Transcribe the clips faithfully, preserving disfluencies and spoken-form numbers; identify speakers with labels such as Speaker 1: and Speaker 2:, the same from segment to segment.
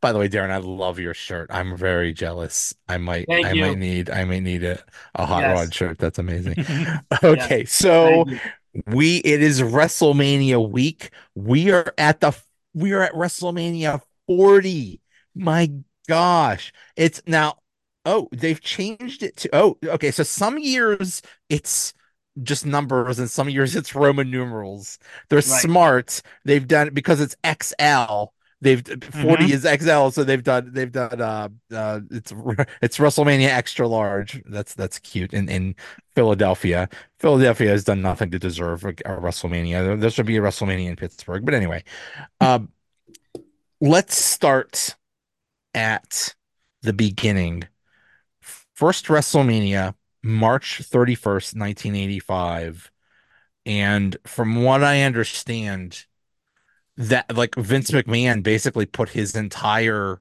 Speaker 1: By the way, Darren, I love your shirt. I'm very jealous. I might,
Speaker 2: Thank
Speaker 1: I might
Speaker 2: you.
Speaker 1: need, I might need a, a hot rod
Speaker 2: Yes.
Speaker 1: shirt. That's amazing.
Speaker 2: Yes.
Speaker 1: Okay,
Speaker 2: Thank
Speaker 1: so
Speaker 2: you.
Speaker 1: we, it is WrestleMania week. We are at the, we are at WrestleMania forty. My gosh, it's now. Oh, they've changed it to. Oh, okay. So some years it's just numbers, and some years it's Roman numerals. They're
Speaker 2: Right.
Speaker 1: smart. They've done it because it's X L. They've forty
Speaker 2: Hmm.
Speaker 1: is X L, so they've done they've done uh uh it's it's WrestleMania extra large. That's that's cute in in Philadelphia. Philadelphia has done nothing to deserve a, a WrestleMania. There, there should be a WrestleMania in Pittsburgh. But anyway, um, let's start at the beginning. First WrestleMania, March thirty-first, nineteen eighty-five. And from what I understand, that like Vince McMahon basically put his entire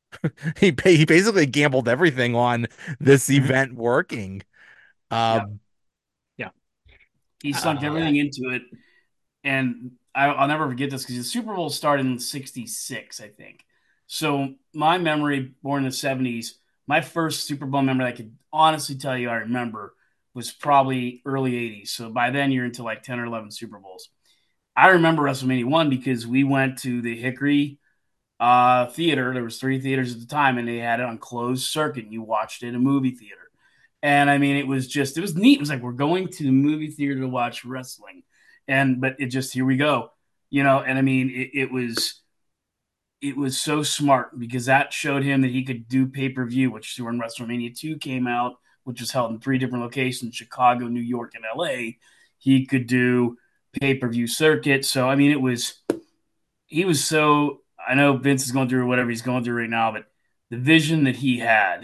Speaker 1: he he basically gambled everything on this
Speaker 2: Hmm.
Speaker 1: event working.
Speaker 2: Yeah.
Speaker 1: Um,
Speaker 2: Yeah. He sunk
Speaker 1: uh,
Speaker 2: everything into it. And I, I'll never forget this because the Super Bowl started in sixty-six, I think. So my memory, born in the seventies, my first Super Bowl memory I could honestly tell you I remember was probably early eighties. So by then you're into like ten or eleven Super Bowls. I remember WrestleMania one because we went to the Hickory uh, theater. There was three theaters at the time, and they had it on closed circuit. And you watched it in a movie theater, and I mean, it was just it was neat. It was like we're going to the movie theater to watch wrestling, and but it just here we go, you know. And I mean, it, it was it was so smart because that showed him that he could do pay per view, which is when WrestleMania two came out, which was held in three different locations: Chicago, New York, and L A. He could do pay per view circuit. So I mean, it was he was so. I know Vince is going through whatever he's going through right now, but the vision that he had,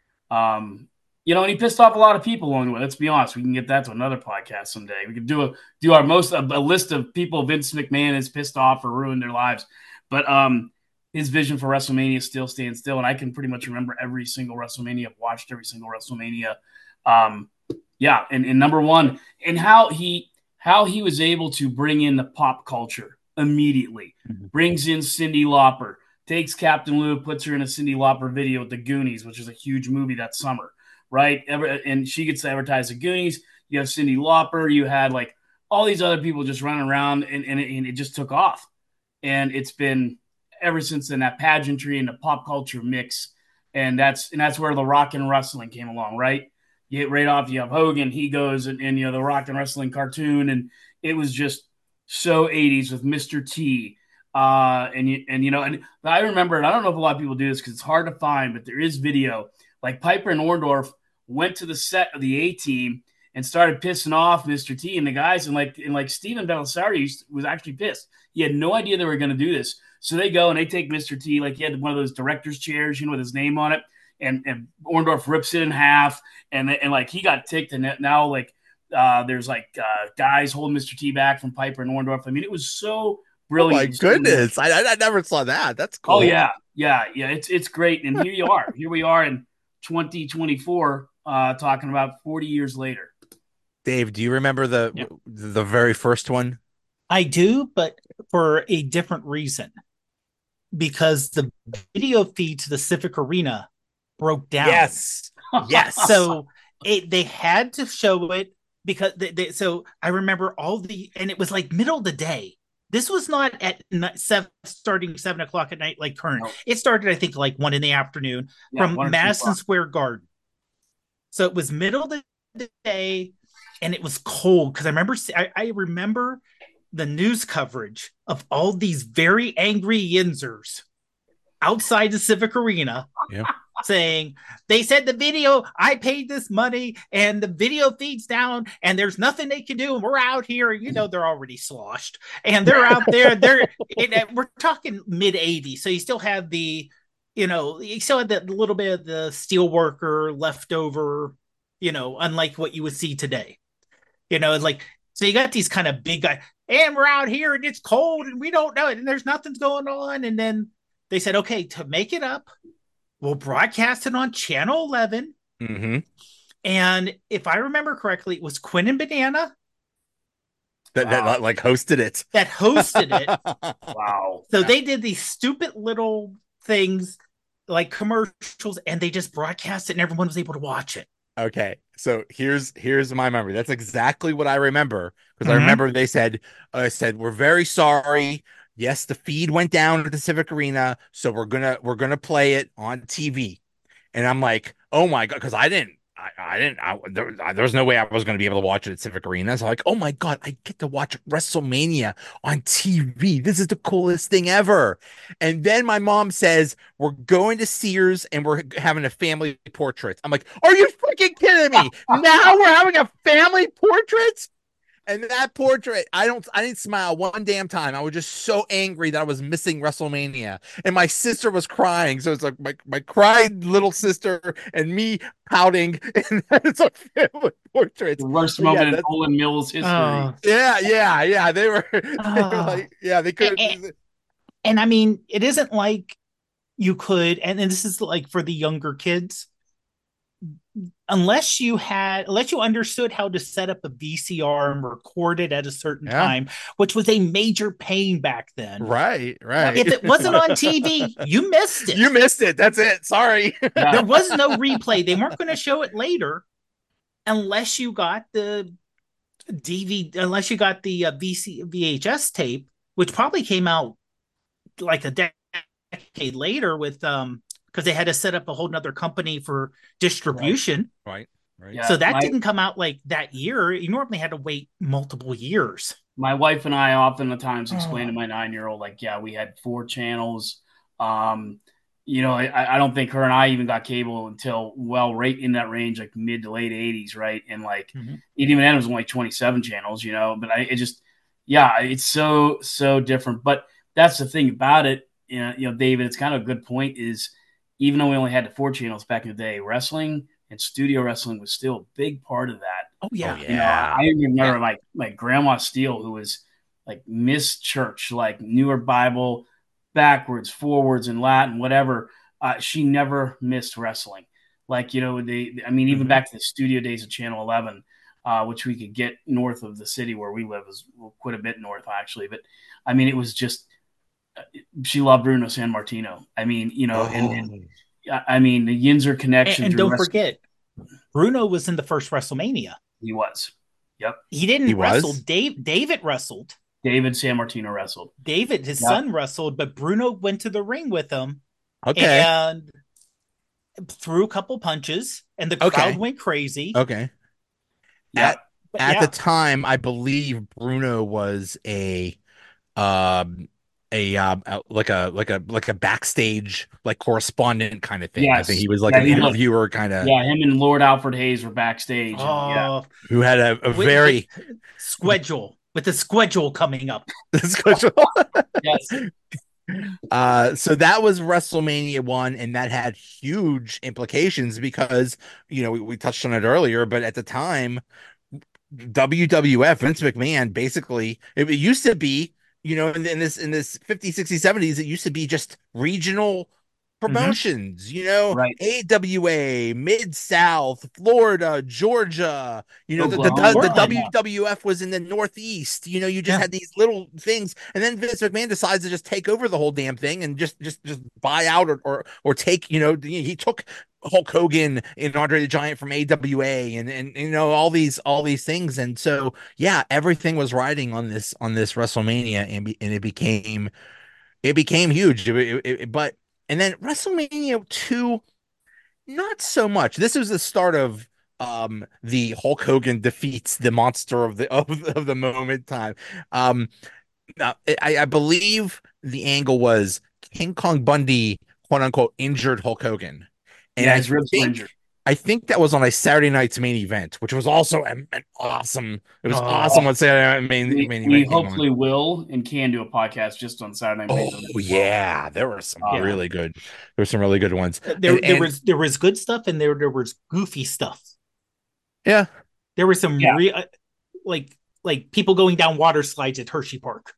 Speaker 2: um, you know, and he pissed off a lot of people along the way. Let's be honest. We can get that to another podcast someday. We could do a do our most a, a list of people Vince McMahon has pissed off or ruined their lives. But um, his vision for WrestleMania still stands still, and I can pretty much remember every single WrestleMania. I've watched every single WrestleMania. Um, yeah, and, and number one, and how he how he was able to bring in the pop culture immediately.
Speaker 1: Mhm.
Speaker 2: Brings in Cyndi Lauper, takes Captain Lou, puts her in a Cyndi Lauper video with the Goonies, which is a huge movie that summer, right? And she gets to advertise the Goonies. You have Cyndi Lauper. You had like all these other people just running around, and, and, it, and it just took off. And it's been ever since then that pageantry and the pop culture mix, and that's and that's where the rock and wrestling came along, right? You hit right off. You have Hogan. He goes and, and you know the rock and wrestling cartoon, and it was just so eighties with Mister T. Uh, and you and you know, and I remember, and I don't know if a lot of people do this because it's hard to find, but there is video. Like Piper and Orndorff went to the set of the A Team and started pissing off Mister T and the guys, and like and like Steven Belisario was actually pissed. He had no idea they were going to do this, so they go and they take Mister T, like he had one of those director's chairs, you know, with his name on it, and and Orndorff rips it in half, and and like he got ticked, and now like uh, there's like uh, guys holding Mister T back from Piper and Orndorff. I mean, it was so
Speaker 1: Oh my
Speaker 2: brilliant and so
Speaker 1: goodness. I,
Speaker 2: emotional.
Speaker 1: I I never saw that. That's
Speaker 2: Oh
Speaker 1: cool.
Speaker 2: yeah, yeah, yeah. It's it's great, and here you are. Here we are in twenty twenty-four, uh, talking about forty years later.
Speaker 1: Dave, do you remember the
Speaker 3: Yeah,
Speaker 1: the very first one?
Speaker 3: I do, but for a different reason. Because the video feed to the Civic Arena broke down.
Speaker 1: Yes. Yes.
Speaker 3: So it, they had to show it because they, they, so I remember all the, and it was like middle of the day. This was not at seven, starting seven o'clock at night like current.
Speaker 2: No,
Speaker 3: It started, I think, like one in the afternoon
Speaker 2: yeah,
Speaker 3: from
Speaker 2: one or two
Speaker 3: Madison
Speaker 2: o'clock.
Speaker 3: Square Garden. So it was middle of the day, and it was cold because I remember I, I remember the news coverage of all these very angry Yinzers outside the Civic Arena
Speaker 1: Yeah.
Speaker 3: saying they said the video, I paid this money and the video feeds down and there's nothing they can do and we're out here. You know, they're already sloshed and they're out there. They're it, we're talking mid eighties, so you still have the, you know, you still had that little bit of the steel worker leftover, you know, unlike what you would see today. You know, it's like, so you got these kind of big guys, and we're out here and it's cold and we don't know it and there's nothing's going on. And then they said, okay, to make it up, we'll broadcast it on Channel eleven.
Speaker 1: Mm-hmm.
Speaker 3: And if I remember correctly, it was Quinn and Banana
Speaker 1: That
Speaker 2: Wow,
Speaker 1: that like hosted it.
Speaker 3: that hosted it.
Speaker 2: wow,
Speaker 3: So
Speaker 2: yeah,
Speaker 3: they did these stupid little things like commercials, and they just broadcast it, and everyone was able to watch it.
Speaker 1: Okay, so here's here's my memory. That's exactly what I remember because I
Speaker 3: Mhm.
Speaker 1: remember they said uh, said we're very sorry. Yes, the feed went down at the Civic Arena, so we're gonna we're gonna play it on T V. And I'm like, oh my God, because I didn't, I, I didn't, I, there, I, there was no way I was going to be able to watch it at Civic Arena. So I'm like, oh my God, I get to watch WrestleMania on T V. This is the coolest thing ever. And then my mom says, we're going to Sears and we're having a family portrait. I'm like, are you freaking kidding me? Now we're having a family portrait? And that portrait, I don't, I didn't smile one damn time. I was just so angry that I was missing WrestleMania, and my sister was crying. So it's like my my crying little sister and me pouting, and it's a family portrait.
Speaker 2: The worst
Speaker 1: But yeah,
Speaker 2: moment in
Speaker 1: that's,
Speaker 2: Olin Mills history.
Speaker 3: Oh.
Speaker 1: yeah, yeah, yeah. They were, they were
Speaker 3: Oh.
Speaker 1: like, yeah, they could.
Speaker 3: And, and I mean, it isn't like you could, and, and this is like for the younger kids, unless you had unless you understood how to set up a V C R and record it at a certain
Speaker 1: Yeah.
Speaker 3: time, which was a major pain back then.
Speaker 1: Right, right.
Speaker 3: If it wasn't on T V, you missed it.
Speaker 1: You missed it. That's it. Sorry.
Speaker 2: Yeah.
Speaker 3: There was no replay. They weren't going to show it later unless you got the D V D, unless you got the uh, V C V H S tape, which probably came out like a decade later with um because they had to set up a whole nother company for distribution.
Speaker 1: Right, right.
Speaker 2: Yeah,
Speaker 3: So that
Speaker 2: my,
Speaker 3: didn't come out like that year. You normally had to wait multiple years.
Speaker 2: my wife and I often at times explain
Speaker 3: Oh.
Speaker 2: to my nine-year-old, like, yeah, we had four channels. Um, you know, I, I don't think her and I even got cable until, well, right in that range, like mid to late eighties, right? And like,
Speaker 3: Mm-hmm.
Speaker 2: even then it was only twenty-seven channels, you know, but I it just, yeah, it's so, so different. But that's the thing about it, you know, you know, David, it's kind of a good point is, even though we only had the four channels back in the day, wrestling and studio wrestling was still a big part of that.
Speaker 3: Oh yeah.
Speaker 1: Oh,
Speaker 2: You know,
Speaker 1: yeah.
Speaker 2: I remember
Speaker 1: Yeah.
Speaker 2: like like Grandma Steele, who was like Miss Church, like Newer Bible, backwards, forwards, in Latin, whatever. Uh, she never missed wrestling. Like, you know, they, I mean, even
Speaker 3: Mhm.
Speaker 2: back to the studio days of Channel eleven, uh, which we could get north of the city where we live, is quite a bit north, actually. But I mean, it was just, she loved Bruno San Martino. I mean, you know, and, and I mean, the Yinzer connection.
Speaker 3: And, and
Speaker 2: through
Speaker 3: don't
Speaker 2: wrestling-
Speaker 3: forget, Bruno was in the first WrestleMania.
Speaker 2: He was. Yep.
Speaker 3: He didn't
Speaker 1: He
Speaker 3: wrestle.
Speaker 1: was?
Speaker 3: Dave David wrestled.
Speaker 2: David San Martino wrestled.
Speaker 3: David, his
Speaker 2: Yep.
Speaker 3: son, wrestled, but Bruno went to the ring with him
Speaker 1: Okay.
Speaker 3: and threw a couple punches, and the
Speaker 1: Okay.
Speaker 3: crowd went crazy.
Speaker 1: Okay.
Speaker 2: Yeah.
Speaker 1: At
Speaker 3: But
Speaker 1: at
Speaker 3: yeah.
Speaker 1: the time, I believe Bruno was a um a um uh, like a like a like a backstage like correspondent kind of thing. I
Speaker 2: Yes.
Speaker 1: think he was like
Speaker 2: Yeah,
Speaker 1: an
Speaker 2: he was.
Speaker 1: interviewer kind of
Speaker 2: Yeah, him and Lord Alfred Hayes were backstage. and yeah.
Speaker 3: Oh,
Speaker 1: who had a, a
Speaker 3: with-
Speaker 1: very
Speaker 3: with schedule with the schedule coming up.
Speaker 2: Yes.
Speaker 1: uh so that was WrestleMania one, and that had huge implications because you know we, we touched on it earlier, but at the time W W F, Vince McMahon, basically it, it used to be, you know, in, in this in this fifties, sixties, seventies, it used to be just regional promotions, you know,
Speaker 2: Right.
Speaker 1: A W A, Mid-South, Florida, Georgia, you know, the, the,
Speaker 2: Oklahoma.
Speaker 1: the W W F was in the Northeast, you know, you just
Speaker 3: Yeah.
Speaker 1: had these little things, and then Vince McMahon decides to just take over the whole damn thing and just just just buy out or or, or take, you know, he took Hulk Hogan and Andre the Giant from A W A and and you know all these all these things, and so yeah, everything was riding on this on this WrestleMania, and be, and it became it became huge. It- it- it- but and then WrestleMania two, not so much. This was the start of um the Hulk Hogan defeats the monster of the of, of the moment time. Um, now, I, I believe the angle was King Kong Bundy, quote unquote, injured Hulk Hogan. And
Speaker 2: Yeah,
Speaker 1: I
Speaker 2: his ribs were
Speaker 1: think,
Speaker 2: injured.
Speaker 1: I think that was on a Saturday night's main event, which was also an, an awesome. It was
Speaker 3: Oh.
Speaker 1: awesome on Saturday night main,
Speaker 2: We,
Speaker 1: main
Speaker 2: we
Speaker 1: event. came on.
Speaker 2: hopefully will and can do a podcast just on Saturday Night
Speaker 1: Oh
Speaker 2: Main.
Speaker 1: yeah, there were some
Speaker 2: Yeah.
Speaker 1: really good. There were some really good ones.
Speaker 3: There,
Speaker 1: And-
Speaker 3: there
Speaker 1: and-
Speaker 3: was there was good stuff, and there there was goofy stuff.
Speaker 1: yeah.
Speaker 3: There was some
Speaker 2: Yeah.
Speaker 3: re- uh, like like people going down water slides at Hershey Park.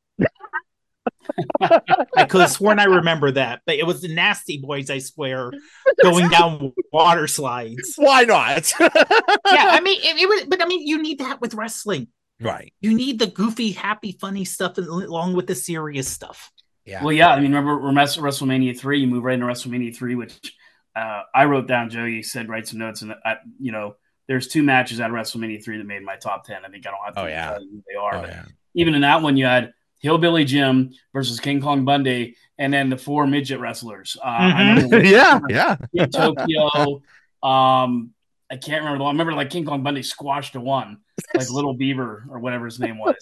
Speaker 3: I could have sworn I remember that, but it was the Nasty Boys, I swear, going down water slides.
Speaker 1: Why not?
Speaker 3: Yeah, I mean, it, it was, but I mean, you need that with wrestling.
Speaker 1: Right.
Speaker 3: You need the goofy, happy, funny stuff along with the serious stuff.
Speaker 1: Yeah.
Speaker 2: Well, yeah, I mean, remember WrestleMania three? You move right into WrestleMania three, which uh, I wrote down. Joe, you said write some notes, and I, you know, there's two matches out of WrestleMania three that made my top ten. I think I don't have to
Speaker 1: Oh
Speaker 2: even
Speaker 1: yeah.
Speaker 2: tell you who they are,
Speaker 1: Oh
Speaker 2: but
Speaker 1: yeah.
Speaker 2: even in that one, you had Hillbilly Jim versus King Kong Bundy, and then the four midget wrestlers. Uh, I
Speaker 3: Mhm.
Speaker 2: remember
Speaker 1: Yeah. Yeah.
Speaker 2: in Tokyo. Um, I can't remember the one. I remember like King Kong Bundy squashed to one, like Little Beaver or whatever his name was.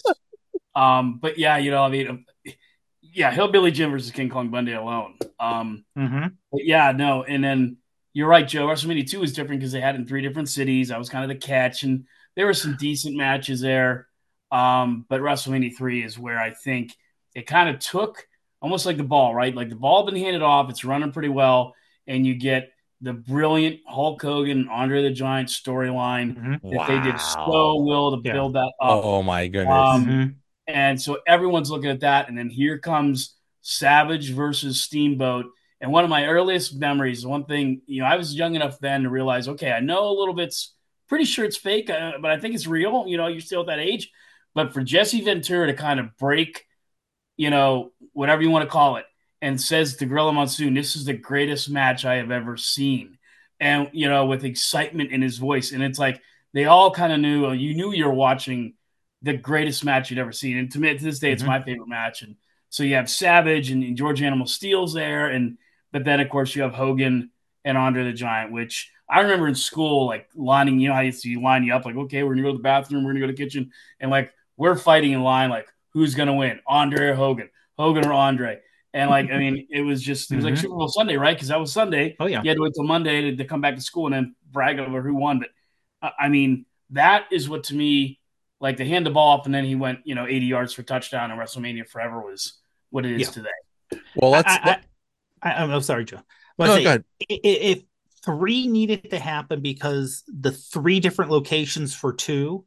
Speaker 2: Um, but yeah, you know, I mean, yeah, Hillbilly Jim versus King Kong Bundy alone. Um,
Speaker 3: Mhm.
Speaker 2: but yeah, no, and then you're right, Joe. WrestleMania two was different because they had it in three different cities. That was kind of the catch, and there were some decent matches there. Um, but WrestleMania three is where I think it kind of took almost like the ball, right? Like the ball been handed off, it's running pretty well, and you get the brilliant Hulk Hogan, Andre the Giant storyline
Speaker 3: Mhm.
Speaker 2: that they did
Speaker 1: Wow.
Speaker 2: so well to
Speaker 3: Yeah.
Speaker 2: build that up.
Speaker 1: Oh my goodness.
Speaker 2: Um,
Speaker 3: Mhm.
Speaker 2: and so everyone's looking at that. And then here comes Savage versus Steamboat. And one of my earliest memories, one thing, you know, I was young enough then to realize, okay, I know a little bit's pretty sure it's fake, uh, but I think it's real. You know, you're still at that age. But for Jesse Ventura to kind of break, you know, whatever you want to call it, and says to Gorilla Monsoon, this is the greatest match I have ever seen. And, you know, with excitement in his voice. And it's like they all kind of knew, you knew you were watching the greatest match you'd ever seen. And to me, to this day, it's
Speaker 3: Mhm.
Speaker 2: my favorite match. And so you have Savage and, and George Animal Steel's there. And, but then, of course, you have Hogan and Andre the Giant, which I remember in school, like lining, you know, how you see line you up, like, okay, we're going to go to the bathroom, we're going to go to the kitchen. And like, we're fighting in line, like, who's going to win, Andre or Hogan? Hogan or Andre. And like, I mean, it was just, it was like
Speaker 3: Mhm.
Speaker 2: Super Bowl Sunday, right? Because that was Sunday.
Speaker 3: Oh yeah.
Speaker 2: You had to wait till Monday to, to come back to school and then brag over who won. But uh, I mean, that is what to me, like they hand the ball off and then he went, you know, eighty yards for touchdown and WrestleMania forever was what it is
Speaker 3: Yeah.
Speaker 2: today.
Speaker 1: Well, let's
Speaker 3: I,
Speaker 1: let,
Speaker 3: I, I, I'm sorry, Joe. Let's
Speaker 1: no,
Speaker 3: say
Speaker 1: go ahead.
Speaker 3: if three needed to happen because the three different locations for two,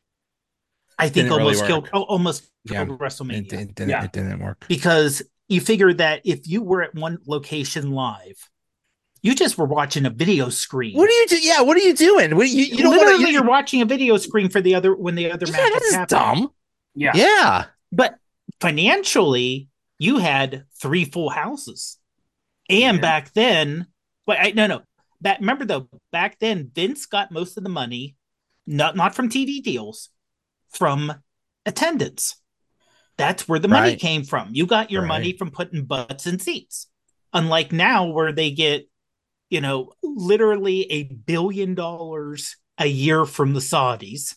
Speaker 3: I think
Speaker 1: Didn't really
Speaker 3: almost killed
Speaker 1: work.
Speaker 3: oh, almost
Speaker 1: Yeah.
Speaker 3: killed
Speaker 1: It,
Speaker 3: WrestleMania
Speaker 1: it didn't
Speaker 2: Yeah.
Speaker 1: it didn't work.
Speaker 3: because you figure that if you were at one location live, you just were watching a video screen.
Speaker 1: What do you do? Yeah, what are you doing? What, you, you don't
Speaker 3: Literally,
Speaker 1: want to.
Speaker 3: you're watching a video screen for the other when the other
Speaker 1: Yeah,
Speaker 3: match
Speaker 1: that
Speaker 3: is
Speaker 1: is
Speaker 3: happening.
Speaker 1: dumb.
Speaker 2: Yeah.
Speaker 1: Yeah.
Speaker 3: But financially, you had three full houses, and
Speaker 2: Yeah.
Speaker 3: back then, but I, no, no. Back, remember though, back then Vince got most of the money, not not from T V deals, from attendance. That's where the money
Speaker 1: Right.
Speaker 3: came from. You got your
Speaker 1: Right.
Speaker 3: money from putting butts in seats. Unlike now, where they get, you know, literally a billion dollars a year from the Saudis.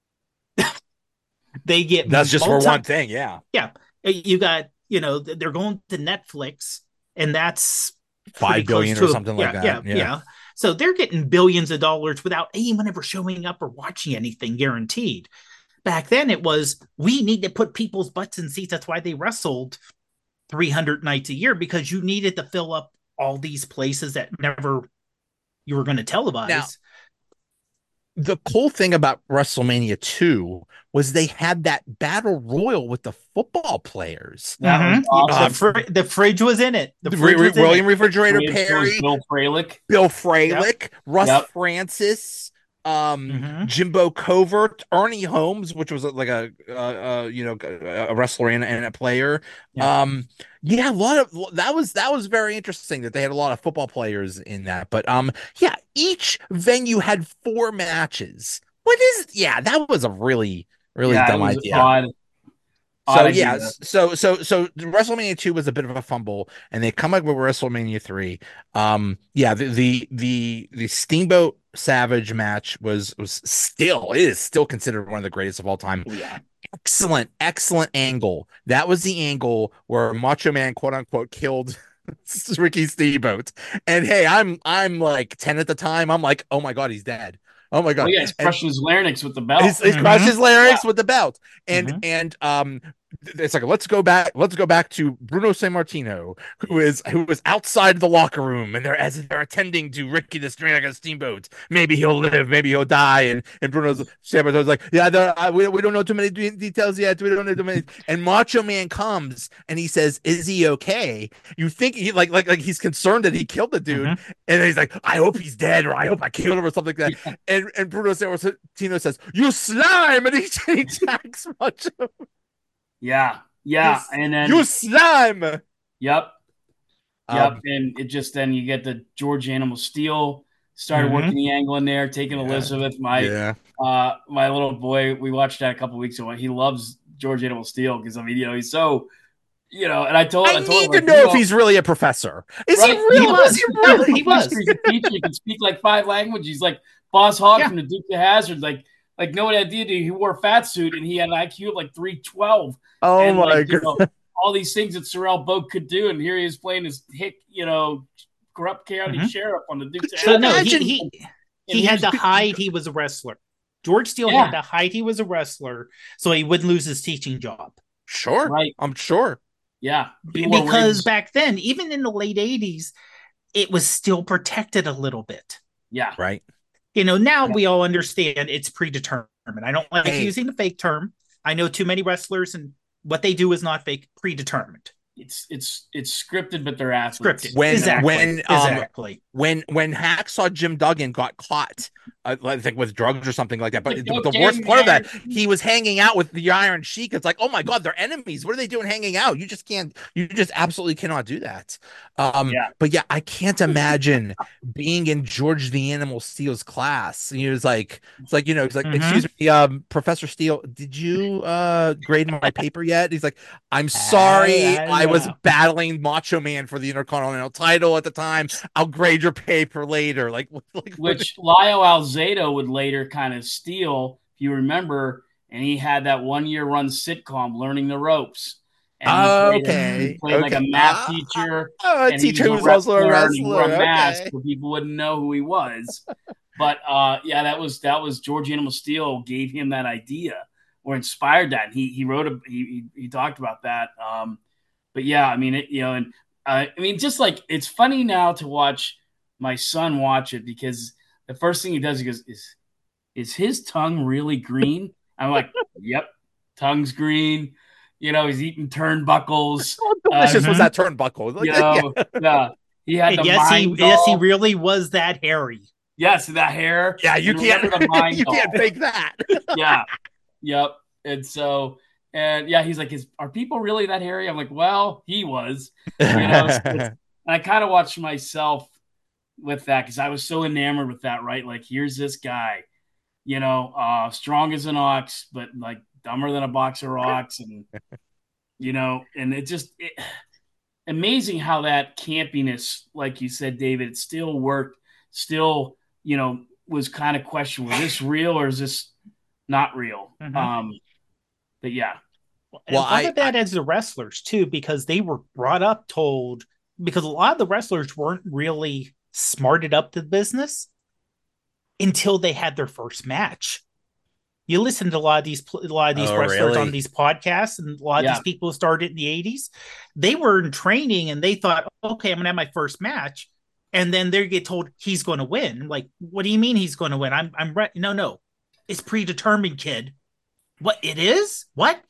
Speaker 3: They get
Speaker 1: That's just
Speaker 3: multi-
Speaker 1: for one thing. Yeah.
Speaker 3: Yeah, you got, you know, they're going to Netflix, and that's
Speaker 1: Five billion
Speaker 3: to
Speaker 1: or
Speaker 3: a-
Speaker 1: something
Speaker 3: yeah,
Speaker 1: like that.
Speaker 3: Yeah,
Speaker 1: Yeah.
Speaker 3: yeah. So they're getting billions of dollars without anyone ever showing up or watching anything, guaranteed. Back then, it was we need to put people's butts in seats. That's why they wrestled three hundred nights a year, because you needed to fill up all these places that never you were going to televise.
Speaker 1: Now, the cool thing about WrestleMania two was they had that battle royal with the football players.
Speaker 2: That
Speaker 3: Mhm.
Speaker 2: was awesome.
Speaker 3: the, fr- the fridge was in it. The
Speaker 1: The
Speaker 3: fridge
Speaker 1: Re-
Speaker 3: was in
Speaker 1: William
Speaker 3: it.
Speaker 1: Refrigerator
Speaker 2: It was
Speaker 1: Perry,
Speaker 2: Bill Fralick.
Speaker 1: Bill Fralick, Russ
Speaker 2: Yep.
Speaker 1: Francis, um,
Speaker 3: Mhm.
Speaker 1: Jimbo Covert, Ernie Holmes, which was like a uh, uh, you know a wrestler and, and a player.
Speaker 3: Yeah.
Speaker 1: Um, yeah, a lot of that was that was very interesting that they had a lot of football players in that. But um, yeah, each venue had four matches. What is? Yeah, that was a really really
Speaker 2: Yeah, it
Speaker 1: dumb
Speaker 2: was
Speaker 1: idea.
Speaker 2: odd.
Speaker 1: So
Speaker 2: odd
Speaker 1: yeah,
Speaker 2: idea.
Speaker 1: so so so WrestleMania two was a bit of a fumble, and they come up with WrestleMania three. Um, yeah, the the the the Steamboat Savage match was was still it is still considered one of the greatest of all time.
Speaker 2: Oh, yeah.
Speaker 1: Excellent, excellent angle. That was the angle where Macho Man, quote unquote, killed Ricky Steamboat. And hey, I'm I'm like ten at the time. I'm like, oh my god, he's dead. Oh my
Speaker 2: Oh
Speaker 1: god.
Speaker 2: yeah, he's
Speaker 1: And
Speaker 2: crushing his larynx with the belt.
Speaker 1: He's, he's
Speaker 3: Mhm.
Speaker 1: crushed his larynx
Speaker 2: Yeah.
Speaker 1: with the belt, and
Speaker 3: Mhm.
Speaker 1: and um, it's like let's go back. Let's go back to Bruno Sammartino, who is who was outside the locker room, and they're as they're attending to Ricky the Dragon Steamboat. Maybe he'll live, maybe he'll die, and and Bruno Sammartino's like, yeah, there, I, we we don't know too many de- details yet. We don't know too many. And Macho Man comes and he says, "Is he okay?" You think he like like like he's concerned that he killed the dude,
Speaker 3: Mhm.
Speaker 1: and he's like, "I hope he's dead, or I hope I killed him, or something like that." And and Bruno Sammartino says, "You slime," and he, he attacks Macho.
Speaker 2: Yeah, yeah,
Speaker 1: You,
Speaker 2: and then
Speaker 1: you slime.
Speaker 2: Yep. Yep.
Speaker 1: Um,
Speaker 2: And it just then you get the George Animal Steel started
Speaker 3: Mhm.
Speaker 2: working the angle in there, taking
Speaker 1: yeah,
Speaker 2: Elizabeth. My
Speaker 1: yeah.
Speaker 2: uh my little boy, we watched that a couple weeks ago. He loves George Animal Steel because I mean, you know, he's so you know, and I told
Speaker 1: I
Speaker 2: I told him
Speaker 1: need to
Speaker 2: like, you
Speaker 1: know if
Speaker 2: know,
Speaker 1: he's really a professor. Is he
Speaker 2: right?
Speaker 3: He
Speaker 1: really?
Speaker 2: No,
Speaker 1: Was he
Speaker 3: was.
Speaker 2: he's a
Speaker 3: No,
Speaker 1: really?
Speaker 3: he
Speaker 2: teacher.
Speaker 3: was.
Speaker 2: He's a teacher. He can speak like five languages. He's like Boss Hogg
Speaker 3: Yeah.
Speaker 2: from the Duke of Hazzard. Like, like no idea. Dude. He wore a fat suit and he had an I Q of like three twelve.
Speaker 1: Oh
Speaker 2: And like
Speaker 1: my
Speaker 2: you
Speaker 1: god.
Speaker 2: know all these things that Sorrel Boat could do, and here he is playing his hick, you know, corrupt county
Speaker 3: Mhm.
Speaker 2: sheriff on the Duke of
Speaker 1: Could you
Speaker 3: So no,
Speaker 2: Hazzard.
Speaker 3: he
Speaker 1: imagine?
Speaker 3: he
Speaker 2: And
Speaker 3: he
Speaker 2: he
Speaker 3: had
Speaker 2: was
Speaker 3: to hide he was a wrestler. George Steele
Speaker 2: yeah,
Speaker 3: had to hide he was a wrestler so he wouldn't lose his teaching job.
Speaker 1: Sure,
Speaker 2: right,
Speaker 1: I'm sure.
Speaker 2: yeah. He wore
Speaker 3: Because
Speaker 2: rings.
Speaker 3: back then, even in the late eighties, it was still protected a little bit.
Speaker 2: Yeah,
Speaker 1: Right.
Speaker 3: You know, now
Speaker 2: yeah.
Speaker 3: we all understand it's predetermined. I don't like
Speaker 1: Hey,
Speaker 3: using the fake term. I know too many wrestlers, and what they do is not fake, predetermined,
Speaker 2: It's it's it's scripted, but they're athletes.
Speaker 3: scripted.
Speaker 1: when
Speaker 2: You know,
Speaker 3: Exactly.
Speaker 1: when um
Speaker 3: Exactly.
Speaker 1: when when Hacksaw Jim Duggan got caught, uh, I think with drugs or something like that. But
Speaker 2: like
Speaker 1: the, the
Speaker 2: okay,
Speaker 1: worst part of that,
Speaker 2: man.
Speaker 1: he was hanging out with the Iron Sheik. It's like, oh my God, they're enemies. What are they doing hanging out? You just can't. You just absolutely cannot do that. Um,
Speaker 2: Yeah,
Speaker 1: but yeah, I can't imagine being in George the Animal Steele's class. And he was like, it's like you know, he's like, excuse
Speaker 3: Mm-hmm.
Speaker 1: me, um, Professor Steele, did you uh grade my paper yet? He's like, I'm
Speaker 3: I,
Speaker 1: sorry,
Speaker 3: I
Speaker 1: I was
Speaker 3: know.
Speaker 1: battling Macho Man for the Intercontinental title at the time. I'll grade your paper later. Like, like what?
Speaker 2: which Lyle Alzado would later kind of steal, if you remember, and he had that one year run sitcom, Learning the Ropes, and he played a, he
Speaker 1: Okay,
Speaker 2: played like a
Speaker 1: okay.
Speaker 2: math
Speaker 1: Ah,
Speaker 2: teacher,
Speaker 1: a
Speaker 2: and he
Speaker 1: teacher
Speaker 2: was a
Speaker 1: who's also a
Speaker 2: wrestler, and he wore
Speaker 1: wrestler.
Speaker 2: a mask
Speaker 1: Okay.
Speaker 2: so people wouldn't know who he was. But uh, yeah, that was that was George Animal Steel gave him that idea or inspired that. And he he wrote a he he, he talked about that. Um, but yeah, I mean it, you know, and uh, I mean just like it's funny now to watch my son watch it because the first thing he does he goes is is his tongue really green? I'm like, yep, tongue's green. You know, he's eating turnbuckles.
Speaker 1: How
Speaker 2: Uh,
Speaker 1: delicious was
Speaker 3: Mm-hmm.
Speaker 1: that turnbuckle?
Speaker 2: you
Speaker 1: Like, yeah.
Speaker 2: know, yeah, he had
Speaker 3: And
Speaker 2: the
Speaker 3: yes, he
Speaker 2: mind
Speaker 3: yes he
Speaker 2: doll.
Speaker 3: really was that hairy.
Speaker 2: Yes, the hair.
Speaker 1: Yeah, you
Speaker 2: And remember the
Speaker 1: can't
Speaker 2: mind
Speaker 1: you
Speaker 2: doll.
Speaker 1: can't fake that.
Speaker 2: Yeah. Yep. And so, and yeah, he's like, "Is are people really that hairy?" I'm like, "Well, he was." You know, so it's, and I kind of watched myself with that because I was so enamored with that. Right, like here's this guy, you know, uh, strong as an ox, but like dumber than a box of rocks, and you know, and it just it, amazing how that campiness, like you said, David, it still worked, still, you know, was kind of questionable. Is this real or is this not real?
Speaker 3: Mm-hmm.
Speaker 2: Um, but yeah,
Speaker 3: And
Speaker 1: Well,
Speaker 3: a lot
Speaker 1: I,
Speaker 3: of
Speaker 1: I
Speaker 3: that as the wrestlers too, because they were brought up told because a lot of the wrestlers weren't really smarted up to the business until they had their first match. You listen to a lot of these a lot of these
Speaker 1: oh
Speaker 3: wrestlers on
Speaker 1: really?
Speaker 3: these podcasts, and a lot of
Speaker 2: yeah,
Speaker 3: these people who started in the eighties. They were in training, and they thought, "Okay, I'm gonna have my first match," and then they get told he's going to win. Like, what do you mean he's going to win? I'm I'm re- no no, it's predetermined, kid. What it is? What?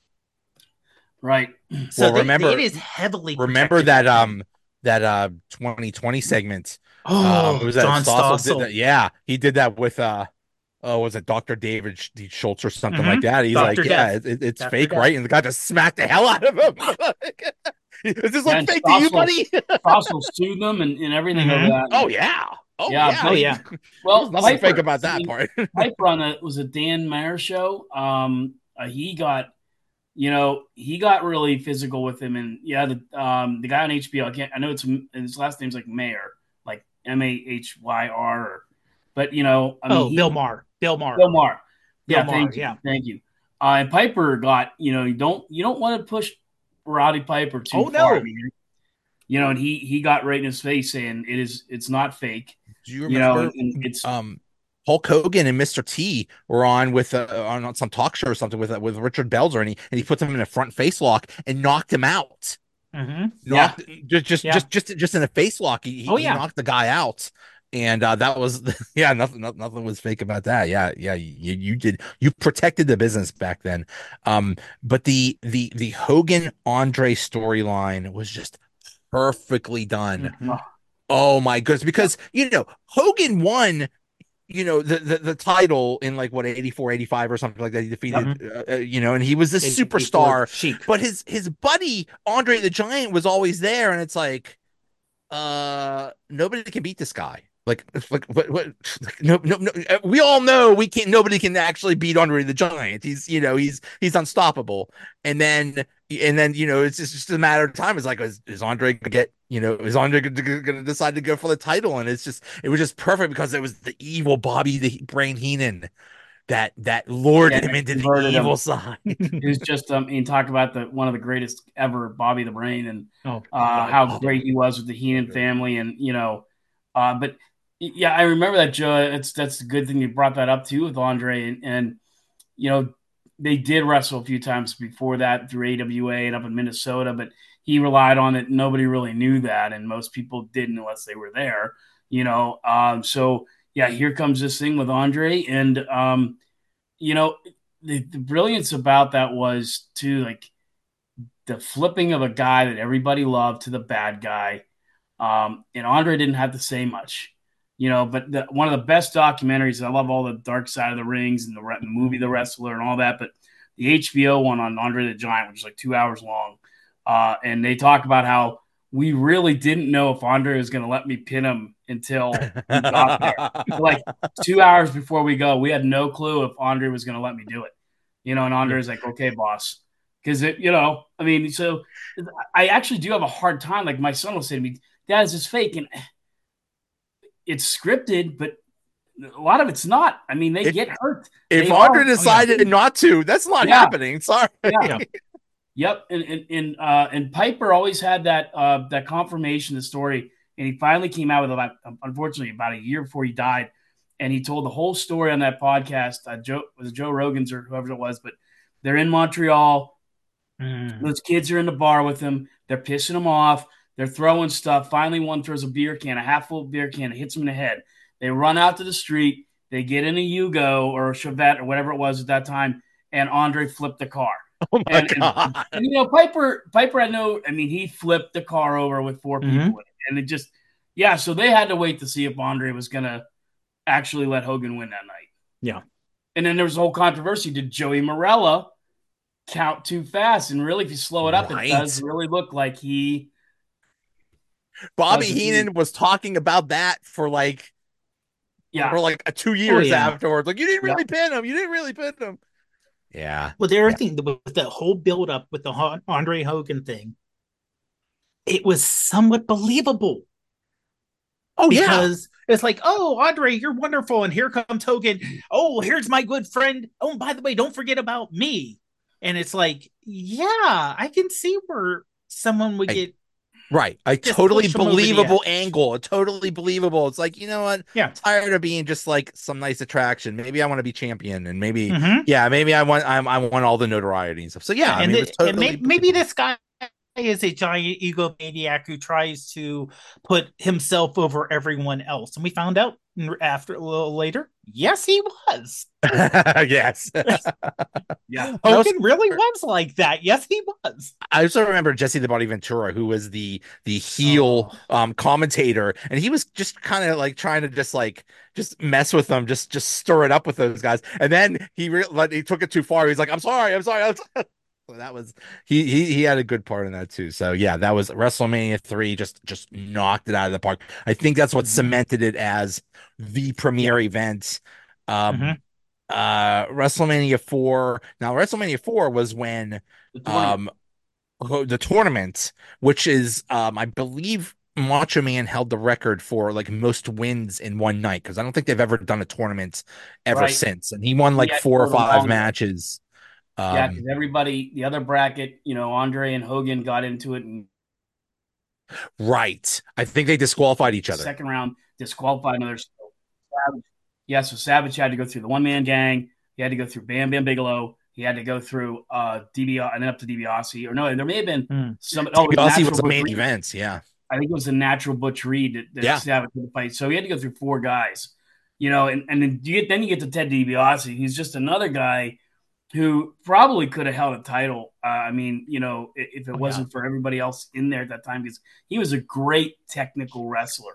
Speaker 2: right.
Speaker 3: So
Speaker 1: Well,
Speaker 3: they, they- it
Speaker 1: remember
Speaker 3: is heavily
Speaker 1: remember
Speaker 3: protected
Speaker 1: that
Speaker 3: back then.
Speaker 1: um that uh twenty twenty segment. Um, it
Speaker 3: Oh,
Speaker 1: was that
Speaker 3: John
Speaker 1: Stossel did
Speaker 3: Stossel.
Speaker 1: that. Yeah, he did that with uh oh, was it Doctor David Sch- D. Schultz or something like
Speaker 3: Mm-hmm.
Speaker 1: that? He's
Speaker 3: Doctor
Speaker 1: like, yeah,
Speaker 3: Death.
Speaker 1: it, it- it's
Speaker 3: Doctor
Speaker 1: fake,
Speaker 3: Death.
Speaker 1: right? And the guy just smacked the hell out of him. Does this
Speaker 2: Yeah,
Speaker 1: look
Speaker 2: and
Speaker 1: fake to you,
Speaker 2: Stossel,
Speaker 1: buddy?
Speaker 2: Stossel sued them and, and everything over
Speaker 3: Mm-hmm.
Speaker 2: that.
Speaker 1: Oh yeah. Oh
Speaker 2: Yeah,
Speaker 1: yeah.
Speaker 3: Oh
Speaker 2: but,
Speaker 1: He-
Speaker 3: yeah.
Speaker 1: There's
Speaker 2: well,
Speaker 1: nothing fake
Speaker 2: Piper,
Speaker 1: about
Speaker 2: I
Speaker 1: that
Speaker 2: mean,
Speaker 1: part.
Speaker 2: Piper on the was a Dan Mayer show. Um, uh, he got, you know, he got really physical with him, and yeah, the um the guy on H B O, I can't, I know it's his last name's like Mayer, like M A H Y R, but you know, I mean,
Speaker 3: Oh, Bill
Speaker 2: he
Speaker 3: Maher. Bill Maher.
Speaker 2: Bill Maher,
Speaker 3: Bill
Speaker 2: yeah,
Speaker 3: Maher.
Speaker 2: thank you,
Speaker 3: Yeah.
Speaker 2: thank you. Uh, and Piper got, you know, you don't you don't want to push Roddy Piper too
Speaker 3: Oh
Speaker 2: far. I
Speaker 3: no.
Speaker 2: mean, you know, and he he got right in his face saying it is it's not fake,
Speaker 1: Do you
Speaker 2: you know, and,
Speaker 1: remember
Speaker 2: and it's
Speaker 1: um Hulk Hogan and Mister T were on with uh, on some talk show or something with uh, with Richard Belzer, and he and he put him in a front face lock and knocked him out.
Speaker 3: Mm-hmm.
Speaker 2: yeah,
Speaker 1: Knocked just just
Speaker 3: Yeah.
Speaker 1: just just just in a face lock. He he,
Speaker 3: Oh
Speaker 1: he
Speaker 3: yeah.
Speaker 1: knocked the guy out. And uh, that was yeah, nothing, nothing, nothing was fake about that. Yeah, yeah, you, you did you protected the business back then. Um, but the the the Hogan Andre storyline was just perfectly done.
Speaker 3: Mm-hmm.
Speaker 1: Oh my goodness, because you know Hogan won you know, the, the the title in like what eighty-four, eighty-five or something like that. He
Speaker 3: Yep.
Speaker 1: defeated, uh, uh, you know, and he was a
Speaker 3: eighty-four
Speaker 1: superstar.
Speaker 3: Sheik.
Speaker 1: But his his buddy Andre the Giant was always there, and it's like, uh, nobody can beat this guy. Like, like what, what? Like, no, no, no. uh, We all know we can't. Nobody can actually beat Andre the Giant. He's, you know, he's he's unstoppable. And then, and then, you know, it's just, it's just a matter of time. It's like, is, is Andre gonna get, you know, is Andre gonna, gonna decide to go for the title? And it's just, it was just perfect because it was the evil Bobby the Brain Heenan that that lured
Speaker 2: Yeah,
Speaker 1: him into the
Speaker 2: converted him.
Speaker 1: evil side.
Speaker 2: He was just um, you talk about the one of the greatest ever, Bobby the Brain, and
Speaker 3: Oh,
Speaker 2: uh, how
Speaker 1: Oh.
Speaker 2: great he was with the Heenan family, and you know, uh, but yeah, I remember that, Joe. It's that's a good thing you brought that up too with Andre, and, and you know, they did wrestle a few times before that through A W A and up in Minnesota, but he relied on it. Nobody really knew that, and most people didn't unless they were there, you know. Um, so yeah, here comes this thing with Andre, and um, you know, the, the brilliance about that was too like the flipping of a guy that everybody loved to the bad guy. Um, and Andre didn't have to say much, you know, but the, one of the best documentaries, I love all the Dark Side of the Rings and the re- movie The Wrestler and all that, but the H B O one on Andre the Giant, which is like two hours long. Uh, and they talk about how we really didn't know if Andre was going to let me pin him until we got there. Like two hours before we go, we had no clue if Andre was going to let me do it. You know, and Andre's like, okay, boss. Because, it, you know, I mean, so I actually do have a hard time. Like my son will say to me, Dad, is this fake? And it's scripted, but a lot of it's not. I mean, they
Speaker 1: If,
Speaker 2: get hurt.
Speaker 1: if
Speaker 2: They
Speaker 1: Andre
Speaker 2: are-
Speaker 1: decided not to, that's not
Speaker 2: Yeah.
Speaker 1: happening. Sorry.
Speaker 2: Yeah. Yep, and and and, uh, and Piper always had that uh, that confirmation of the story, and he finally came out with about, unfortunately, about a year before he died, and he told the whole story on that podcast. Uh, Joe was it Joe Rogan's or whoever it was, but they're in Montreal.
Speaker 3: Mm.
Speaker 2: Those kids are in the bar with him. They're pissing him off. They're throwing stuff. Finally, one throws a beer can, a half full beer can, hits him in the head. They run out to the street. They get in a Yugo or a Chevette or whatever it was at that time, and Andre flipped the car.
Speaker 1: Oh my
Speaker 2: And, and,
Speaker 1: God.
Speaker 2: and, you know, Piper, Piper, I know, I mean, he flipped the car over with four
Speaker 3: Mhm.
Speaker 2: people in it. And it just, yeah, so they had to wait to see if Andre was going to actually let Hogan win that night.
Speaker 3: Yeah.
Speaker 2: And then there was a whole controversy. Did Joey Morella count too fast? And really, if you slow it up,
Speaker 1: Right.
Speaker 2: it does really look like he.
Speaker 1: Bobby
Speaker 2: Doesn't
Speaker 1: Heenan
Speaker 2: mean-
Speaker 1: was talking about that for like
Speaker 2: Yeah.
Speaker 1: for like uh, two years
Speaker 3: yeah.
Speaker 1: afterwards. Like, you didn't really pin him. You didn't really pin him. Yeah.
Speaker 3: Well, the other thing with the whole build up with the Ho- Andre Hogan thing, it was somewhat believable.
Speaker 1: Oh yeah.
Speaker 3: Because it's like, oh, Andre, you're wonderful. And here comes Hogan. Oh, here's my good friend. Oh, by the way, don't forget about me. And it's like, yeah, I can see where someone would
Speaker 1: I-
Speaker 3: get.
Speaker 1: Right. A
Speaker 3: Just
Speaker 1: totally
Speaker 3: push him over the
Speaker 1: believable
Speaker 3: edge.
Speaker 1: angle. A totally believable. It's like, you know what?
Speaker 3: Yeah.
Speaker 1: I'm tired of being just like some nice attraction. Maybe I want to be champion, and maybe
Speaker 3: Mhm.
Speaker 1: yeah, maybe I want I, I want all the notoriety and stuff. So yeah, I
Speaker 3: and
Speaker 1: mean,
Speaker 3: the-
Speaker 1: it was totally
Speaker 3: and may- maybe this guy is a giant egomaniac who tries to put himself over everyone else. And we found out after a little later, yes, he was.
Speaker 1: yes.
Speaker 2: Yeah.
Speaker 1: I also-
Speaker 3: Hogan really was like that. Yes, he was.
Speaker 1: I also remember Jesse the Body Ventura, who was the the heel um commentator, and he was just kind of like trying to just like just mess with them, just just stir it up with those guys. And then he re- like, he took it too far. He's like, "I'm sorry, I'm sorry." I'm sorry. So that was he he he had a good part in that too. So yeah, that was WrestleMania three. Just just knocked it out of the park. I think that's what
Speaker 3: Mhm.
Speaker 1: cemented it as the premier event. Um,
Speaker 3: Mhm.
Speaker 1: uh, WrestleMania four. Now WrestleMania four was when
Speaker 2: The tournament.
Speaker 1: um the tournament, which is um I believe Macho Man held the record for like most wins in one night, because I don't think they've ever done a tournament ever
Speaker 2: Right.
Speaker 1: since, and he won like
Speaker 2: Yeah,
Speaker 1: four or
Speaker 2: for the
Speaker 1: five
Speaker 2: longest.
Speaker 1: matches.
Speaker 2: yeah,
Speaker 1: Um,
Speaker 2: because everybody, the other bracket, you know, Andre and Hogan got into it and
Speaker 1: right. I think they disqualified each other.
Speaker 2: second round disqualified another. Savage. Yeah, so Savage had to go through the one man gang. He had to go through Bam Bam Bigelow. He had to go through uh DiBiase and then up to DiBiase. Or no, there may have been
Speaker 3: Hmm.
Speaker 2: some. Oh, it was
Speaker 1: DiBiase
Speaker 2: Natural
Speaker 1: was the
Speaker 2: Butch
Speaker 1: main
Speaker 2: Reed.
Speaker 1: events, yeah.
Speaker 2: I think it was a Natural Butch Reed that, that
Speaker 1: Yeah.
Speaker 2: Savage had to fight. So he had to go through four guys, you know, and, and then you get then you get to Ted DiBiase. He's just another guy who probably could have held a title. Uh, I mean, you know, if, if it
Speaker 3: Oh,
Speaker 2: wasn't for everybody else in there at that time, because he was a great technical wrestler.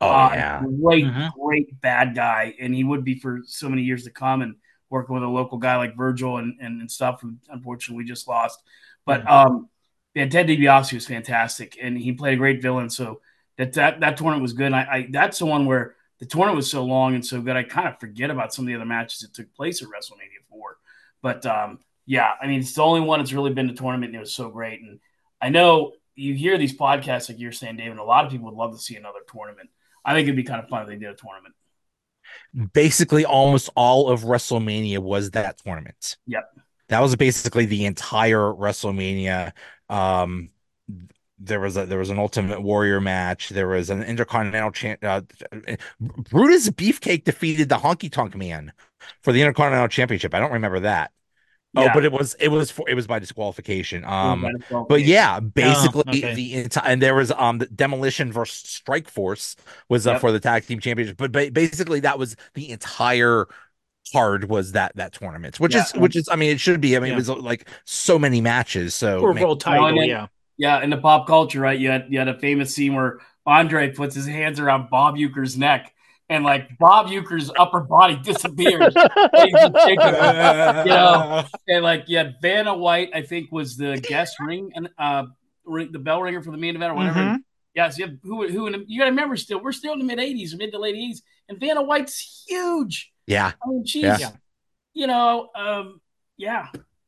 Speaker 1: Oh
Speaker 2: Uh,
Speaker 1: yeah.
Speaker 2: great,
Speaker 3: Mhm.
Speaker 2: great bad guy, and he would be for so many years to come. And working with a local guy like Virgil and, and, and stuff, who unfortunately we just lost. But
Speaker 3: Mhm.
Speaker 2: um, yeah, Ted DiBiase was fantastic, and he played a great villain. So that that, that tournament was good. And I, I that's the one where the tournament was so long and so good, I kind of forget about some of the other matches that took place at WrestleMania four. But um, yeah, I mean, it's the only one that's really been to tournament, and it was so great. And I know you hear these podcasts like you're saying, David, and a lot of people would love to see another tournament. I think it'd be kind of fun if they did a tournament.
Speaker 1: Basically, almost all of WrestleMania was that tournament.
Speaker 2: Yep.
Speaker 1: That was basically the entire WrestleMania. Um, there was a there was an Ultimate Warrior match. There was an Intercontinental champ. Uh, Brutus Beefcake defeated the Honky Tonk Man for the Intercontinental Championship. I don't remember that. Oh,
Speaker 2: Yeah.
Speaker 1: but it was it was for it was by disqualification. Um, but
Speaker 2: disqualification.
Speaker 1: yeah,
Speaker 3: Oh,
Speaker 1: basically
Speaker 3: okay.
Speaker 1: the entire and there was um the Demolition versus Strike Force was uh,
Speaker 2: Yep.
Speaker 1: for the tag team championship. But ba basically that was the entire card was that that tournament, which
Speaker 2: Yeah.
Speaker 1: is which is I mean it should be. I mean it
Speaker 3: Yeah.
Speaker 1: was like so many matches. So
Speaker 3: For
Speaker 1: man,
Speaker 3: world
Speaker 2: No, and
Speaker 3: title,
Speaker 2: then,
Speaker 3: yeah.
Speaker 2: yeah, in the pop culture, right? You had you had a famous scene where Andre puts his hands around Bob Euchre's neck, and like Bob Euchre's upper body disappears. And he's just shaking him, you know, and like you had Vanna White, I think, was the guest ring and uh ring, the bell ringer for the main event or whatever.
Speaker 3: Mhm.
Speaker 2: Yes, you have who who in the, you got to remember still we're still in the mid eighties, mid to late eighties, and Vanna White's huge.
Speaker 1: yeah,
Speaker 2: I mean, she's
Speaker 1: yeah.
Speaker 3: Yeah.
Speaker 2: you know, um, yeah,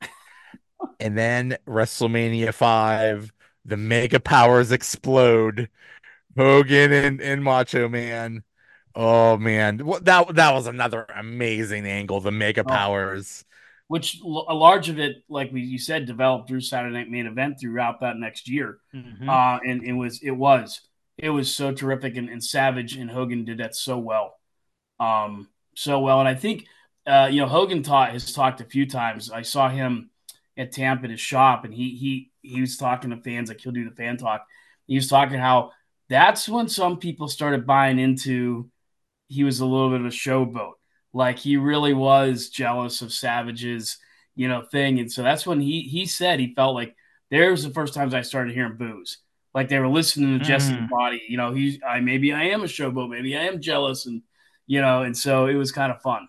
Speaker 1: And then WrestleMania five, the Mega Powers explode. Hogan and, and Macho Man. Oh man, what that that was another amazing angle. The Mega
Speaker 2: oh,
Speaker 1: Powers.
Speaker 2: which l- a large of it, like we, you said, developed through Saturday Night Main Event throughout that next year.
Speaker 3: Mhm.
Speaker 2: Uh, and it was it was it was so terrific, and, and Savage and Hogan did that so well, um, so well. And I think uh, you know Hogan taught has talked a few times. I saw him at Tampa at his shop, and he he he was talking to fans like he'll do the fan talk. He was talking how that's when some people started buying into he was a little bit of a showboat. Like he really was jealous of Savage's, you know, thing. And so that's when he he said he felt like there was the first times I started hearing boos. Like they were listening to Jesse's
Speaker 3: Mhm.
Speaker 2: body. You know, he's I maybe I am a showboat, maybe I am jealous, and you know, and so it was kind of fun.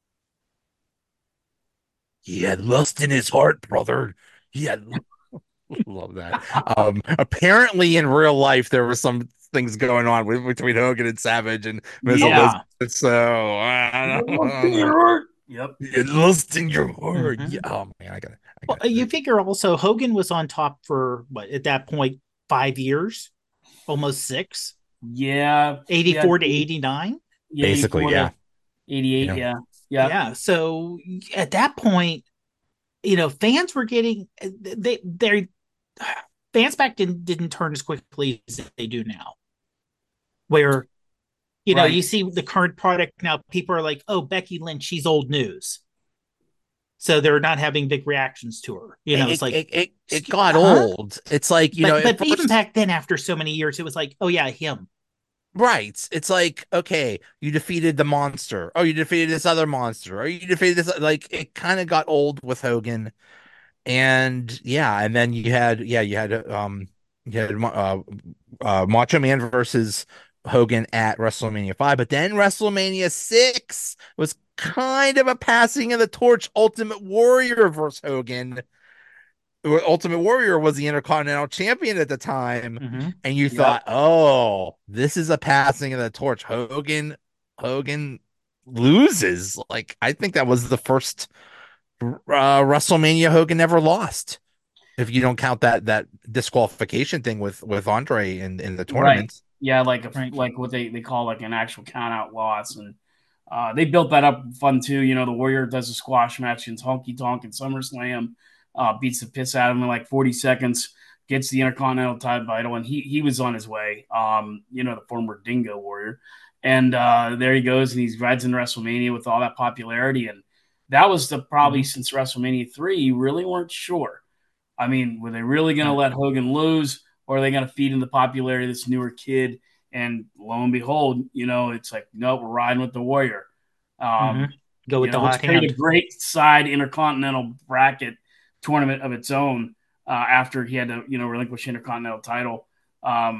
Speaker 1: He had lust in his heart, brother. He had love that. Um, apparently in real life there were some things going on with, between Hogan and Savage and Miss
Speaker 2: Yeah.
Speaker 1: Elizabeth. So I don't know.
Speaker 2: Yep.
Speaker 1: He had lust in your heart. Yeah.
Speaker 3: Mhm.
Speaker 1: Oh man, I got I
Speaker 3: Well,
Speaker 1: got
Speaker 3: you figure also Hogan was on top for what at that point five years, almost six,
Speaker 2: Yeah.
Speaker 3: eighty-four
Speaker 2: Yeah.
Speaker 3: to eighty-nine.
Speaker 2: Yeah.
Speaker 1: basically,
Speaker 2: eighty-four
Speaker 1: yeah.
Speaker 2: to eighty-eight.
Speaker 1: Yeah.
Speaker 2: Yeah. Yeah.
Speaker 3: Yeah. So at that point, you know, fans were getting they they fans back didn't didn't turn as quickly as they do now. Where you know
Speaker 2: Right.
Speaker 3: you see the current product now, people are like, "Oh, Becky Lynch, she's old news," so they're not having big reactions to her. You know,
Speaker 1: It
Speaker 3: it's like,
Speaker 1: it it, it got
Speaker 3: huh?
Speaker 1: old. It's like, you know,
Speaker 3: But
Speaker 1: at
Speaker 3: but even
Speaker 1: first,
Speaker 3: back then, after so many years, it was like, "Oh yeah, him."
Speaker 1: right. It's like, okay, you defeated the monster. Oh, you defeated this other monster. Or you defeated this like it kind of got old with Hogan. And yeah, and then you had yeah, you had um you had uh, uh Macho Man versus Hogan at WrestleMania five, but then WrestleMania six was kind of a passing of the torch. Ultimate Warrior versus Hogan. Ultimate Warrior was the Intercontinental Champion at the time,
Speaker 3: Mm-hmm.
Speaker 1: and you
Speaker 2: Yep.
Speaker 1: thought, "Oh, this is a passing of the torch." Hogan Hogan loses. Like I think that was the first uh, WrestleMania Hogan ever lost. If you don't count that that disqualification thing with with Andre in in the
Speaker 2: Right.
Speaker 1: tournament.
Speaker 2: Yeah, like a,
Speaker 3: Right.
Speaker 2: like what they, they call like an actual count out loss. And uh, they built that up fun too. You know, the Warrior does a squash match against Honky Tonk and SummerSlam, uh, beats the piss out of him in like forty seconds, gets the Intercontinental title, and he he was on his way. Um, you know, the former Dingo Warrior. And uh, there he goes, and he rides into WrestleMania with all that popularity. And that was the probably
Speaker 3: Mhm.
Speaker 2: since WrestleMania three, you really weren't sure. I mean, were they really going to
Speaker 3: Yeah.
Speaker 2: let Hogan lose, or are they going to feed him the popularity of this newer kid? And lo and behold, you know, it's like, no, we're riding with the Warrior. Um,
Speaker 3: Mhm. Go
Speaker 2: you
Speaker 3: with
Speaker 2: know,
Speaker 3: the
Speaker 2: which
Speaker 3: hot
Speaker 2: created
Speaker 3: hand.
Speaker 2: a great side intercontinental bracket tournament of its own uh, after he had to, you know, relinquish the intercontinental title. Um,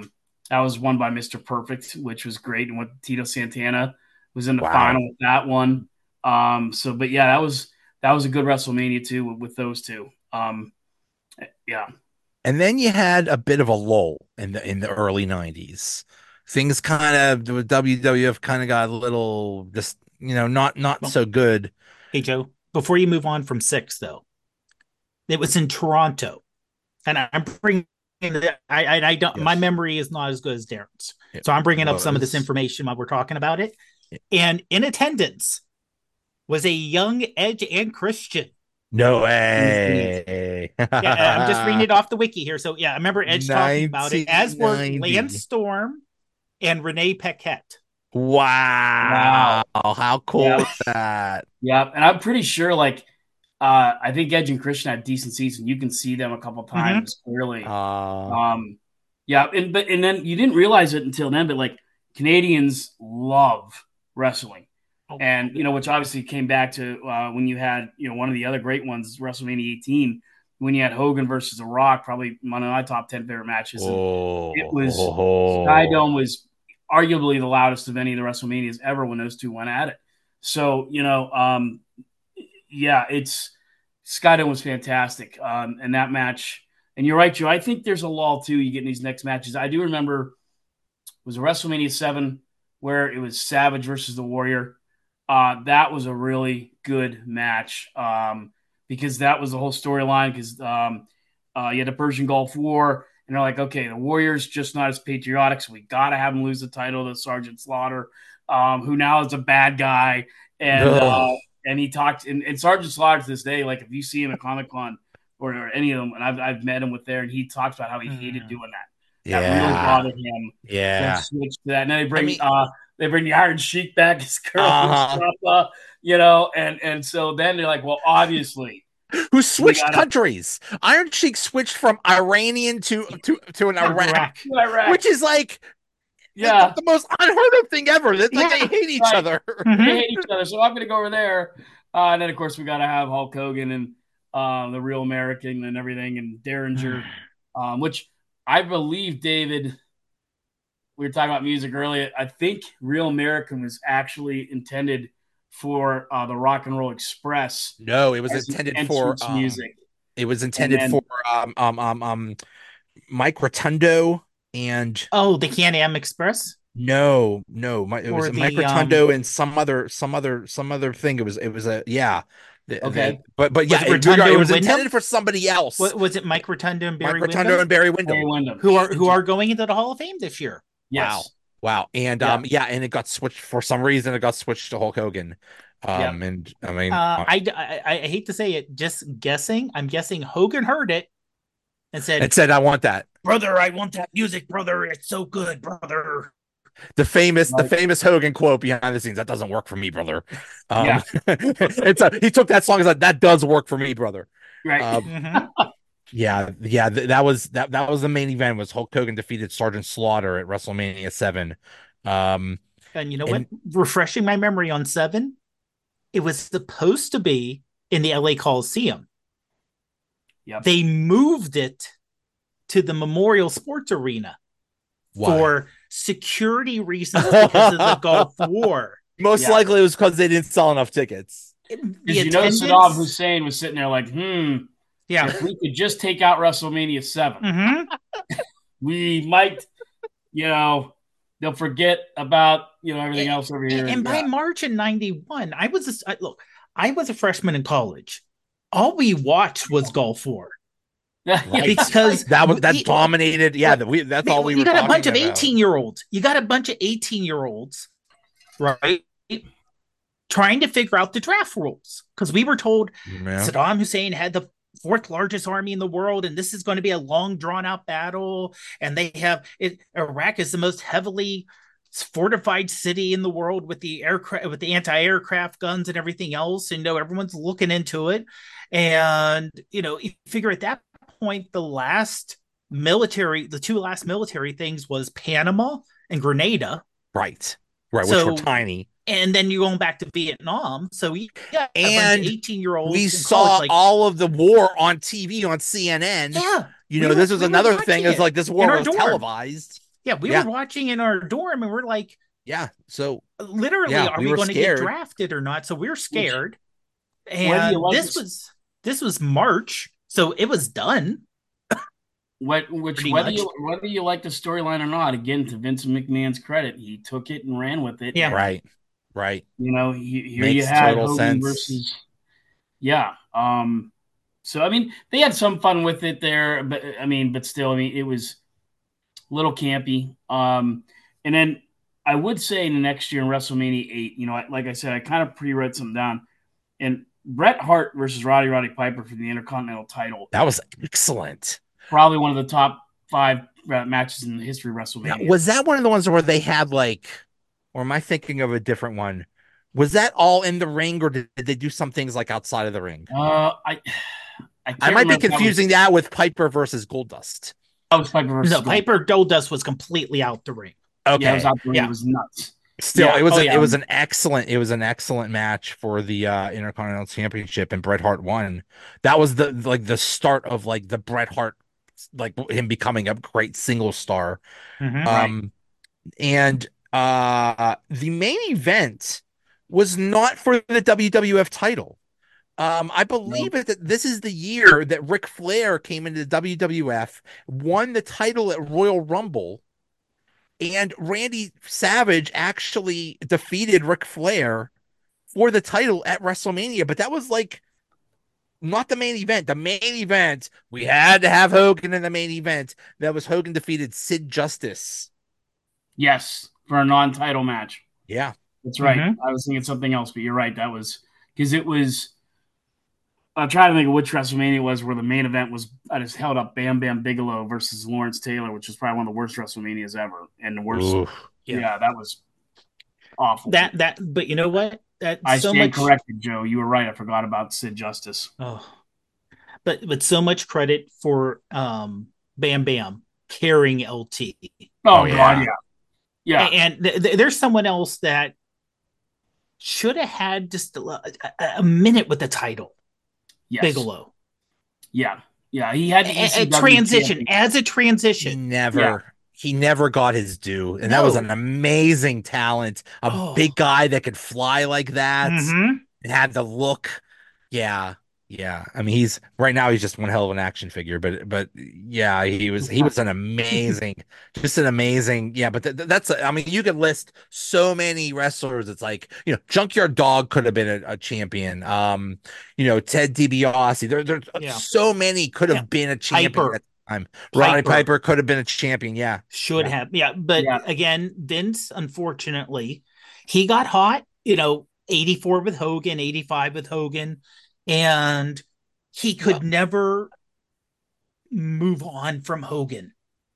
Speaker 2: That was won by Mister Perfect, which was great, and what Tito Santana was in the
Speaker 1: Wow.
Speaker 2: final with that one. Um, so, but yeah, that was that was a good WrestleMania too with, with those two. Um, yeah.
Speaker 1: And then you had a bit of a lull in the in the early nineties. Things kind of W W F kind of got a little just you know not not
Speaker 3: Well,
Speaker 1: so good.
Speaker 3: hey, Joe, before you move on from six, though, it was in Toronto. And I'm bringing I, I, I don't, my
Speaker 1: Yes,
Speaker 3: memory is not as good as Darren's.
Speaker 1: it
Speaker 3: So I'm bringing up some of this
Speaker 1: was.
Speaker 3: information while we're talking about it. And in attendance was a young Edge and Christian.
Speaker 1: No way.
Speaker 3: Yeah, I'm just reading it off the wiki here. So yeah, I remember Edge talking about it, as were Lance
Speaker 1: nineteen ninety.
Speaker 3: Storm and Renee Paquette.
Speaker 1: Wow.
Speaker 2: Wow.
Speaker 1: How cool
Speaker 2: Yeah.
Speaker 1: is that?
Speaker 2: Yeah. And I'm pretty sure, like, uh, I think Edge and Christian had decent season. You can see them a couple times mm-hmm. clearly.
Speaker 1: Uh,
Speaker 2: um, yeah. And, but, and then you didn't realize it until then, but like Canadians love wrestling. And, you know, which obviously came back to uh, when you had, you know, one of the other great ones, WrestleMania eighteen, when you had Hogan versus The Rock, probably one of my top ten favorite matches.
Speaker 1: oh,
Speaker 2: it was,
Speaker 1: oh.
Speaker 2: Skydome was arguably the loudest of any of the WrestleManias ever when those two went at it. So, you know, um, yeah, it's, Skydome was fantastic. Um, and that match, and you're right, Joe, I think there's a lull too, you get in these next matches. I do remember it was a WrestleMania seven where it was Savage versus The Warrior. Uh, that was a really good match um, because that was the whole storyline because um, uh, you had the Persian Gulf War, and they're like, okay, the Warrior's just not as patriotic, so we got to have him lose the title to Sergeant Slaughter, um, who now is a bad guy. And uh, and he talked, and, and Sergeant Slaughter to this day, like if you see him at Comic-Con or, or any of them, and I've, I've met him with there, and he talks about how he hated doing that. That
Speaker 1: yeah.
Speaker 2: really bothered him.
Speaker 1: Yeah.
Speaker 2: Switch to that. And then they bring I mean,
Speaker 1: –
Speaker 2: uh, They bring the Iron Sheik back as girl, uh-huh. stuff, uh, you know, and and so then they're like, well, obviously,
Speaker 1: who switched gotta... countries? Iron Sheik switched from Iranian to to to an Iraq,
Speaker 2: Iraq.
Speaker 1: which is like,
Speaker 2: yeah,
Speaker 1: like the most unheard of thing ever. It's like yeah. they hate each right. other.
Speaker 2: Mm-hmm. They hate each other. So I'm going to go over there, uh, and then of course we got to have Hulk Hogan and uh, the Real American and everything, and Derringer, um, which I believe David. We were talking about music earlier. I think Real American was actually intended for uh, the Rock and Roll Express.
Speaker 1: No, it was intended for um,
Speaker 2: music.
Speaker 1: It was intended then, for um, um um um Mike Rotundo and
Speaker 3: oh, the Can-Am Express.
Speaker 1: No, no, my, it or was the, Mike Rotundo um, and some other some other some other thing. It was it was a yeah.
Speaker 2: Okay,
Speaker 1: the, but but yeah,
Speaker 3: was
Speaker 1: it, it, it was intended for somebody else.
Speaker 3: What, was it Mike Rotundo and Barry
Speaker 1: Mike Rotundo
Speaker 3: Windham?
Speaker 1: and Barry Windham,
Speaker 2: Barry Windham,
Speaker 3: who are who are going into the Hall of Fame this year?
Speaker 2: Yes.
Speaker 1: Wow. Wow. And yeah. um yeah, and it got switched for some reason. It got switched to Hulk Hogan. Um yep. and I mean
Speaker 3: uh, I, I I hate to say it, just guessing. I'm guessing Hogan heard it and said
Speaker 1: and said, I want that.
Speaker 3: Brother, I want that music, brother. It's so good, brother.
Speaker 1: The famous right. the famous Hogan quote behind the scenes, that doesn't work for me, brother. Um yeah. it's a, he took that song and said, that does work for me, brother.
Speaker 2: Right.
Speaker 1: Um, mm-hmm. Yeah, yeah, th- that was that that was the main event. Was Hulk Hogan defeated Sergeant Slaughter at WrestleMania seven. Um,
Speaker 3: and you know and, what? Refreshing my memory on seven, it was supposed to be in the L A Coliseum.
Speaker 2: Yep.
Speaker 3: They moved it to the Memorial Sports Arena
Speaker 1: Why?
Speaker 3: for security reasons because of the Gulf War.
Speaker 1: Most yeah. likely it was because they didn't sell enough tickets.
Speaker 2: Because you know Saddam Hussein was sitting there like, hmm.
Speaker 3: Yeah,
Speaker 2: if we could just take out WrestleMania seven,
Speaker 3: mm-hmm.
Speaker 2: we might, you know, they'll forget about, you know, everything
Speaker 3: and,
Speaker 2: else over here.
Speaker 3: And by yeah. March in ninety-one, I was a, look, I was a freshman in college. All we watched was Gulf War.
Speaker 1: Right.
Speaker 3: Because
Speaker 1: that was that we, dominated. Yeah, the, we, that's all we
Speaker 3: you
Speaker 1: were.
Speaker 3: You got a bunch
Speaker 1: about.
Speaker 3: of eighteen year olds. You got a bunch of eighteen year olds, right? Trying to figure out the draft rules because we were told yeah. Saddam Hussein had the fourth largest army in the world, and this is going to be a long drawn out battle. And they have it. Iraq is the most heavily fortified city in the world with the aircraft, with the anti-aircraft guns and everything else. And you know, everyone's looking into it. And you know, you figure at that point, the last military, the two last military things was Panama and Grenada.
Speaker 1: Right. Right.
Speaker 3: So,
Speaker 1: which were tiny.
Speaker 3: And then you're going back to Vietnam. So we got
Speaker 1: and
Speaker 3: eighteen year olds.
Speaker 1: We saw like, all of the war on T V on C N N.
Speaker 3: Yeah.
Speaker 1: You know, we this were, was we another thing. Is like this war was dorm. televised.
Speaker 3: Yeah, we
Speaker 1: Yeah.
Speaker 3: were watching in our dorm and we're like,
Speaker 1: Yeah. So
Speaker 3: literally,
Speaker 1: yeah,
Speaker 3: are
Speaker 1: we
Speaker 3: we
Speaker 1: were
Speaker 3: going to get
Speaker 1: scared.
Speaker 3: drafted or not? So we we're
Speaker 2: Which,
Speaker 3: scared.
Speaker 2: whether you
Speaker 3: And
Speaker 2: like
Speaker 3: this
Speaker 2: this,
Speaker 3: was this was March, so it was done
Speaker 2: what, which
Speaker 3: pretty
Speaker 2: whether
Speaker 3: much.
Speaker 2: you whether you like the storyline or not, again, to Vincent McMahon's credit, he took it and ran with it.
Speaker 3: Yeah.
Speaker 2: And
Speaker 1: Right. Right.
Speaker 2: you know, he, here you
Speaker 1: Makes
Speaker 2: had
Speaker 1: total
Speaker 2: Hogan
Speaker 1: sense.
Speaker 2: versus yeah. Um, so I mean, they had some fun with it there, but I mean, but still, I mean, it was a little campy. Um, and then I would say in the next year in WrestleMania eight, you know, like I said, I kind of pre-read some down, and Bret Hart versus Roddy Roddy Piper for the Intercontinental title,
Speaker 1: That was excellent.
Speaker 2: probably one of the top five uh, matches in the history of
Speaker 1: Now,
Speaker 2: WrestleMania.
Speaker 1: was that one of the ones where they had like, or am I thinking of a different one? Was that all in the ring, or did, did they do some things like outside of the ring?
Speaker 2: Uh, I I
Speaker 1: I
Speaker 2: can't
Speaker 1: might be
Speaker 2: remember. If that was,
Speaker 1: confusing that with Piper versus Goldust.
Speaker 2: that was Piper versus
Speaker 3: No,
Speaker 2: Gold.
Speaker 3: Piper Goldust was completely out the ring.
Speaker 2: Yeah, it was
Speaker 1: Okay.
Speaker 2: out there.
Speaker 3: Yeah.
Speaker 2: It was nuts.
Speaker 1: Still,
Speaker 2: Yeah.
Speaker 1: it was
Speaker 3: Oh,
Speaker 1: a,
Speaker 3: yeah.
Speaker 1: it was an excellent it was an excellent match for the uh Intercontinental Championship, and Bret Hart won. That was the like the start of like the Bret Hart, like him becoming a great single star.
Speaker 3: Mhm.
Speaker 2: Right.
Speaker 1: Um and uh the main event was not for the W W F title. Um, I believe
Speaker 2: No.
Speaker 1: it that this is the year that Ric Flair came into the W W F, won the title at Royal Rumble, and Randy Savage actually defeated Ric Flair for the title at WrestleMania. But that was like not the main event. The main event, we had to have Hogan in the main event. That was Hogan defeated Sid Justice.
Speaker 2: Yes, for a non-title match.
Speaker 1: Yeah.
Speaker 2: That's right.
Speaker 3: Mhm.
Speaker 2: I was thinking something else, but you're right. That was because it was. I'm trying to think of which WrestleMania it was where the main event was. I just held up Bam Bam Bigelow versus Lawrence Taylor, which is probably one of the worst WrestleManias ever, and the worst.
Speaker 1: Ooh.
Speaker 2: Yeah.
Speaker 3: Yeah.
Speaker 2: that was awful.
Speaker 3: That that but you know what? That
Speaker 2: I
Speaker 3: so
Speaker 2: stand
Speaker 3: much
Speaker 2: corrected, Joe. You were right. I forgot about Sid Justice.
Speaker 3: oh but but so much credit for um Bam Bam carrying L T.
Speaker 2: Oh,
Speaker 1: Oh,
Speaker 2: God,
Speaker 1: yeah.
Speaker 2: yeah, yeah.
Speaker 3: And th- th- there's someone else that should have had just a, a, a minute with the title.
Speaker 2: Yes.
Speaker 3: Bigelow.
Speaker 2: Yeah, yeah. He had the
Speaker 3: A, a
Speaker 2: E C W
Speaker 3: transition
Speaker 2: champion.
Speaker 3: as a
Speaker 1: He
Speaker 3: transition.
Speaker 1: never
Speaker 2: Yeah.
Speaker 1: he never got his due. And that was
Speaker 3: No.
Speaker 1: an amazing talent. A
Speaker 3: Oh.
Speaker 1: big guy that could fly like that.
Speaker 3: Mhm.
Speaker 1: And had the look. Yeah. Yeah. I mean, he's right now he's just one hell of an action figure, but but yeah, he was he was an amazing, just an amazing, yeah, but th that's I mean, you could list so many wrestlers. It's like, you know, Junkyard Dog could have been a, a champion. Um, you know, Ted DiBiase. There there's
Speaker 3: Yeah.
Speaker 1: so many could have
Speaker 3: Yeah.
Speaker 1: been a champion
Speaker 3: Piper.
Speaker 1: at the time. Roddy
Speaker 3: Piper.
Speaker 1: Piper could have been a champion, yeah.
Speaker 3: Should
Speaker 1: Yeah.
Speaker 3: have. Yeah. But
Speaker 2: Yeah.
Speaker 3: again, Vince, unfortunately, he got hot, you know, eighty-four with Hogan, eighty-five with Hogan, and he could never move on from Hogan.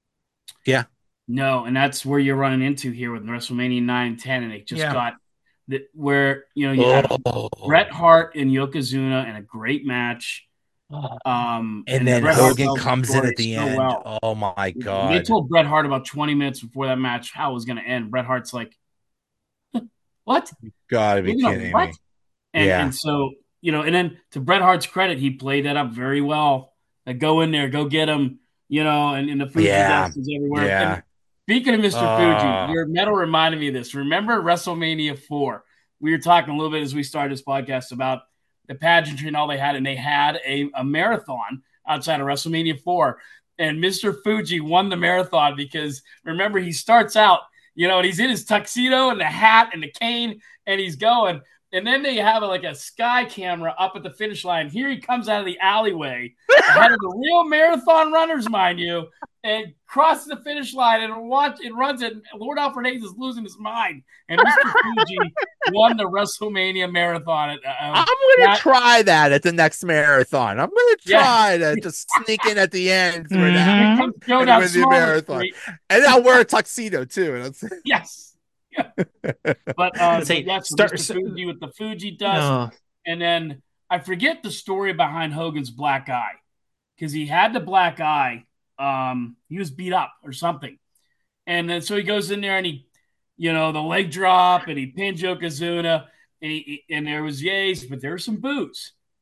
Speaker 2: No, and that's where you're running into here with WrestleMania nine and ten, and it just
Speaker 3: Yeah.
Speaker 2: got the, where you know you had
Speaker 1: Oh.
Speaker 2: Bret Hart and Yokozuna in a great match. Um,
Speaker 1: And then
Speaker 2: Bret Hart
Speaker 1: Hogan
Speaker 2: tells
Speaker 1: comes in
Speaker 2: story
Speaker 1: at the
Speaker 2: so
Speaker 1: end.
Speaker 2: well.
Speaker 1: Oh my
Speaker 2: They
Speaker 1: God.
Speaker 2: told Bret Hart about twenty minutes before that match how it was going to end. Bret Hart's like, "What?
Speaker 1: Gotta be
Speaker 2: You're gonna
Speaker 1: kidding
Speaker 2: what?"
Speaker 1: me.
Speaker 2: And
Speaker 1: Yeah.
Speaker 2: and so you know, and then to Bret Hart's credit, he played that up very well. Like, go in there, go get him, you know, and, and the Fuji
Speaker 1: Yeah.
Speaker 2: dust is everywhere.
Speaker 1: Yeah.
Speaker 2: And speaking of Mister
Speaker 1: Uh.
Speaker 2: Fuji, your medal reminded me of this. Remember WrestleMania four? We were talking a little bit as we started this podcast about the pageantry and all they had, and they had a, a marathon outside of WrestleMania four. And Mister Fuji won the marathon because remember, he starts out, you know, and he's in his tuxedo and the hat and the cane, and he's going. And then they have a, like a sky camera up at the finish line. Here he comes out of the alleyway, ahead of the real marathon runners, mind you, and crosses the finish line and watch it runs it. Lord Alfred Hayes is losing his mind, and Mister Fuji won the WrestleMania marathon. Uh,
Speaker 1: I'm gonna
Speaker 2: that-
Speaker 1: try that at the next marathon. I'm gonna
Speaker 2: Yeah.
Speaker 1: try to just sneak in at the end for that.
Speaker 3: Mhm.
Speaker 2: Comes Joe
Speaker 1: And
Speaker 2: down
Speaker 1: win the
Speaker 2: Smallwood
Speaker 1: marathon.
Speaker 2: Street.
Speaker 1: And I'll wear a tuxedo too. And it's,
Speaker 2: Yes. Yeah. But uh,
Speaker 3: Say,
Speaker 2: but yes,
Speaker 3: start-
Speaker 2: Mister Fuji with the Fuji dust.
Speaker 3: Oh,
Speaker 2: And then I forget the story behind Hogan's black eye because he had the black eye. Um, he was beat up or something. And then so he goes in there and he, you know, the leg drop and he pins Yokozuna and he, and there was yays, but there was some boos.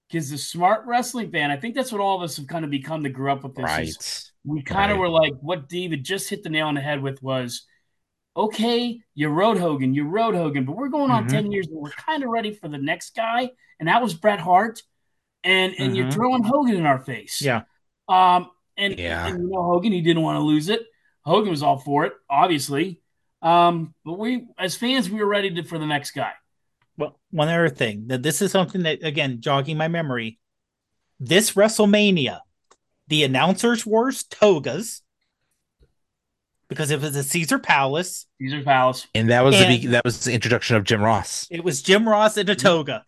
Speaker 2: because the smart wrestling fan, I think that's what all of us have kind of become to grew up with this. Is
Speaker 1: Right.
Speaker 2: we kind of
Speaker 1: Right.
Speaker 2: were like, what David just hit the nail on the head with was, okay, you rode Hogan, you rode Hogan, but we're going on
Speaker 3: Mhm.
Speaker 2: ten years and we're kind of ready for the next guy. And that was Bret Hart. And and you're
Speaker 3: Mhm.
Speaker 2: throwing Hogan in our face.
Speaker 3: Yeah.
Speaker 2: Um, and, and,
Speaker 1: Yeah.
Speaker 2: and you know, Hogan, he didn't want to lose it. Hogan was all for it, obviously. Um, but we, as fans, we were ready to, for the next guy.
Speaker 3: Well, one other thing that this is something that, again, jogging my memory. This WrestleMania, the announcers wore togas because it was a Caesar Palace,
Speaker 2: Caesar Palace.
Speaker 1: And that was the be-
Speaker 3: and
Speaker 1: that was the introduction of Jim Ross.
Speaker 3: it was Jim Ross in a toga.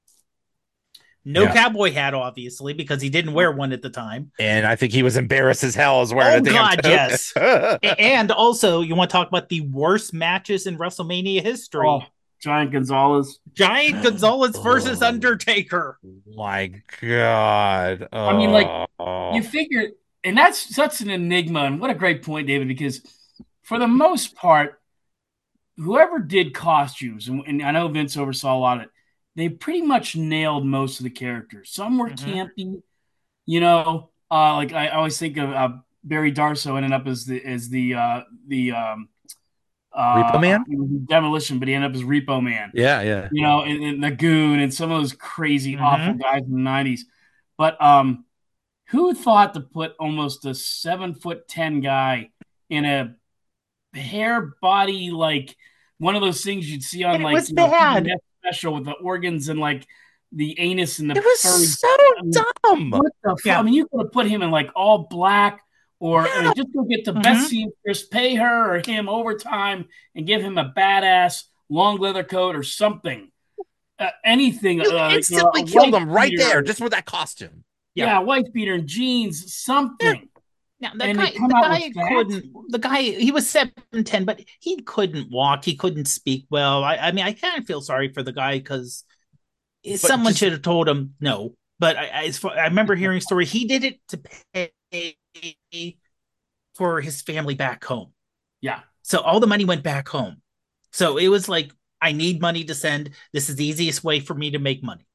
Speaker 3: No
Speaker 1: Yeah.
Speaker 3: cowboy hat, obviously, because he didn't wear one at the time.
Speaker 1: And I think he was embarrassed as hell as wearing
Speaker 3: Oh,
Speaker 1: a damn
Speaker 3: God,
Speaker 1: toga.
Speaker 3: yes. A- And also, you want to talk about the worst matches in WrestleMania history?
Speaker 2: Oh, Giant Gonzalez.
Speaker 3: Giant Gonzalez versus
Speaker 1: Oh.
Speaker 3: Undertaker.
Speaker 1: My God.
Speaker 2: I mean, like,
Speaker 1: Oh.
Speaker 2: You figure, and that's such an enigma. And what a great point, David, because for the most part, whoever did costumes, and, and I know Vince oversaw a lot of it, they pretty much nailed most of the characters. Some were
Speaker 3: Mhm.
Speaker 2: campy, you know. Uh, like I always think of uh, Barry Darso ended up as the as the uh, the um,
Speaker 1: Repo
Speaker 2: uh,
Speaker 1: Man?
Speaker 2: he was in Demolition, but he ended up as Repo Man.
Speaker 1: Yeah, yeah.
Speaker 2: You know, and, and the Goon and some of those crazy,
Speaker 3: Mhm.
Speaker 2: awful guys in the nineties. But um, who thought to put almost a seven foot ten guy in a hair body like one of those things you'd see on
Speaker 3: And it
Speaker 2: like
Speaker 3: was
Speaker 2: you know,
Speaker 3: bad.
Speaker 2: P B S special with the organs and like the anus and the
Speaker 1: It was
Speaker 2: furry.
Speaker 1: so
Speaker 2: I mean,
Speaker 1: dumb.
Speaker 2: what the fu-
Speaker 3: Yeah.
Speaker 2: I mean, you could have put him in like all black, or I
Speaker 1: Yeah.
Speaker 2: mean, just go get the
Speaker 3: Mhm.
Speaker 2: best seamstress, pay her or him overtime, and give him a badass long leather coat or something. Uh, anything.
Speaker 1: You
Speaker 2: uh,
Speaker 1: instantly
Speaker 2: you know, a
Speaker 1: killed
Speaker 2: wife
Speaker 1: him right
Speaker 2: beater.
Speaker 1: there just with that costume.
Speaker 2: Yeah,
Speaker 3: Yeah.
Speaker 2: wife beater and jeans, something.
Speaker 3: Now the
Speaker 2: And
Speaker 3: guy,
Speaker 2: they come
Speaker 3: the
Speaker 2: out
Speaker 3: guy
Speaker 2: with that?
Speaker 3: couldn't. The guy, he was seven ten, but he couldn't walk. He couldn't speak well. I, I mean, I kind of feel sorry for the guy because someone
Speaker 1: just-
Speaker 3: should have told him no. But I, I, as far, I remember hearing a story. He did it to pay for his family back home.
Speaker 2: Yeah.
Speaker 3: So all the money went back home. So it was like, I need money to send. This is the easiest way for me to make money.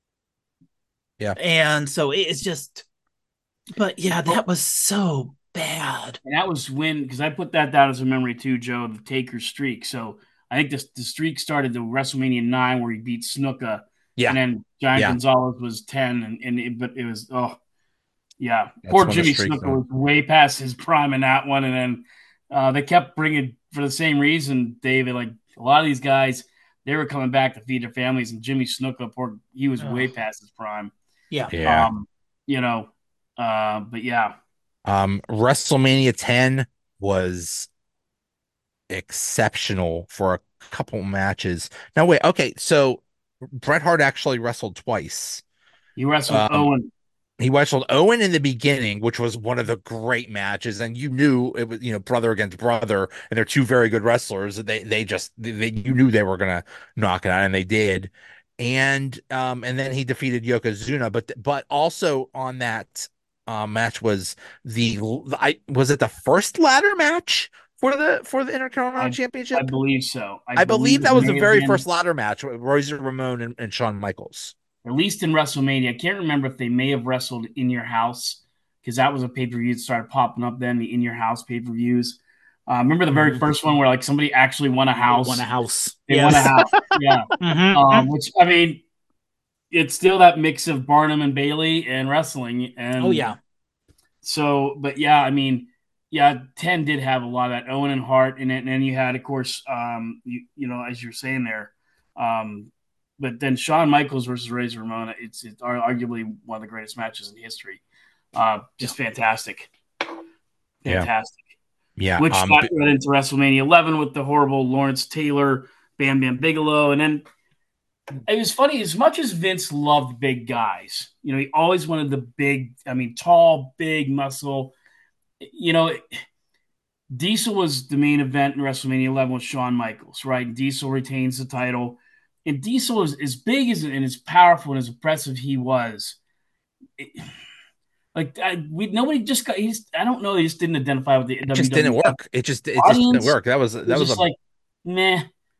Speaker 1: Yeah.
Speaker 3: And so it's just, but yeah, that was so bad.
Speaker 2: And that was when, because I put that down as a memory too, Joe, the Taker streak. So I think this, the streak started to WrestleMania nine where he beat Snuka.
Speaker 1: Yeah.
Speaker 2: And then Giant
Speaker 1: Yeah.
Speaker 2: Gonzalez was ten. And, and it, but it was, oh, yeah.
Speaker 1: That's
Speaker 2: Poor
Speaker 1: when the
Speaker 2: Jimmy
Speaker 1: streak
Speaker 2: Snuka
Speaker 1: went.
Speaker 2: was way past his prime in that one. And then uh, they kept bringing, for the same reason, David, like a lot of these guys, they were coming back to feed their families. And Jimmy Snuka, poor, he was
Speaker 3: Oh.
Speaker 2: way past his prime.
Speaker 3: Yeah.
Speaker 1: Yeah.
Speaker 2: Um, you know, uh, but yeah.
Speaker 1: Um, WrestleMania ten was exceptional for a couple matches. Now, wait, okay, so Bret Hart actually wrestled twice.
Speaker 2: He wrestled
Speaker 1: Um,
Speaker 2: Owen.
Speaker 1: He wrestled Owen in the beginning, which was one of the great matches, and you knew it was, you know, brother against brother, and they're two very good wrestlers. They they just they you knew they were gonna knock it out, and they did. And um and then he defeated Yokozuna, but but also on that uh, match was the I was it the first ladder match for the for the Intercontinental
Speaker 2: I,
Speaker 1: Championship?
Speaker 2: I believe so.
Speaker 1: I believe that was the
Speaker 2: it may
Speaker 1: very
Speaker 2: have
Speaker 1: first
Speaker 2: been,
Speaker 1: ladder match with Razor Ramon and, and Shawn Michaels.
Speaker 2: at least in WrestleMania. I can't remember if they may have wrestled In Your House because that was a pay per view that started popping up then. The In Your House pay per views. Uh, remember the very
Speaker 3: Mhm.
Speaker 2: first one where like somebody actually won a house.
Speaker 3: Won a house.
Speaker 2: They
Speaker 3: Yes.
Speaker 2: won a house. Yeah.
Speaker 3: Mhm.
Speaker 2: Um, which I mean, it's still that mix of Barnum and Bailey and wrestling. And
Speaker 3: Oh yeah.
Speaker 2: So, but yeah, I mean, yeah, ten did have a lot of that Owen and Hart in it, and then you had, of course, um, you you know, as you're saying there, um, but then Shawn Michaels versus Razor Ramon, it's it's arguably one of the greatest matches in history. Uh, just fantastic,
Speaker 1: Yeah.
Speaker 2: fantastic.
Speaker 1: Yeah,
Speaker 2: Which
Speaker 1: um,
Speaker 2: got right into WrestleMania eleven with the horrible Lawrence Taylor, Bam Bam Bigelow, and then it was funny. As much as Vince loved big guys, you know, he always wanted the big. I mean, tall, big, muscle. You know, Diesel was the main event in WrestleMania eleven with Shawn Michaels, right? And Diesel retains the title, and Diesel is as big as and as powerful and as impressive he was. It, like I, we, nobody just got. He's, I don't know. He just didn't identify with the.
Speaker 1: it just didn't work. It just it just didn't work. That was that
Speaker 2: It was
Speaker 1: was
Speaker 2: just
Speaker 1: a
Speaker 2: like, meh.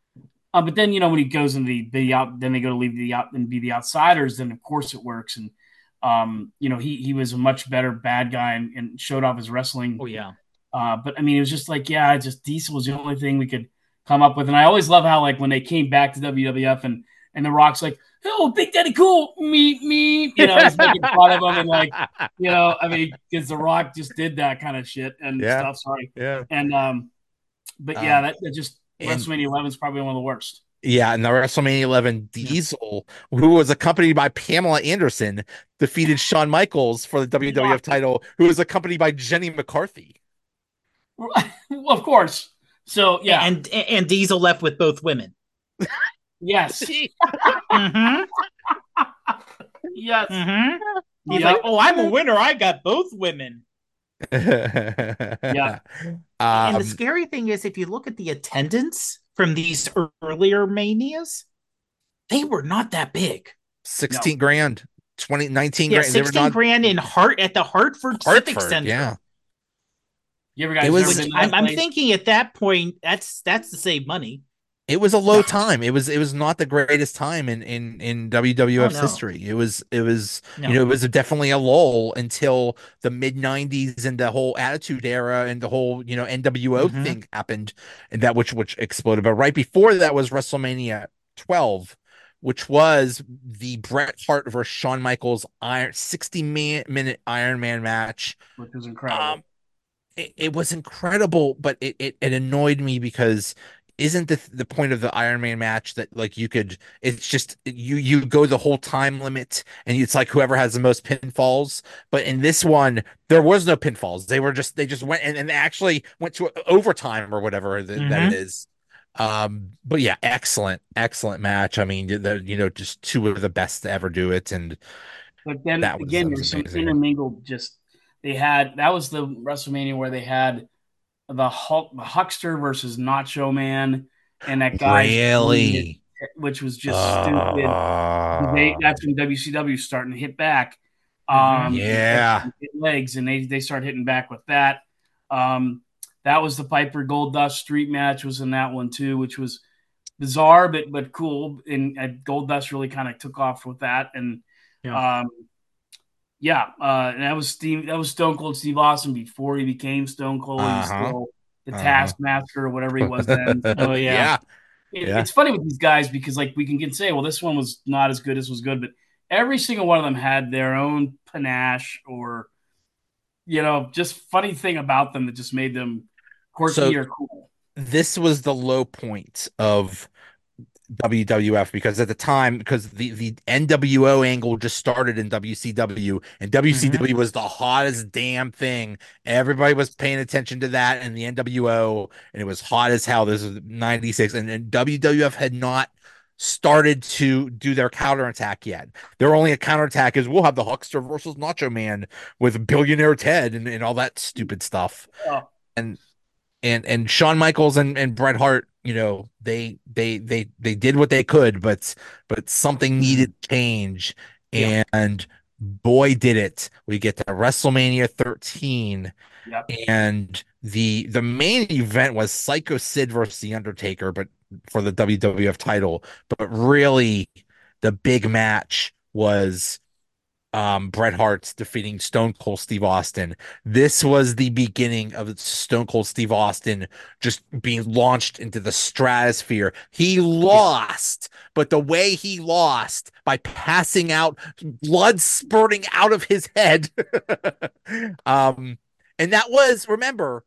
Speaker 2: Uh, but then, you know, when he goes in the the out, then they go to leave the out and be the outsiders. Then of course it works, and um, you know, he he was a much better bad guy and, and showed off his wrestling.
Speaker 3: Oh yeah.
Speaker 2: Uh, but I mean, it was just like, yeah, just Diesel was the only thing we could come up with. And I always love how like when they came back to W W F and and the Rock's like, oh, Big Daddy Cool, me me, you know, he's making fun of him and like, you know, I mean, because the Rock just did that kind of shit and
Speaker 1: Yeah,
Speaker 2: stuff. Sorry,
Speaker 1: yeah.
Speaker 2: and um, but yeah,
Speaker 1: Um,
Speaker 2: that, that just
Speaker 1: and
Speaker 2: WrestleMania eleven is probably one of the worst.
Speaker 1: yeah, and the WrestleMania eleven
Speaker 3: Yeah.
Speaker 1: Diesel, who was accompanied by Pamela Anderson, defeated Shawn Michaels for the
Speaker 2: Yeah,
Speaker 1: W W F title, who was accompanied by Jenny McCarthy.
Speaker 2: of course. So yeah,
Speaker 3: And and Diesel left with both women.
Speaker 2: yes,
Speaker 3: Mm-hmm.
Speaker 2: yes,
Speaker 3: Mm-hmm. He's
Speaker 2: Yep.
Speaker 3: like, oh, I'm a winner. I got both women.
Speaker 2: Yeah.
Speaker 3: And the
Speaker 1: Um,
Speaker 3: scary thing is, if you look at the attendance from these earlier manias, they were not that big.
Speaker 1: sixteen grand, twenty, nineteen
Speaker 3: Yeah,
Speaker 1: grand. They were
Speaker 3: sixteen
Speaker 1: not
Speaker 3: grand in Hart at the Hartford Civic
Speaker 1: Hartford.
Speaker 3: Center.
Speaker 1: Yeah.
Speaker 2: You ever guys
Speaker 1: It was-
Speaker 2: ever
Speaker 3: Which
Speaker 2: been to that
Speaker 3: I'm, I'm
Speaker 2: place?
Speaker 3: thinking at that point, that's that's to save money.
Speaker 1: It was a low time. It was it was not the greatest time in in in W W F's
Speaker 3: Oh, no.
Speaker 1: history. It was it was
Speaker 3: No.
Speaker 1: you know it was definitely a lull until the mid nineties and the whole Attitude Era and the whole you know N W O
Speaker 3: Mhm.
Speaker 1: thing happened and that which which exploded. But right before that was WrestleMania twelve, which was the Bret Hart versus Shawn Michaels iron sixty minute Iron Man match.
Speaker 2: Which was incredible.
Speaker 1: Um, it, it was incredible, but it, it, it annoyed me because isn't the the point of the Iron Man match that like you could it's just you you go the whole time limit and it's like whoever has the most pinfalls, but in this one there was no pinfalls. They were just they just went and, and they actually went to overtime or whatever that, that it
Speaker 3: Mhm.
Speaker 1: is. Um, but yeah, excellent, excellent match. I mean, the you know just two of the best to ever do it, and
Speaker 2: But then
Speaker 1: that was
Speaker 2: again,
Speaker 1: that was
Speaker 2: there's some
Speaker 1: amazing.
Speaker 2: intermingled. Just they had that was the WrestleMania where they had the Hulk, the Huckster versus Nacho Man, and that guy's
Speaker 1: Really?
Speaker 2: which was just stupid. They
Speaker 1: Uh,
Speaker 2: that's when W C W is starting to hit back,
Speaker 3: Mhm.
Speaker 2: um,
Speaker 1: yeah.
Speaker 2: hit legs, and they they start hitting back with that. Um, that was the Piper Goldust Street match was in that one too, which was bizarre but but cool. And uh, Goldust really kind of took off with that, and
Speaker 3: Yeah.
Speaker 2: um, yeah, uh, and that was Steve. That was Stone Cold Steve Austin before he became Stone Cold. He was
Speaker 1: Uh-huh.
Speaker 2: still the
Speaker 1: Uh-huh.
Speaker 2: Taskmaster or whatever he was then.
Speaker 3: Oh, yeah.
Speaker 1: Yeah.
Speaker 2: It,
Speaker 1: Yeah.
Speaker 2: It's funny with these guys because like we can get say, well, this one was not as good. This was good, but every single one of them had their own panache or you know just funny thing about them that just made them quirky
Speaker 1: So
Speaker 2: or cool.
Speaker 1: this was the low point of W W F because at the time, because the, the N W O angle just started in W C W and W C W was the hottest damn thing. Everybody was paying attention to that and the N W O, and it was hot as hell. This was ninety-six, and, and W W F had not started to do their counterattack yet. Their only counterattack is we'll have the Huckster versus Nacho Man with Billionaire Ted and, and all that stupid stuff.
Speaker 2: Oh,
Speaker 1: And and and Shawn Michaels and, and Bret Hart, you know, they they they they did what they could, but but something needed to change,
Speaker 3: Yeah.
Speaker 1: and boy did it. We get to WrestleMania thirteen,
Speaker 2: yep.
Speaker 1: and the the main event was Psycho Sid versus The Undertaker, but for the W W F title. But really, the big match was um Bret Hart's defeating Stone Cold Steve Austin. This was the beginning of Stone Cold Steve Austin just being launched into the stratosphere. He lost, but the way he lost by passing out, blood spurting out of his head. um and that was, remember,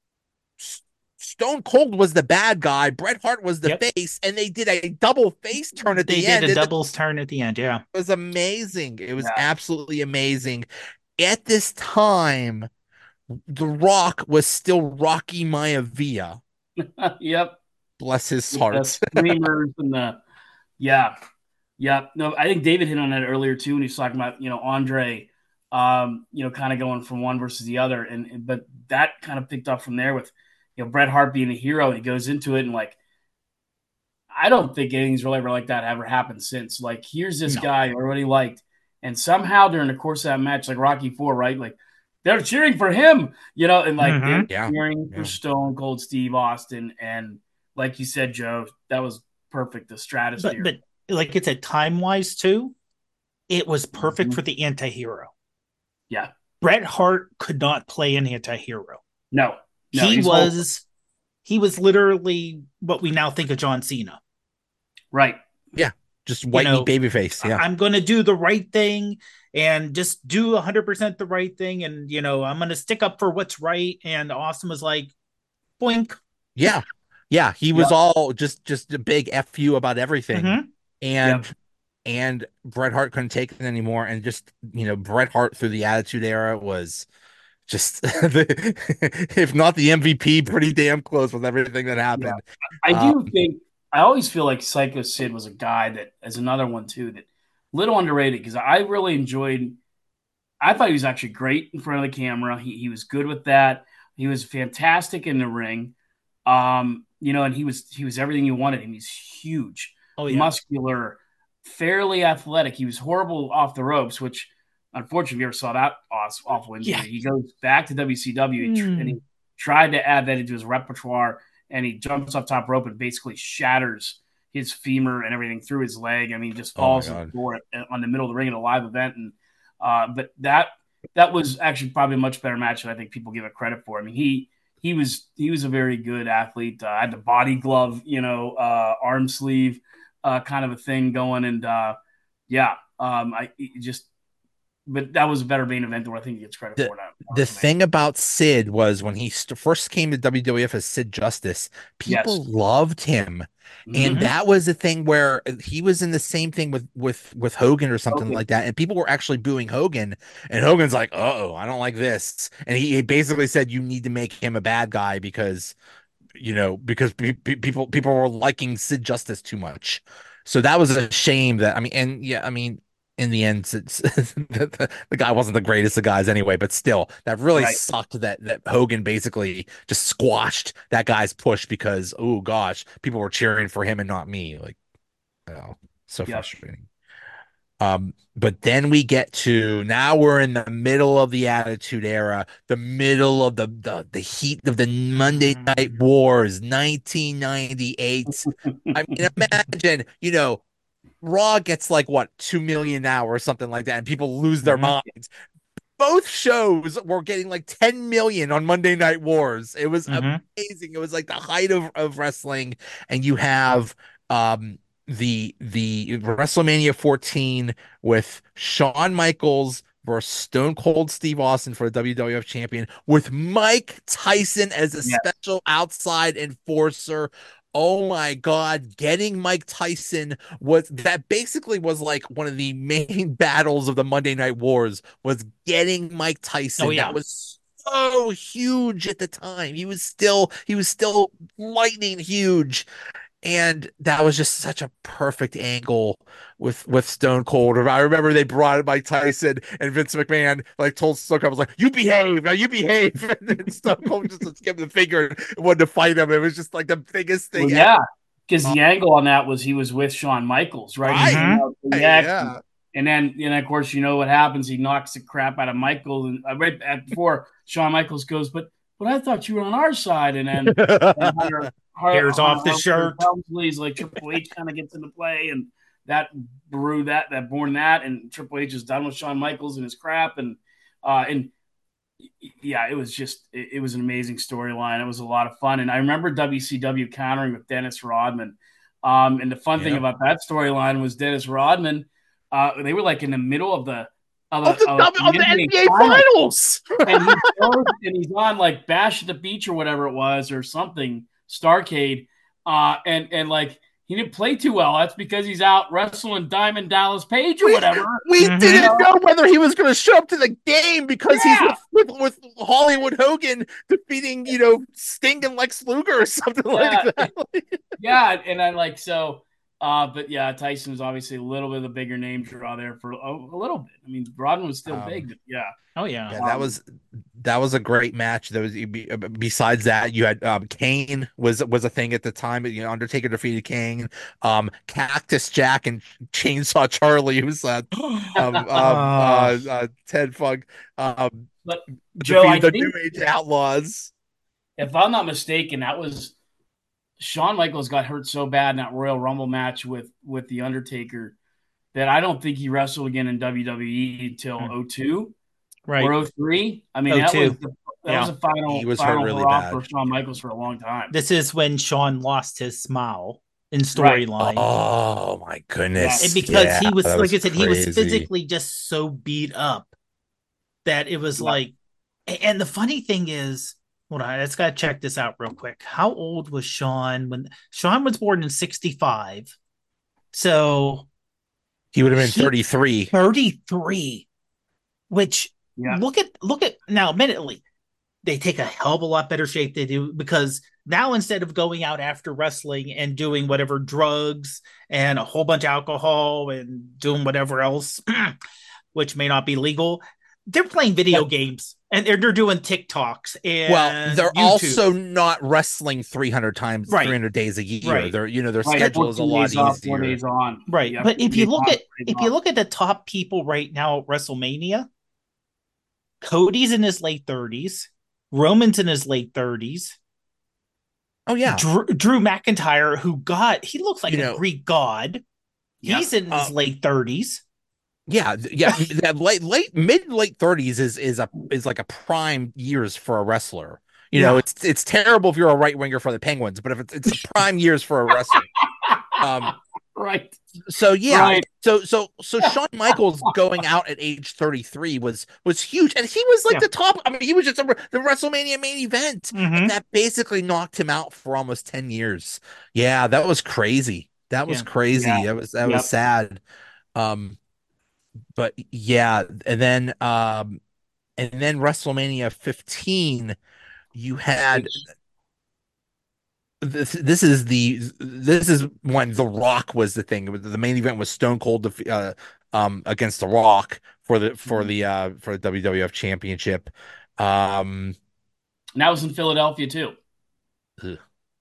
Speaker 1: Stone Cold was the bad guy, Bret Hart was the
Speaker 3: Yep.
Speaker 1: face, and they did a double face turn at
Speaker 3: They
Speaker 1: the
Speaker 3: did
Speaker 1: end.
Speaker 3: a
Speaker 1: And
Speaker 3: doubles turn at the end. Yeah.
Speaker 1: it was amazing. It was
Speaker 2: Yeah.
Speaker 1: absolutely amazing. At this time, The Rock was still Rocky Maivia.
Speaker 2: Yep.
Speaker 1: Bless his
Speaker 2: With the
Speaker 1: heart.
Speaker 2: screamers and the yeah. Yeah, no, I think David hit on that earlier too when he was talking about you know Andre, um, you know, kind of going from one versus the other, and but that kind of picked up from there with you know Bret Hart being a hero, and he goes into it and like I don't think anything's really ever like that ever happened since. Like here's this
Speaker 3: No.
Speaker 2: guy everybody liked, and somehow during the course of that match, like Rocky Four, right, like they're cheering for him, you know, and like
Speaker 3: Mhm.
Speaker 2: they're
Speaker 1: Yeah,
Speaker 2: cheering
Speaker 1: yeah.
Speaker 2: for Stone Cold Steve Austin, and like you said, Joe, that was perfect. The
Speaker 3: But
Speaker 2: stratosphere.
Speaker 3: but like it's a time wise too, it was perfect
Speaker 2: Mhm.
Speaker 3: for the anti-hero.
Speaker 2: Yeah.
Speaker 3: Bret Hart could not play an anti-hero.
Speaker 2: No. No.
Speaker 3: He
Speaker 2: He's horrible.
Speaker 3: was he was literally what we now think of John Cena.
Speaker 2: Right.
Speaker 1: Yeah, just
Speaker 3: You
Speaker 1: white meat
Speaker 3: know,
Speaker 1: baby face. Yeah,
Speaker 3: I'm going to do the right thing and just do one hundred percent the right thing. And, you know, I'm going to stick up for what's right. And Austin was like, boink.
Speaker 1: yeah, yeah. He was
Speaker 2: Yep.
Speaker 1: all just just a big F you about everything,
Speaker 3: Mm-hmm.
Speaker 1: and
Speaker 2: Yep.
Speaker 1: and Bret Hart couldn't take it anymore. And just you know, Bret Hart through the Attitude Era was just the, if not the M V P, pretty damn close with everything that
Speaker 2: Yeah.
Speaker 1: happened.
Speaker 2: I
Speaker 1: Uh,
Speaker 2: do think I always feel like Psycho Sid was a guy that as another one too that little underrated because I really enjoyed. I thought he was actually great in front of the camera. He he was good with that. He was fantastic in the ring. Um, you know, and he was he was everything you wanted him. He's huge,
Speaker 3: Oh, yeah.
Speaker 2: muscular, fairly athletic. He was horrible off the ropes, which unfortunately, if you ever saw that awful injury,
Speaker 3: Yeah.
Speaker 2: he goes back to W C W
Speaker 3: Mm.
Speaker 2: and he tried to add that into his repertoire, and he jumps off top rope and basically shatters his femur and everything through his leg. I mean, he just
Speaker 1: oh my
Speaker 2: falls on the
Speaker 1: God.
Speaker 2: floor on the middle of the ring at a live event, and uh, but that that was actually probably a much better match than I think people give it credit for. I mean, he he was he was a very good athlete. Uh, had the body glove, you know, uh, arm sleeve uh, kind of a thing going, and uh, yeah, um, I just. But that was a better main event than what I think he gets credit
Speaker 1: The,
Speaker 2: for now.
Speaker 1: the thing about Sid was when he st first came to W W F as Sid Justice, people
Speaker 2: Yes.
Speaker 1: loved him. And
Speaker 2: Mhm.
Speaker 1: that was the thing where he was in the same thing with with with Hogan or something
Speaker 2: Okay.
Speaker 1: like that, and people were actually booing Hogan, and Hogan's like, "Uh-oh, I don't like this," and he, he basically said, "You need to make him a bad guy because you know because pe pe people people were liking Sid Justice too much." So that was a shame that I mean, and yeah, I mean, in the end, it's, the, the, the guy wasn't the greatest of guys anyway, but still, that really
Speaker 2: Right.
Speaker 1: sucked that that Hogan basically just squashed that guy's push because oh gosh, people were cheering for him and not me. Like, oh, so
Speaker 2: Yep.
Speaker 1: frustrating. Um, but then we get to now we're in the middle of the Attitude Era, the middle of the the, the heat of the Monday Night Wars, nineteen ninety-eight. I mean, imagine, you know, Raw gets like what two million now or something like that, and people lose their
Speaker 3: Mhm.
Speaker 1: minds. Both shows were getting like ten million on Monday Night Wars. It was
Speaker 3: Mhm.
Speaker 1: amazing. It was like the height of, of wrestling, and you have um the the WrestleMania fourteen with Shawn Michaels versus Stone Cold Steve Austin for the W W F champion with Mike Tyson as a
Speaker 2: Yeah.
Speaker 1: special outside enforcer. Oh my God, getting Mike Tyson was that basically was like one of the main battles of the Monday Night Wars was getting Mike Tyson.
Speaker 3: Oh, yeah.
Speaker 1: That was so huge at the time. He was still he was still lightning huge. And that was just such a perfect angle with with Stone Cold. I remember they brought in Mike Tyson and Vince McMahon like told Stone Cold was like, "You behave, now you behave." And then Stone Cold just was giving the finger and wanted to fight him. It was just like the biggest
Speaker 2: Well,
Speaker 1: thing ever.
Speaker 2: yeah, because the angle on that was he was with Shawn Michaels, right? He
Speaker 1: Right.
Speaker 2: came
Speaker 3: Mhm.
Speaker 2: out the neck,
Speaker 1: Yeah.
Speaker 2: and then, and of course, you know what happens. He knocks the crap out of Michaels, and uh, right at- before Shawn Michaels goes, but but I thought you were on our side, and then and Hunter, Hunter,
Speaker 3: Tears off the
Speaker 2: Hunter
Speaker 3: shirt.
Speaker 2: Helmsley's like Triple H kind of gets into play, and that brewed that that born that, and Triple H is done with Shawn Michaels and his crap, and uh, and yeah, it was just it, it was an amazing storyline. It was a lot of fun, and I remember W C W countering with Dennis Rodman. Um, and the fun thing
Speaker 1: Yeah.
Speaker 2: about that storyline was Dennis Rodman. Uh, they were like in the middle of the of,
Speaker 1: Of
Speaker 2: a,
Speaker 1: the,
Speaker 2: of
Speaker 1: of,
Speaker 2: an
Speaker 1: of the
Speaker 2: N B A
Speaker 1: N B A
Speaker 2: finals,
Speaker 1: finals.
Speaker 2: and he goes and he's on like Bash at the Beach or whatever it was or something Starcade, uh, and and like he didn't play too well. That's because he's out wrestling Diamond Dallas Page or
Speaker 1: We,
Speaker 2: whatever.
Speaker 1: we
Speaker 3: Mhm.
Speaker 1: didn't know whether he was going to show up to the game because he's
Speaker 2: Yeah.
Speaker 1: with, with, with Hollywood Hogan defeating, you know, Sting and Lex Luger or something like
Speaker 2: Yeah.
Speaker 1: that.
Speaker 2: Yeah, and I like so. Uh, but yeah, Tyson was obviously a little bit of a bigger name draw there for a, a little bit. I mean, Rodman was still
Speaker 1: Um,
Speaker 2: big, but yeah.
Speaker 3: Oh, yeah.
Speaker 1: Yeah, that
Speaker 2: Um,
Speaker 1: was that was a great match. There was besides that, you had um, Kane was was a thing at the time. You know, Undertaker defeated Kane. Um, Cactus Jack and Chainsaw Charlie, who's uh, um, um, uh, uh, Ted Funk, um,
Speaker 2: but Joe, I
Speaker 1: defeated the
Speaker 2: think
Speaker 1: New Age Outlaws.
Speaker 2: if I'm not mistaken, that was Shawn Michaels got hurt so bad in that Royal Rumble match with with the Undertaker that I don't think he wrestled again in W W E until
Speaker 3: Mm.
Speaker 2: oh two
Speaker 3: Right.
Speaker 2: or oh three. I mean,
Speaker 3: oh
Speaker 2: that was
Speaker 3: two.
Speaker 2: the, that
Speaker 3: Yeah.
Speaker 2: was a
Speaker 1: He
Speaker 2: final
Speaker 1: was hurt
Speaker 2: final
Speaker 1: really
Speaker 2: hurrah
Speaker 1: bad.
Speaker 2: for Shawn Michaels for a long time.
Speaker 3: This is when Shawn lost his smile in
Speaker 2: Right.
Speaker 3: storyline.
Speaker 1: Oh my goodness.
Speaker 3: And because
Speaker 1: Yeah,
Speaker 3: he was,
Speaker 1: that
Speaker 3: like I said, he was
Speaker 1: crazy.
Speaker 3: physically just so beat up that it was
Speaker 2: Yeah.
Speaker 3: like, and the funny thing is, hold on, let's gotta check this out real quick. How old was Shawn when Shawn was born in sixty-five? So
Speaker 1: He would have been
Speaker 3: he-
Speaker 1: thirty-three.
Speaker 3: thirty-three, which
Speaker 2: Yeah.
Speaker 3: look at look at now, admittedly, they take a hell of a lot better shape they do, because now instead of going out after wrestling and doing whatever drugs and a whole bunch of alcohol and doing whatever else, which may not be legal, they're playing video
Speaker 1: Well-
Speaker 3: games and they're, they're doing TikToks and
Speaker 1: Well, they're
Speaker 3: YouTube.
Speaker 1: also not wrestling three hundred times,
Speaker 3: Right.
Speaker 1: three hundred days a year.
Speaker 3: Right.
Speaker 1: They're, you know, their
Speaker 2: Right.
Speaker 1: schedule is a
Speaker 2: fourteen
Speaker 1: lot
Speaker 2: days off, four
Speaker 1: easier.
Speaker 2: days on.
Speaker 3: Right.
Speaker 2: Yeah,
Speaker 3: But if you
Speaker 2: days
Speaker 3: look
Speaker 2: on,
Speaker 3: at
Speaker 2: days
Speaker 3: if
Speaker 2: off.
Speaker 3: you look at the top people right now at WrestleMania, Cody's in his late thirties, Roman's in his late thirties.
Speaker 1: Oh yeah.
Speaker 3: Drew, Drew McIntyre, who got he looks like
Speaker 1: You
Speaker 3: a
Speaker 1: know,
Speaker 3: Greek god.
Speaker 2: Yeah.
Speaker 3: He's in his
Speaker 1: Uh,
Speaker 3: late thirties.
Speaker 1: Yeah, th- yeah. That late, late, mid, late thirties is is a is like a prime years for a wrestler. You know,
Speaker 3: Yeah.
Speaker 1: it's it's terrible if you're a right winger for the Penguins, but if it's it's the prime years for a wrestler. Um,
Speaker 2: Right.
Speaker 1: so yeah,
Speaker 2: Right.
Speaker 1: so so so Shawn Michaels going out at age thirty-three was was huge, and he was like
Speaker 3: Yeah.
Speaker 1: the top. I mean, he was just a, the WrestleMania main event,
Speaker 3: Mhm.
Speaker 1: and that basically knocked him out for almost ten years. Yeah, that was crazy. That was
Speaker 3: Yeah.
Speaker 1: crazy.
Speaker 2: Yeah.
Speaker 1: That was that
Speaker 2: Yep.
Speaker 1: was sad. Um, but yeah, and then um, and then WrestleMania fifteen, you had this. This is the this is when The Rock was the thing. The main event was Stone Cold def- uh, um against The Rock for the for
Speaker 2: Mm-hmm.
Speaker 1: the uh for the W W F Championship. Um,
Speaker 2: And that was in Philadelphia too.
Speaker 1: ugh.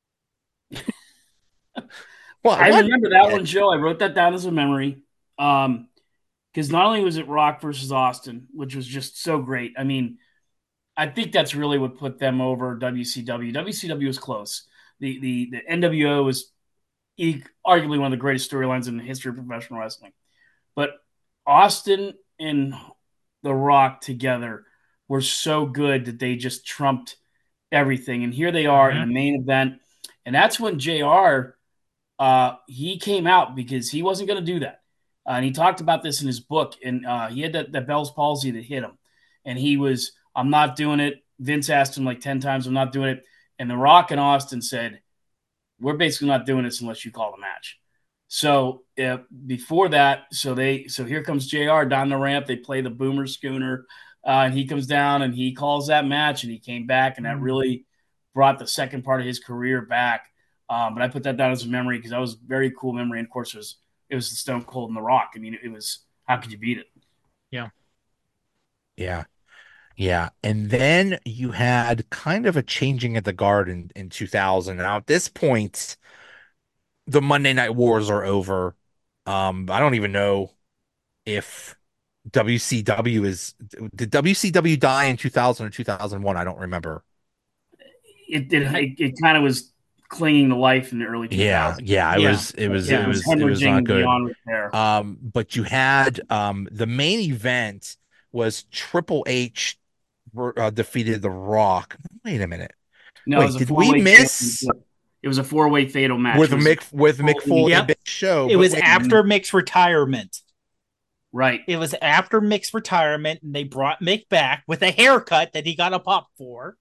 Speaker 1: Well,
Speaker 2: I
Speaker 1: what?
Speaker 2: remember that one, Joe. I wrote that down as a memory. Um, because not only was it Rock versus Austin, which was just so great. I mean, I think that's really what put them over W C W. W C W was close. The the the N W O was e- arguably one of the greatest storylines in the history of professional wrestling. But Austin and The Rock together were so good that they just trumped everything. And here they are
Speaker 3: Mhm.
Speaker 2: in the main event. And that's when J R uh, he came out because he wasn't going to do that. Uh, and he talked about this in his book. And uh, he had that, that Bell's palsy that hit him. And he was, I'm not doing it. Vince asked him like ten times, I'm not doing it. And The Rock and Austin said, we're basically not doing this unless you call the match. So uh, before that, so they, so here comes J R down the ramp. They play the Boomer Schooner, uh, and he comes down and he calls that match, and he came back, and that really brought the second part of his career back. Um, but I put that down as a memory because that was a very cool memory. And of course, it was it was the Stone Cold and The Rock. I mean, it was, how could you beat it?
Speaker 3: Yeah.
Speaker 1: Yeah. Yeah. And then you had kind of a changing of the guard in, in two thousand. Now, at this point, the Monday Night Wars are over. Um, I don't even know if W C W is, did W C W die in two thousand or two thousand one? I don't remember.
Speaker 2: It it, it, it kind of was clinging to life in the early
Speaker 1: Yeah.
Speaker 2: two thousands.
Speaker 1: Yeah. It
Speaker 3: Yeah.
Speaker 1: was, it was,
Speaker 3: Yeah.
Speaker 1: it
Speaker 2: It was
Speaker 1: was, it was not
Speaker 2: hemorrhaging
Speaker 1: good.
Speaker 2: beyond repair.
Speaker 1: Um, but you had um the main event was Triple H uh, defeated The Rock. Wait a minute.
Speaker 2: No,
Speaker 1: Wait,
Speaker 2: it was a
Speaker 1: did we
Speaker 2: four-way
Speaker 1: miss
Speaker 2: fatal- It was a four-way fatal match.
Speaker 1: with
Speaker 2: It was-
Speaker 1: Mick with Mick Foley
Speaker 3: Yep.
Speaker 1: and Big Show?
Speaker 3: It
Speaker 1: but
Speaker 3: was
Speaker 1: wait,
Speaker 3: after Mick's retirement.
Speaker 2: right.
Speaker 3: It was after Mick's retirement, and they brought Mick back with a haircut that he got a pop for.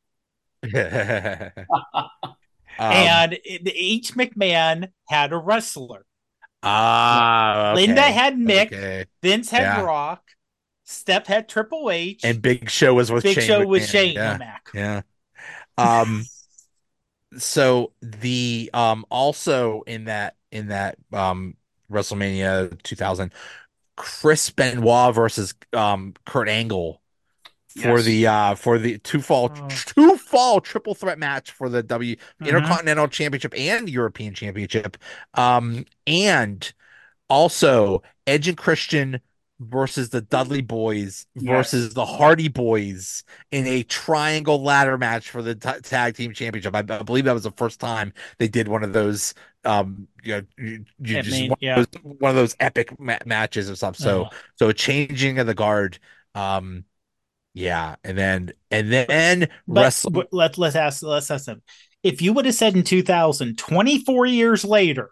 Speaker 1: Um,
Speaker 3: and it, each McMahon had a wrestler.
Speaker 1: ah, okay.
Speaker 3: Linda had Mick,
Speaker 1: Okay.
Speaker 3: Vince had
Speaker 1: Yeah.
Speaker 3: Rock, Steph had Triple H,
Speaker 1: And Big Show was with
Speaker 3: Big
Speaker 1: Shane
Speaker 3: Show was
Speaker 1: McMahon.
Speaker 3: Shane
Speaker 1: Yeah.
Speaker 3: O'Mac.
Speaker 1: Yeah. Um so the um also in that in that um WrestleMania two thousand, Chris Benoit versus um Kurt Angle for
Speaker 2: Yes.
Speaker 1: the uh for the two fall
Speaker 3: Oh.
Speaker 1: two fall triple threat match for the W
Speaker 3: Mhm.
Speaker 1: Intercontinental Championship and European Championship. Um and also Edge and Christian versus the Dudley Boys versus
Speaker 2: Yes.
Speaker 1: the Hardy Boys in a triangle ladder match for the t tag team championship. I, I believe that was the first time they did one of those. Um, you know, you, you
Speaker 3: I
Speaker 1: just
Speaker 3: mean,
Speaker 1: one
Speaker 3: yeah.
Speaker 1: of those, one of those epic ma matches or something. So,
Speaker 3: Uh,
Speaker 1: so a changing of the guard. Um, yeah, and then and then
Speaker 3: but,
Speaker 1: wrestle.
Speaker 3: but let let's ask let's ask them. If you would have said in two thousand, twenty-four years later,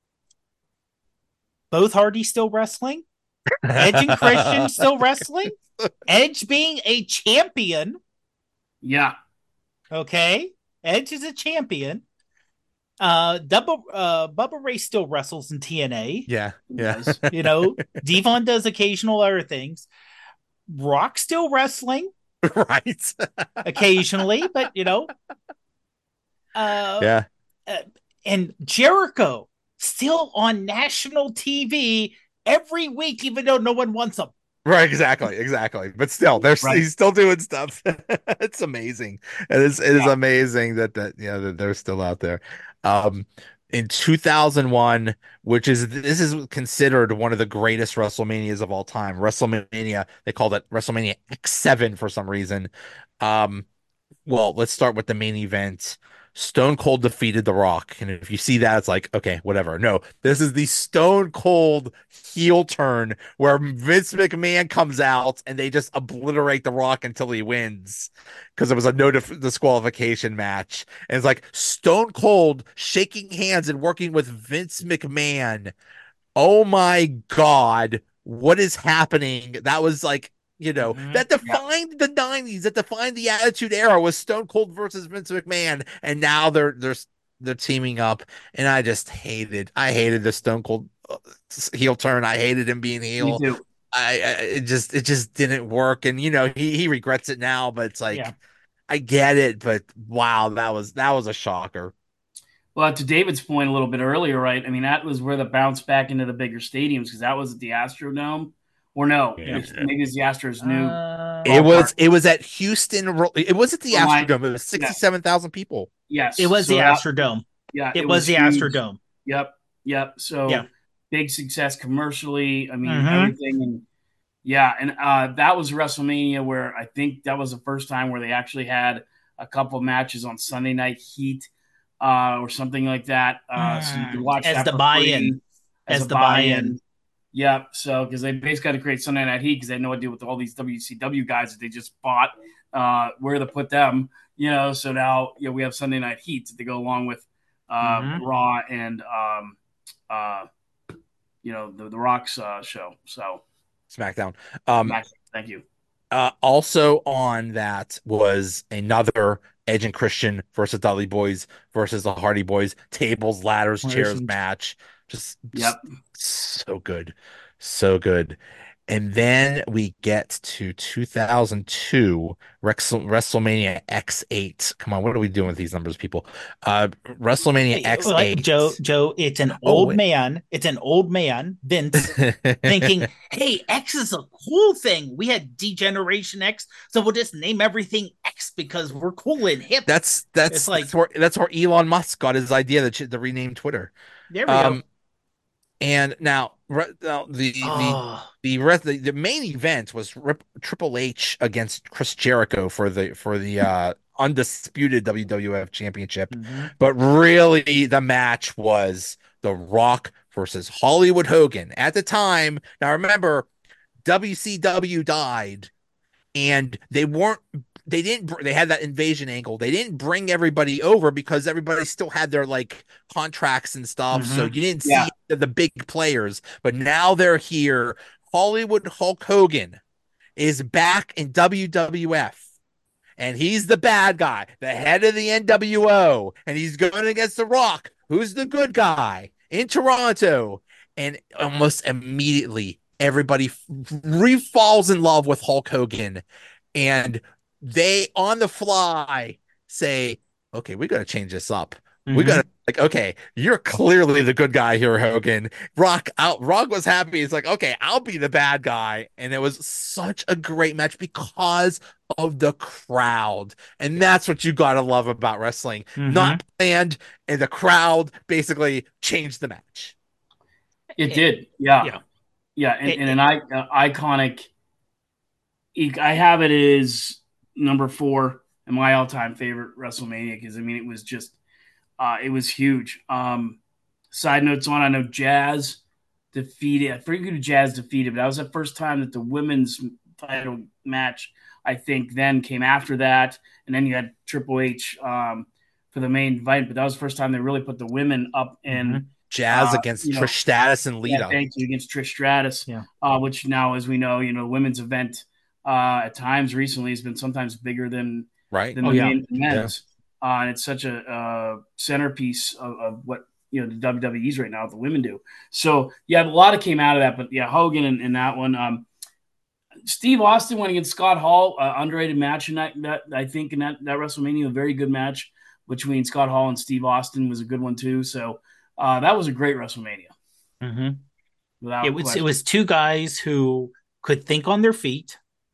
Speaker 3: both Hardy still wrestling, Edge and Christian still wrestling, Edge being a champion,
Speaker 2: Yeah.
Speaker 3: okay, Edge is a champion. Uh, double uh, Bubba Ray still wrestles in T N A.
Speaker 1: Yeah,
Speaker 2: It
Speaker 1: yeah,
Speaker 2: does.
Speaker 3: You know, Devon does occasional other things. Rock still wrestling
Speaker 1: right.
Speaker 3: occasionally, but you know, uh,
Speaker 1: Yeah.
Speaker 3: uh, and Jericho still on national T V every week, even though no one wants him.
Speaker 1: Right, exactly, exactly. But still, there's
Speaker 2: Right.
Speaker 1: he's still doing stuff. It's amazing. It is it is
Speaker 2: Yeah.
Speaker 1: amazing that that yeah that they're still out there. Um, in two thousand one, which is this is considered one of the greatest WrestleManias of all time. WrestleMania, they called it WrestleMania X seven for some reason. Um, well, let's start with the main event. Stone Cold defeated The Rock. And if you see that, it's like, okay, whatever. No, this is the Stone Cold heel turn where Vince McMahon comes out and they just obliterate The Rock until he wins because it was a no dif- disqualification match. And it's like Stone Cold shaking hands and working with Vince McMahon. Oh my God, what is happening? That was like, you know,
Speaker 3: Mm-hmm.
Speaker 1: that
Speaker 2: Yeah.
Speaker 1: defined the nineties, that defined the Attitude Era was Stone Cold versus Vince McMahon, and now they're they're they're teaming up, and I just hated, I hated the Stone Cold uh, heel turn. I hated him being
Speaker 2: Me
Speaker 1: heel.
Speaker 2: too.
Speaker 1: I, I it just it just didn't work, and you know he he regrets it now, but it's
Speaker 3: Yeah.
Speaker 1: like I get it, but wow, that was that was a shocker.
Speaker 2: Well, to David's point a little bit earlier, right? I mean, that was where the bounce back into the bigger stadiums because that was at the Astrodome, or no,
Speaker 1: Yeah.
Speaker 2: it's, maybe it's the Astros' new
Speaker 3: Uh,
Speaker 1: It
Speaker 2: ballpark.
Speaker 1: was it was at Houston. Ro- It was at the
Speaker 2: For my
Speaker 1: Astrodome. It was
Speaker 2: yeah,
Speaker 1: sixty-seven thousand people.
Speaker 2: yes.
Speaker 3: it was
Speaker 2: So
Speaker 3: the
Speaker 2: that
Speaker 3: Astrodome.
Speaker 2: yeah,
Speaker 3: It
Speaker 2: it
Speaker 3: was
Speaker 2: was
Speaker 3: the
Speaker 2: huge.
Speaker 3: Astrodome.
Speaker 2: Yep, yep.
Speaker 3: Yeah.
Speaker 2: So big success commercially. I mean,
Speaker 3: Mhm.
Speaker 2: everything, and yeah, and uh, that was WrestleMania where I think that was the first time where they actually had a couple matches on Sunday Night Heat uh, or something like that. Uh, so you could
Speaker 3: Mm,
Speaker 2: watch
Speaker 3: as
Speaker 2: that
Speaker 3: the
Speaker 2: for
Speaker 3: buy-in.
Speaker 2: free as
Speaker 3: As
Speaker 2: a
Speaker 3: the buy-in.
Speaker 2: buy-in. Yep. So because they basically got to create Sunday Night Heat because they had no idea with all these W C W guys that they just bought uh, where to put them. You know, so now you know, we have Sunday Night Heat to go along with uh,
Speaker 3: Mhm.
Speaker 2: Raw and um, uh, you know the the Rock's uh, show. So
Speaker 1: SmackDown. Um,
Speaker 2: Max, thank you.
Speaker 1: uh, also on that was another Edge and Christian versus Dudley Boys versus the Hardy Boys tables, ladders, chairs match. Just, just
Speaker 2: Yep.
Speaker 1: so good, so good. And then we get to two thousand two Wrestle- WrestleMania X eight. Come on, what are we doing with these numbers, people? Uh, WrestleMania
Speaker 3: Hey, like,
Speaker 1: X eight.
Speaker 3: Joe, Joe, it's an
Speaker 1: Oh,
Speaker 3: old
Speaker 1: wait.
Speaker 3: man. It's an old man, Vince, thinking, hey, X is a cool thing. We had Degeneration X, so we'll just name everything X because we're cool and hip.
Speaker 1: That's that's
Speaker 3: It's like-
Speaker 1: that's where that's where Elon Musk got his idea to, ch- to rename Twitter.
Speaker 3: There we
Speaker 1: Um,
Speaker 3: go.
Speaker 1: and now, re- now the the
Speaker 3: Oh,
Speaker 1: the, rest, the the main event was Rip, Triple H against Chris Jericho for the for the uh, undisputed W W F Championship.
Speaker 3: mhm.
Speaker 1: But really, the match was The Rock versus Hollywood Hogan. At the time, now remember, W C W died, and they weren't they didn't br- they had that invasion angle. They didn't bring everybody over because everybody still had their like contracts and stuff, so
Speaker 3: Mhm.
Speaker 1: you didn't
Speaker 2: Yeah.
Speaker 1: see the, the big players. But now they're here. Hollywood Hulk Hogan is back in W W F, and he's the bad guy, the head of the N W O, and he's going against The Rock, who's the good guy in Toronto. And almost immediately, everybody re falls in love with Hulk Hogan, and they on the fly say, "Okay, we got to change this up. We got to like, okay, you're clearly the good guy here, Hogan." Rock out. Rock was happy. He's like, "Okay, I'll be the bad guy," and it was such a great match because of the crowd, and that's what you gotta love about wrestling.
Speaker 3: Mhm.
Speaker 1: Not planned, and the crowd basically changed the match.
Speaker 2: It did. Yeah.
Speaker 3: Yeah.
Speaker 2: Yeah, and,
Speaker 3: It,
Speaker 2: and
Speaker 3: it,
Speaker 2: an uh, iconic. I have it as number four and my all-time favorite WrestleMania because I mean it was just uh, it was huge. Um, side notes on, I know Jazz defeated. I forget who Jazz defeated, but that was the first time that the women's title match I think then came after that, and then you had Triple H um, for the main fight. But that was the first time they really put the women up
Speaker 3: mhm.
Speaker 2: in.
Speaker 1: Jazz
Speaker 2: Uh,
Speaker 1: against
Speaker 2: you know,
Speaker 1: Trish Stratus and
Speaker 2: yeah,
Speaker 1: Lita.
Speaker 2: thank you against Trish Stratus,
Speaker 3: Yeah.
Speaker 2: uh, which now, as we know, you know, the women's event uh, at times recently has been sometimes bigger than
Speaker 1: Right.
Speaker 2: than
Speaker 3: Oh
Speaker 2: the
Speaker 3: yeah.
Speaker 2: main
Speaker 1: Yeah.
Speaker 2: men's, uh, and it's such a uh, centerpiece of, of what you know the W W E's right now what the women do. So yeah, a lot of came out of that, but yeah, Hogan in, in that one. Um, Steve Austin went against Scott Hall, uh, underrated match in that, that I think in that, that WrestleMania, a very good match between Scott Hall and Steve Austin was a good one too. So uh, that was a great WrestleMania
Speaker 3: Mm-hmm. It
Speaker 2: without
Speaker 3: was it
Speaker 2: question.
Speaker 3: was two guys who could think on their feet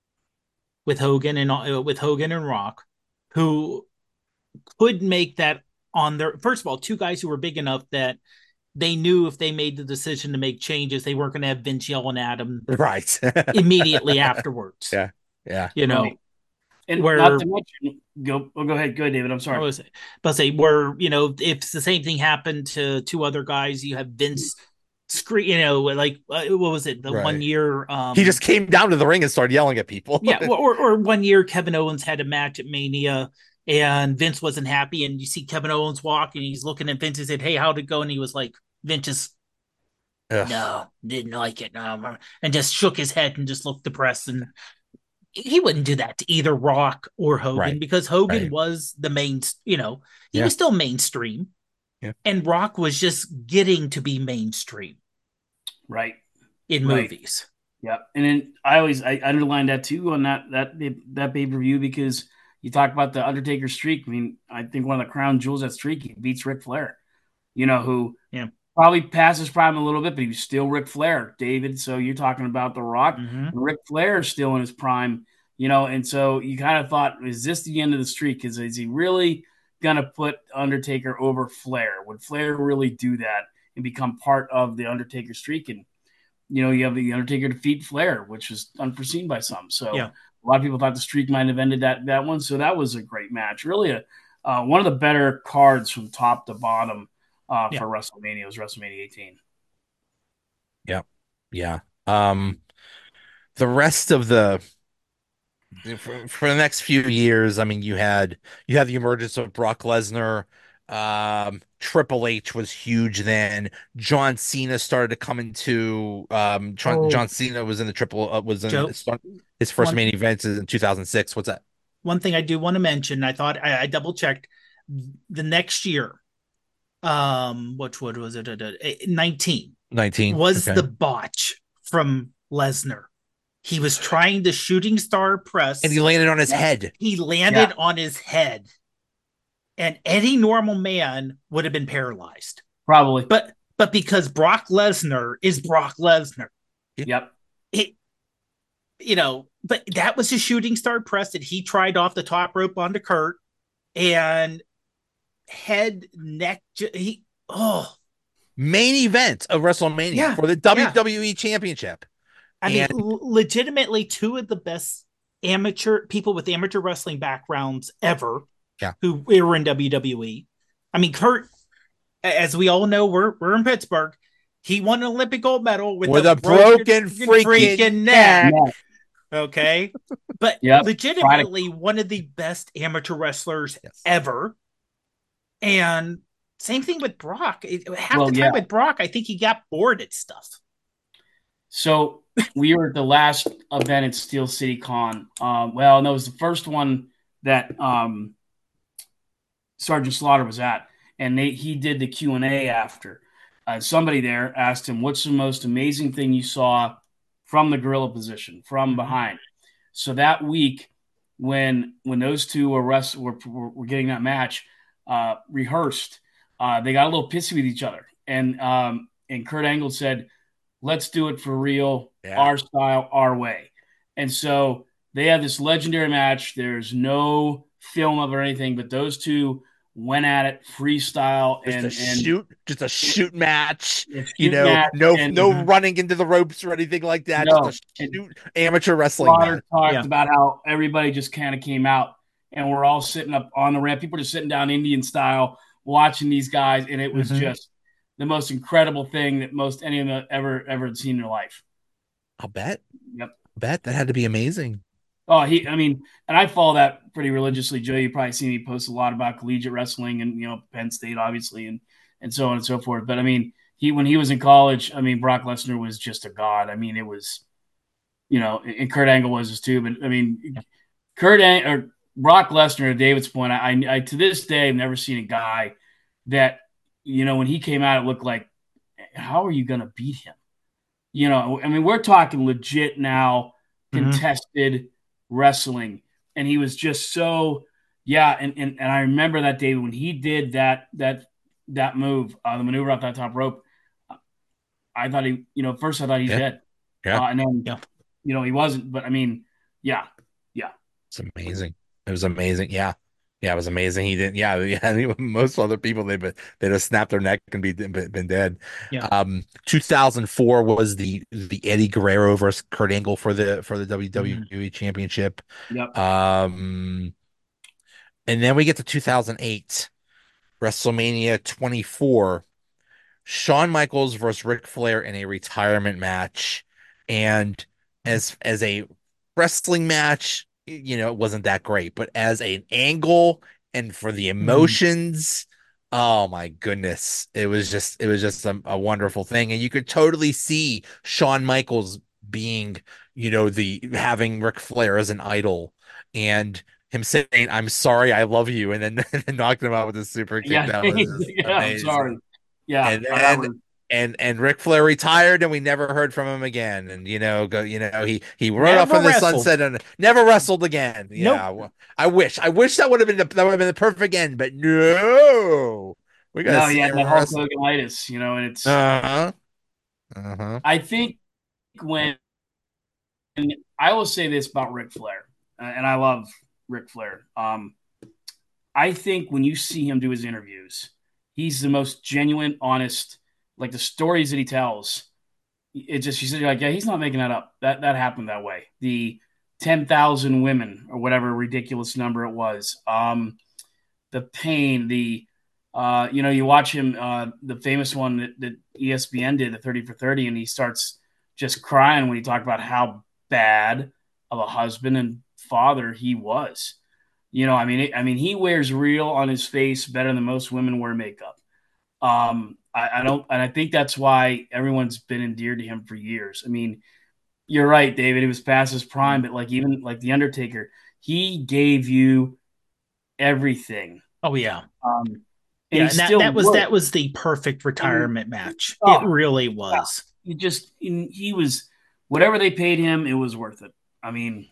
Speaker 3: with Hogan and uh, with Hogan and Rock, who could make that on their first of all, two guys who were big enough that they knew if they made the decision to make changes, they weren't going to have Vince yelling at them
Speaker 1: Right.
Speaker 3: immediately afterwards.
Speaker 1: Yeah. Yeah.
Speaker 3: You
Speaker 2: Right.
Speaker 3: know,
Speaker 2: And not
Speaker 3: where
Speaker 2: to mention, go, oh, go ahead, go ahead, David. I'm
Speaker 3: I
Speaker 2: sorry.
Speaker 3: was but say where you know if the same thing happened to two other guys, you have Vince scream, you know, like uh, what was it the one
Speaker 1: Right.
Speaker 3: year?
Speaker 1: He
Speaker 3: Um,
Speaker 1: just came down to the ring and started yelling at people.
Speaker 3: yeah, or or one year Kevin Owens had a match at Mania. And Vince wasn't happy, and you see Kevin Owens walk, and he's looking at Vince and said, "Hey, how'd it go?" And he was like, "Vince just
Speaker 1: Ugh.
Speaker 3: no, didn't like it, no," and just shook his head and just looked depressed. And he wouldn't do that to either Rock or Hogan
Speaker 1: Right.
Speaker 3: because Hogan
Speaker 1: Right.
Speaker 3: was the main, you know, he
Speaker 1: Yeah.
Speaker 3: was still mainstream,
Speaker 1: Yeah.
Speaker 3: and Rock was just getting to be mainstream
Speaker 2: Right.
Speaker 3: in
Speaker 2: Right.
Speaker 3: movies.
Speaker 2: Yeah. And then I always I underlined that too on that that that pay per view because you talk about the Undertaker streak. I mean, I think one of the crown jewels of that streak he beats Ric Flair. You know who
Speaker 3: Yeah.
Speaker 2: probably past his prime a little bit, but he was still Ric Flair, David. So you're talking about The Rock.
Speaker 3: Mm-hmm.
Speaker 2: Ric Flair is still in his prime, you know, and so you kind of thought, is this the end of the streak? Is, is he really going to put Undertaker over Flair? Would Flair really do that and become part of the Undertaker streak? And, you know, you have the Undertaker defeat Flair, which was unforeseen by some. So
Speaker 3: Yeah.
Speaker 2: a lot of people thought the streak might have ended that, that one. So that was a great match. Really a, uh, one of the better cards from top to bottom uh,
Speaker 3: Yeah.
Speaker 2: for WrestleMania was WrestleMania eighteen.
Speaker 1: Yeah. Yeah. Um, the rest of the for, for the next few years, I mean, you had you had the emergence of Brock Lesnar. Um, Triple H was huge then. John Cena started to come into um John,
Speaker 3: Oh,
Speaker 1: John Cena was in the triple uh, was in
Speaker 3: Joe,
Speaker 1: his, his first
Speaker 3: one
Speaker 1: main event in two thousand six. What's that?
Speaker 3: one thing I do want to mention, I thought I, I double checked the next year. Um, which what was it? nineteen
Speaker 1: nineteen.
Speaker 3: was
Speaker 1: Okay.
Speaker 3: the botch from Lesnar. He was trying the shooting star
Speaker 1: And he
Speaker 3: press.
Speaker 1: landed on his
Speaker 2: Yeah.
Speaker 1: head.
Speaker 3: He landed
Speaker 2: Yeah.
Speaker 3: on his head, and any normal man would have been paralyzed.
Speaker 2: Probably.
Speaker 3: But but because Brock Lesnar is Brock Lesnar,
Speaker 2: Yep.
Speaker 3: it you know, but that was a shooting star press that he tried off the top rope onto Kurt, and head neck he oh
Speaker 1: Main event of WrestleMania
Speaker 3: Yeah,
Speaker 1: for the
Speaker 3: yeah.
Speaker 1: W W E Championship.
Speaker 3: I mean,
Speaker 1: And
Speaker 3: l- legitimately two of the best amateur people with amateur wrestling backgrounds ever.
Speaker 1: Yeah.
Speaker 3: Who were in W W E. I mean, Kurt, a- as we all know, we're we're in Pittsburgh. He won an Olympic gold medal with,
Speaker 1: with
Speaker 3: a,
Speaker 1: a broken freaking
Speaker 3: neck.
Speaker 1: neck.
Speaker 2: Yeah.
Speaker 3: Okay, but
Speaker 2: Yep.
Speaker 3: legitimately one of the best amateur wrestlers
Speaker 1: Yes.
Speaker 3: ever. And same thing with Brock. It- half
Speaker 2: Well,
Speaker 3: the time
Speaker 2: yeah.
Speaker 3: with Brock, I think he got bored at stuff.
Speaker 2: So we were at the last event at Steel City Con. Um, well, no, it was the first one that um, Sergeant Slaughter was at, and they, he did the Q and A after. Uh, somebody there asked him, "What's the most amazing thing you saw from the gorilla position, from
Speaker 3: Mhm.
Speaker 2: behind?" So that week, when when those two were rest, were, were, were getting that match uh, rehearsed, uh, they got a little pissy with each other, and um, and Kurt Angle said, "Let's do it for real,
Speaker 1: Yeah.
Speaker 2: our style, our way." And so they have this legendary match. There's no film of it or anything, but those two went at it, freestyle,
Speaker 1: Just
Speaker 2: and
Speaker 1: a
Speaker 2: and
Speaker 1: shoot, just a
Speaker 2: it,
Speaker 1: shoot match.
Speaker 2: it
Speaker 1: You
Speaker 2: shoot
Speaker 1: know,
Speaker 2: match,
Speaker 1: no
Speaker 2: and
Speaker 1: no
Speaker 3: Mhm.
Speaker 1: running into the ropes or anything like that. Just a
Speaker 2: no, and
Speaker 1: shoot amateur wrestling
Speaker 2: Slaughter
Speaker 1: match.
Speaker 2: talked
Speaker 3: Yeah.
Speaker 2: about how everybody just kind of came out, and we're all sitting up on the ramp. People just sitting down Indian style, watching these guys, and it was
Speaker 3: Mhm.
Speaker 2: just the most incredible thing that most any of them ever ever had seen in their life.
Speaker 1: I'll bet.
Speaker 2: Yep.
Speaker 1: Bet that had to be amazing.
Speaker 2: Oh, he. I mean, and I follow that pretty religiously. Joe, you probably see me post a lot about collegiate wrestling and you know Penn State, obviously, and and so on and so forth. But I mean, he when he was in college, I mean, Brock Lesnar was just a god. I mean, it was you know, and Kurt Angle was this too. But I mean, Kurt Ang- or Brock Lesnar, at David's point, I, I to this day have never seen a guy that you know when he came out, it looked like, how are you going to beat him? You know, I mean, we're talking legit now,
Speaker 3: Mhm.
Speaker 2: contested wrestling, and he was just so, yeah. And and, and I remember that day when he did that that that move, uh, the maneuver off that top rope. I thought he, you know, first I thought he's
Speaker 1: Yeah,
Speaker 2: dead,
Speaker 1: yeah.
Speaker 2: uh, and then
Speaker 3: Yeah.
Speaker 2: you know he wasn't. But I mean, yeah, yeah,
Speaker 1: It's amazing. It was amazing. Yeah. Yeah, it was amazing. He didn't. Yeah, yeah. Most other people they've been they'd have snapped their neck and be been, been dead.
Speaker 3: Yeah.
Speaker 1: Um, two thousand four was the the Eddie Guerrero versus Kurt Angle for the for the
Speaker 3: Mhm.
Speaker 1: W W E Championship.
Speaker 2: yep.
Speaker 1: Um, and then we get to two thousand eight, WrestleMania twenty-four. Shawn Michaels versus Ric Flair in a retirement match. And as as a wrestling match, you know, it wasn't that great, but as an angle and for the
Speaker 3: Mhm.
Speaker 1: emotions, oh my goodness. It was just it was just a, a wonderful thing. And you could totally see Shawn Michaels being, you know, the having Ric Flair as an idol and him saying, I'm sorry, I love you, and then, and then knocking him out with a super kick.
Speaker 2: Yeah,
Speaker 1: That was just
Speaker 2: yeah. I'm sorry.
Speaker 1: amazing.
Speaker 2: Yeah,
Speaker 1: And
Speaker 2: uh, that
Speaker 1: then
Speaker 2: was
Speaker 1: and and Ric Flair retired, and we never heard from him again. And you know, go you know he he rode off
Speaker 3: Never
Speaker 1: in the
Speaker 3: wrestled.
Speaker 1: sunset and never wrestled again.
Speaker 3: Nope.
Speaker 1: Yeah, well, I wish I wish that would have been the, that would have been the perfect end, but no, we gotta
Speaker 2: no. He
Speaker 1: see
Speaker 2: had
Speaker 1: him
Speaker 2: that Hulk
Speaker 1: wrestle.
Speaker 2: Hoganitis, you know, and it's.
Speaker 1: Uh-huh. Uh-huh.
Speaker 2: I think when I will say this about Ric Flair, uh, and I love Ric Flair. Um, I think when you see him do his interviews, he's the most genuine, honest. Like the stories that he tells, it just you said you're like, yeah, he's not making that up. That that happened that way. The ten thousand women or whatever ridiculous number it was. Um, the pain, the uh, you know, you watch him, uh, the famous one that, that E S P N did, the thirty for thirty, and he starts just crying when he talked about how bad of a husband and father he was. You know, I mean, it, I mean, he wears real on his face better than most women wear makeup. Um, I, I don't, and I think that's why everyone's been endeared to him for years. I mean, you're right, David. He was past his prime, but like even like the Undertaker, he gave you everything,
Speaker 3: Oh yeah.
Speaker 2: um, and
Speaker 3: Yeah,
Speaker 2: he
Speaker 3: and that
Speaker 2: still
Speaker 3: that was
Speaker 2: would.
Speaker 3: that was the perfect
Speaker 2: I mean,
Speaker 3: retirement match. It
Speaker 2: oh,
Speaker 3: really
Speaker 2: yeah.
Speaker 3: was.
Speaker 2: He just he was whatever they paid him, it was worth it. I mean,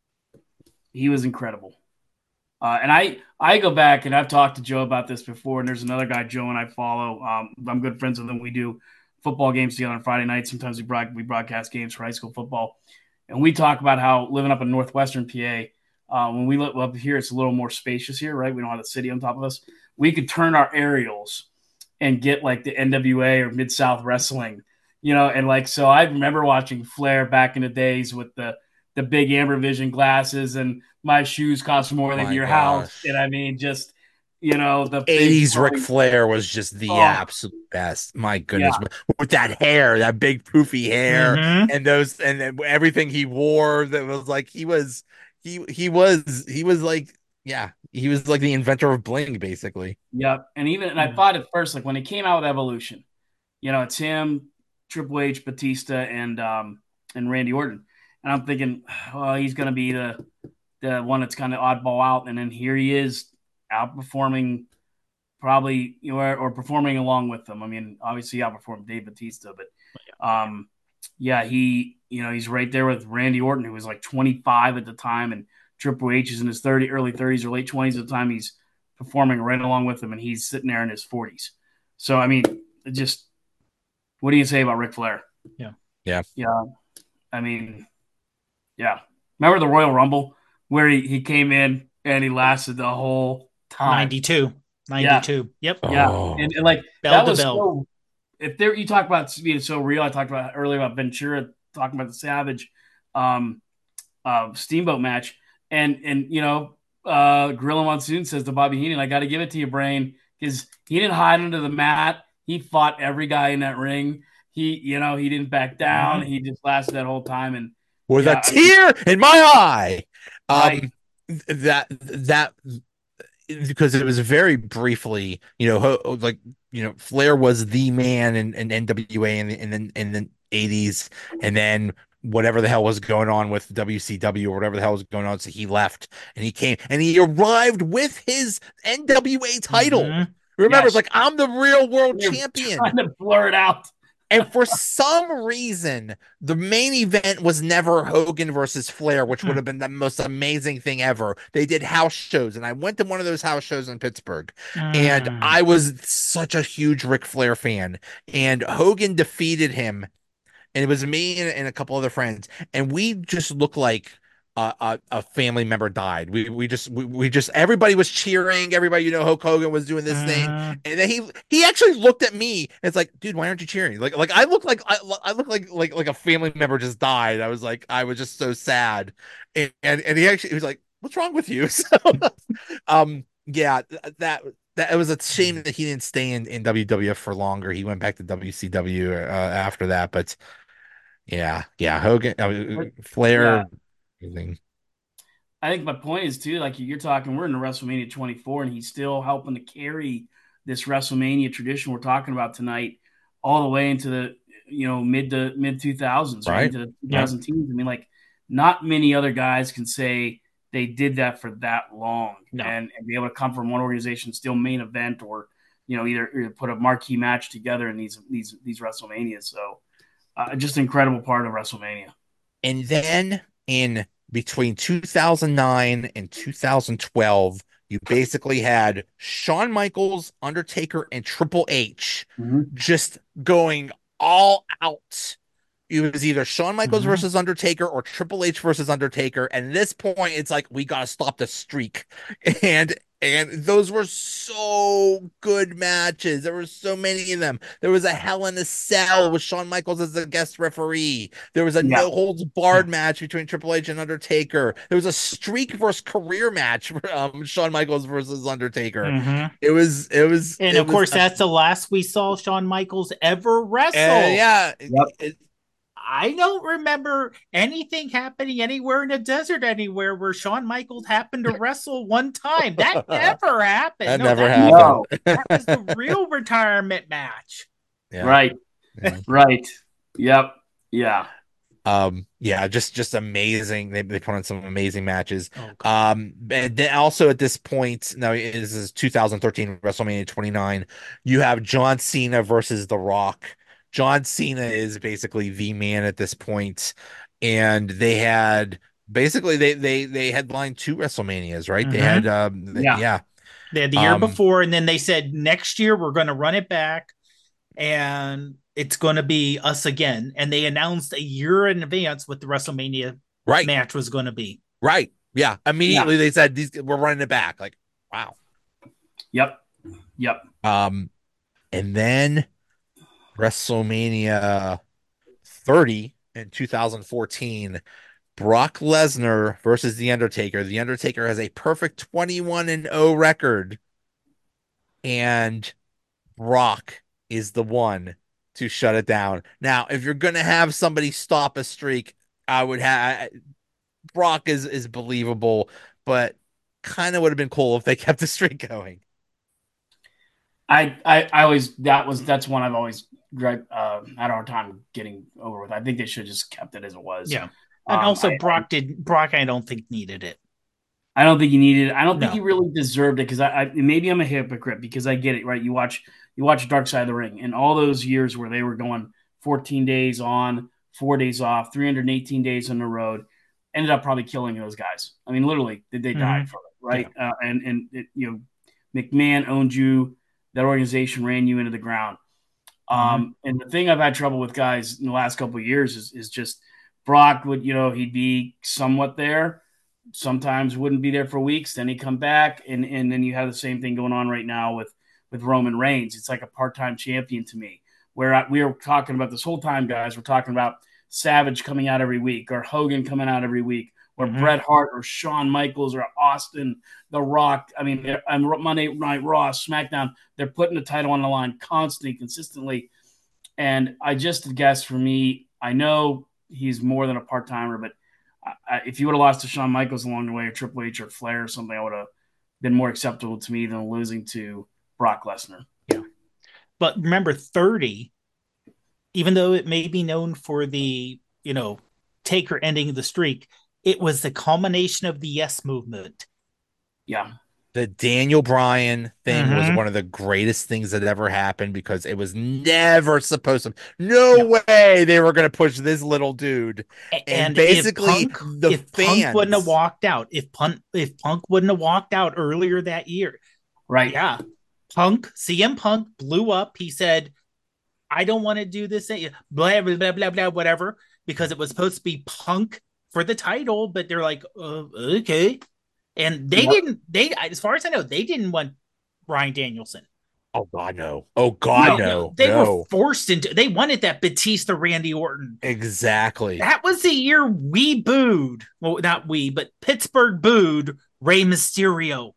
Speaker 2: he was incredible. Uh, and I I go back and I've talked to Joe about this before. And there's another guy Joe and I follow. Um, I'm good friends with him. We do football games together on Friday nights. Sometimes we broad, we broadcast games for high school football, and we talk about how living up in northwestern P A. Uh, when we live up here, it's a little more spacious here, right? We don't have the city on top of us. We could turn our aerials and get like the N W A or Mid South Wrestling, you know. And like, so I remember watching Flair back in the days with the the big amber vision glasses, and my shoes cost more than
Speaker 1: My
Speaker 2: your house. And
Speaker 1: gosh.
Speaker 2: I mean, just you know, the big
Speaker 1: eighties Ric
Speaker 2: flowing.
Speaker 1: Flair was just the
Speaker 2: Oh,
Speaker 1: absolute best. My
Speaker 2: yeah,
Speaker 1: goodness, with, with that hair, that big poofy hair,
Speaker 3: Mm-hmm.
Speaker 1: and those and then everything he wore that was like he was he he was he was like yeah, he was like the inventor of bling basically.
Speaker 2: yep. And even and I thought at first, like when it came out with Evolution, you know, it's him, Triple H, Batista, and um and Randy Orton. And I'm thinking, well, he's gonna be the the one that's kind of oddball out, and then here he is outperforming probably you know or, or performing along with them. I mean, obviously outperformed Dave Batista, but um yeah, he you know he's right there with Randy Orton, who was like twenty-five at the time, and Triple H is in his thirty early thirties or late twenties at the time. He's performing right along with him, and he's sitting there in his forties. So I mean, just what do you say about Ric Flair?
Speaker 3: Yeah.
Speaker 1: Yeah.
Speaker 2: Yeah, I mean, yeah. Remember the Royal Rumble where he, he came in and he lasted the whole time.
Speaker 3: ninety-two.
Speaker 2: Yeah,
Speaker 3: ninety-two. Yep.
Speaker 2: yeah,
Speaker 1: Oh,
Speaker 2: and, and like
Speaker 3: Bell
Speaker 2: that
Speaker 3: to
Speaker 2: was
Speaker 3: bell.
Speaker 2: so. If there, you talk about being so real, I talked about earlier about Ventura talking about the Savage, um, uh, Steamboat match, and and you know, uh, Gorilla Monsoon says to Bobby Heenan, "I got to give it to you, Brain, because he didn't hide under the mat. He fought every guy in that ring. He, you know, he didn't back down.
Speaker 3: Mhm.
Speaker 2: He just lasted that whole time. And
Speaker 1: with a
Speaker 2: yeah, I mean,
Speaker 1: tear in my eye.
Speaker 2: right,
Speaker 1: Um, that that because it was very briefly, you know, ho, like you know, Flair was the man in, in N W A in the in the, in the eighties, and then whatever the hell was going on with W C W or whatever the hell was going on, so he left and he came and he arrived with his N W A title.
Speaker 3: Mhm.
Speaker 1: Remember, it's
Speaker 2: yes,
Speaker 1: like I'm the real world
Speaker 2: you're
Speaker 1: champion.
Speaker 2: trying to blur it out.
Speaker 1: And for some reason, the main event was never Hogan versus Flair, which would have been the most amazing thing ever. They did house shows, and I went to one of those house shows in Pittsburgh, and
Speaker 3: Mm.
Speaker 1: I was such a huge Ric Flair fan. And Hogan defeated him, and it was me and, and a couple other friends, and we just looked like a, a, a family member died. We we just we, we just everybody was cheering. Everybody, you know, Hulk Hogan was doing this thing,
Speaker 3: Mhm.
Speaker 1: and then he he actually looked at me. And it's like, dude, why aren't you cheering? Like like I look like I, I look like like like a family member just died. I was like I was just so sad, and and, and he actually he was like, what's wrong with you? So, um, yeah, that. That it was a shame that he didn't stay in, in W W F for longer. He went back to W C W uh, after that, but yeah, yeah, Hogan,
Speaker 2: But
Speaker 1: uh,
Speaker 2: yeah,
Speaker 1: Flair, everything.
Speaker 2: I think my point is too, like you're talking, we're in the WrestleMania twenty-four, and he's still helping to carry this WrestleMania tradition we're talking about tonight, all the way into the you know mid to mid two thousands, right
Speaker 1: Right?
Speaker 2: into the
Speaker 1: Yep.
Speaker 2: two thousand teens. I mean, like not many other guys can say they did that for that long,
Speaker 3: No.
Speaker 2: and, and be able to come from one organization, still main event, or you know either, either put a marquee match together in these these these WrestleManias. So uh, just an incredible part of WrestleMania.
Speaker 1: And then in between two thousand nine and two thousand twelve, you basically had Shawn Michaels, Undertaker, and Triple H
Speaker 2: Mm-hmm.
Speaker 1: just going all out. It was either Shawn Michaels
Speaker 3: Mhm.
Speaker 1: versus Undertaker or Triple H versus Undertaker. And at this point, it's like we gotta stop the streak. And and those were so good matches. There were so many of them. There was a Hell in a Cell with Shawn Michaels as the guest referee. There was a
Speaker 2: Yeah,
Speaker 1: no holds
Speaker 3: Yeah.
Speaker 1: barred match between Triple H and Undertaker. There was a streak versus career match for um, Shawn Michaels versus Undertaker.
Speaker 3: Mhm.
Speaker 1: It was it was
Speaker 3: And
Speaker 1: it
Speaker 3: of
Speaker 1: was
Speaker 3: course, that's the last we saw Shawn Michaels ever
Speaker 1: and
Speaker 3: wrestle.
Speaker 1: yeah,
Speaker 2: yep.
Speaker 1: it,
Speaker 3: I don't remember anything happening anywhere in the desert anywhere where Shawn Michaels happened to wrestle one time. That never happened.
Speaker 1: that
Speaker 3: No,
Speaker 1: never
Speaker 3: that
Speaker 1: happened.
Speaker 2: No,
Speaker 3: that was the real retirement match.
Speaker 1: Yeah.
Speaker 2: right.
Speaker 1: Yeah.
Speaker 2: Right. Yep. Yeah.
Speaker 1: Um, yeah, just just amazing. They they put on some amazing matches.
Speaker 3: Oh God.
Speaker 1: Um, and then also at this point, now this is two thousand thirteen WrestleMania twenty-nine. You have John Cena versus The Rock. John Cena is basically the man at this point, and they had basically they they they headlined two WrestleManias, right? They had
Speaker 3: Mm-hmm.
Speaker 1: um, th-
Speaker 2: Yeah.
Speaker 1: yeah,
Speaker 3: They had the year
Speaker 1: um,
Speaker 3: before, and then they said next year we're going to run it back, and it's going to be us again. And they announced a year in advance what the WrestleMania
Speaker 1: right,
Speaker 3: match was going to be.
Speaker 1: right, yeah.
Speaker 2: Yeah.
Speaker 1: Immediately they said these we're running it back. Like, wow.
Speaker 2: Yep. Yep.
Speaker 1: Um, and then WrestleMania thirty in two thousand fourteen, Brock Lesnar versus The Undertaker. The Undertaker has a perfect twenty-one and oh record, and Brock is the one to shut it down. Now, if you're gonna have somebody stop a streak, I would have Brock is is believable, but kind of would have been cool if they kept the streak going.
Speaker 2: I, I, I always, that was, that's one I've always uh, had a hard time getting over with. I think they should have just kept it as it was.
Speaker 3: Yeah. And
Speaker 2: Um,
Speaker 3: also
Speaker 2: I,
Speaker 3: Brock did Brock, I don't think needed it.
Speaker 2: I don't think he needed it. I don't think
Speaker 3: No.
Speaker 2: he really deserved it because I, I maybe I'm a hypocrite because I get it, right? You watch you watch Dark Side of the Ring and all those years where they were going fourteen days on, four days off, three hundred eighteen days on the road, ended up probably killing those guys. I mean, literally, they, they
Speaker 3: Mhm.
Speaker 2: died from it, right? Uh, and and it, you know, McMahon owned you. That organization ran you into the ground. Um, and the thing I've had trouble with guys in the last couple of years is is just Brock would, you know, he'd be somewhat there. sometimes wouldn't be there for weeks, then he'd come back, and and then you have the same thing going on right now with with Roman Reigns. It's like a part-time champion to me. Where I, we were talking about this whole time, guys, we're talking about Savage coming out every week, or Hogan coming out every week, or mm-hmm. Bret Hart, or Shawn Michaels, or Austin, The Rock. I mean, Monday Night Raw, SmackDown, they're putting the title on the line constantly, consistently. And I just guess for me, I know he's more than a part-timer, but I, if you would have lost to Shawn Michaels along the way, or Triple H or Flair or something, I would have been more acceptable to me than losing to Brock Lesnar.
Speaker 3: Yeah. But remember, thirty, even though it may be known for the, you know, Taker ending the streak, it was the culmination of the Yes Movement.
Speaker 2: Yeah.
Speaker 1: The Daniel Bryan thing mm-hmm. was one of the greatest things that ever happened, because it was never supposed to. No, no. way they were going to push this little dude. And, and basically,
Speaker 3: if Punk,
Speaker 1: the
Speaker 3: if
Speaker 1: fans
Speaker 3: Punk wouldn't have walked out, if Punk, if Punk wouldn't have walked out earlier that year,
Speaker 2: right?
Speaker 3: Yeah, Punk, C M Punk blew up. He said, "I don't want to do this," blah blah blah blah blah, whatever, because it was supposed to be Punk for the title, but they're like, uh, okay. And they yep. didn't, they, as far as I know, they didn't want Bryan Danielson.
Speaker 1: Oh, God, no. Oh, God, no.
Speaker 3: no. They
Speaker 1: no.
Speaker 3: were forced into, they wanted that Batista Randy Orton.
Speaker 1: Exactly.
Speaker 3: That was the year we booed, well, not we, but Pittsburgh booed Rey Mysterio.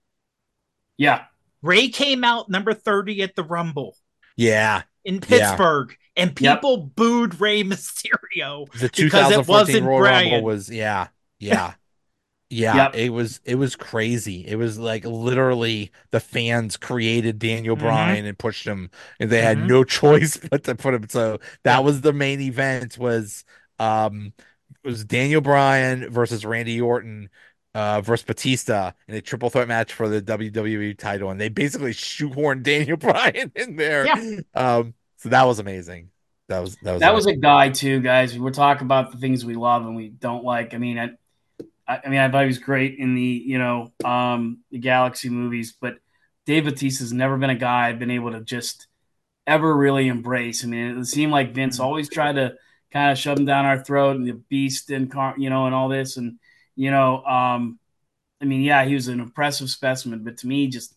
Speaker 2: Yeah.
Speaker 3: Rey came out number thirty at the Rumble.
Speaker 1: Yeah.
Speaker 3: In Pittsburgh. Yeah. And people yep. booed Rey Mysterio.
Speaker 1: The because it wasn't Royal Brian. Rumble was, yeah. Yeah. Yeah, yep. it was it was crazy. It was like literally the fans created Daniel mm-hmm. Bryan and pushed him, and they mm-hmm. had no choice but to put him. So that yep. was the main event. Was um was Daniel Bryan versus Randy Orton uh versus Batista in a triple threat match for the W W E title, and they basically shoehorned Daniel Bryan in there.
Speaker 3: Yeah.
Speaker 1: Um, so that was amazing. That was that was
Speaker 2: that amazing. was a guy too, guys. We're talking about the things we love and we don't like. I mean, I, I mean, I thought he was great in the, you know, um, the Galaxy movies, but Dave Bautista's never been a guy I've been able to just ever really embrace. I mean, it seemed like Vince always tried to kind of shove him down our throat, and the Beast and, you know, and all this. And, you know, um, I mean, yeah, he was an impressive specimen, but to me, just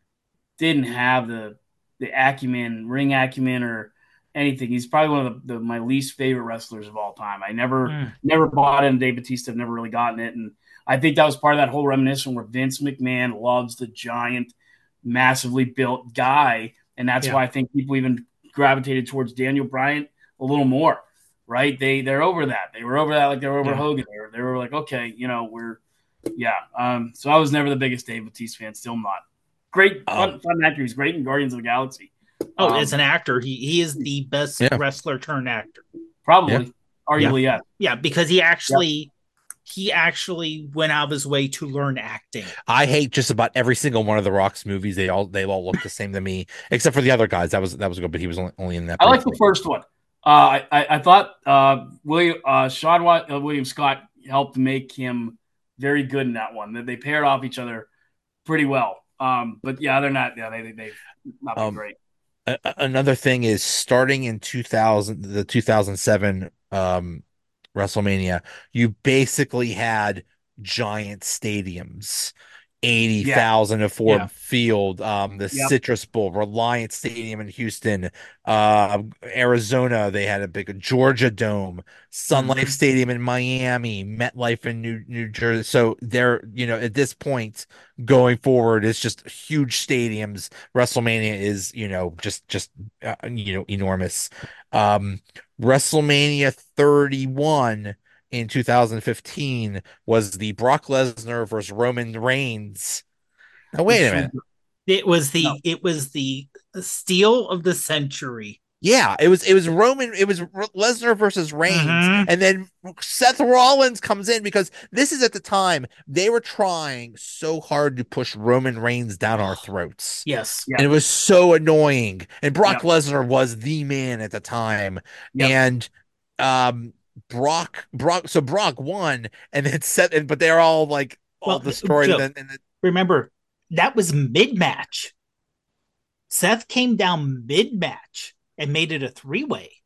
Speaker 2: didn't have the the acumen, ring acumen, or anything. He's probably one of the, the my least favorite wrestlers of all time. I never mm. never bought into Dave Bautista. I've never really gotten it. And I think that was part of that whole reminiscence where Vince McMahon loves the giant, massively built guy. And that's yeah. why I think people even gravitated towards Daniel Bryan a little more, right? They, they're over that. They were over that like they were over yeah. Hogan. They were, they were like, okay, you know, we're, yeah. Um, so I was never the biggest Dave Bautista fan, still not. Great, fun, um, fun actor. He's great in Guardians of the Galaxy.
Speaker 3: Oh,
Speaker 2: um,
Speaker 3: as an actor, he he is the best yeah. wrestler turned actor.
Speaker 2: Probably, yeah. arguably,
Speaker 3: yeah.
Speaker 2: yeah.
Speaker 3: Yeah, because he actually yeah. he actually went out of his way to learn acting.
Speaker 1: I hate just about every single one of the Rock's movies. They all they all look the same to me, except for the other guys. That was that was good, but he was only, only in that.
Speaker 2: I like the first one. Uh, I, I I thought uh, William uh, Sean uh, William Scott helped make him very good in that one. That they paired off each other pretty well. Um, but yeah, they're not. Yeah, they they've not been um, great.
Speaker 1: Another thing is, starting in two thousand, the two thousand seven um, WrestleMania, you basically had giant stadiums, eighty thousand yeah. to Ford yeah. Field, um, the yep. Citrus Bowl, Reliant Stadium in Houston, uh, Arizona. They had a big Georgia Dome, Sun Life mm-hmm. Stadium in Miami, MetLife in New New Jersey. So they're, you know, at this point going forward, it's just huge stadiums. WrestleMania is, you know, just just uh, you know, enormous. Um, WrestleMania thirty-one in two thousand fifteen was the Brock Lesnar versus Roman Reigns. Now wait a minute.
Speaker 3: It was the no. it was the steal of the century.
Speaker 1: Yeah, it was it was Roman, it was Lesnar versus Reigns, mm-hmm. and then Seth Rollins comes in, because this is at the time they were trying so hard to push Roman Reigns down our throats.
Speaker 3: Yes,
Speaker 1: and it was so annoying. And Brock yep. Lesnar was the man at the time, yep. and um. Brock, Brock, so Brock won, and then set, but they're all like all well, destroyed. Joe, and then, and then,
Speaker 3: remember, that was mid match. Seth came down mid match and made it a three way.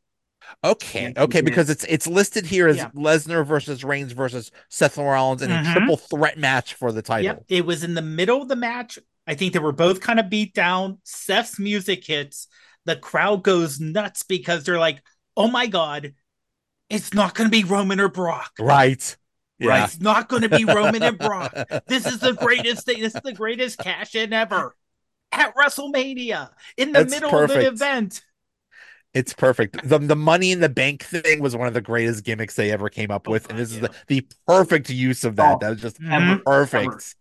Speaker 1: Okay,
Speaker 2: Yes, he
Speaker 1: okay,
Speaker 2: did.
Speaker 1: because it's it's listed here as
Speaker 3: Yeah.
Speaker 1: Lesnar versus Reigns versus Seth Rollins in a
Speaker 3: Mhm.
Speaker 1: triple threat match for the
Speaker 3: Yep.
Speaker 1: title.
Speaker 3: It was in the middle of the match. I think they were both kind of beat down. Seth's music hits. The crowd goes nuts because they're like, oh my God, it's not going to be Roman or Brock.
Speaker 1: Right. Yeah.
Speaker 2: Right.
Speaker 3: It's not going to be Roman and Brock. This is the greatest thing. This is the greatest cash in ever at WrestleMania in the
Speaker 1: That's
Speaker 3: middle of the
Speaker 1: perfect.
Speaker 3: event.
Speaker 1: It's perfect. The the money in the bank thing was one of the greatest gimmicks they ever came up
Speaker 3: Oh,
Speaker 1: with. And
Speaker 3: God,
Speaker 1: this is
Speaker 3: yeah.
Speaker 1: the, the perfect use of that.
Speaker 2: Oh,
Speaker 1: That was just
Speaker 3: Mhm.
Speaker 2: ever, ever.
Speaker 1: perfect.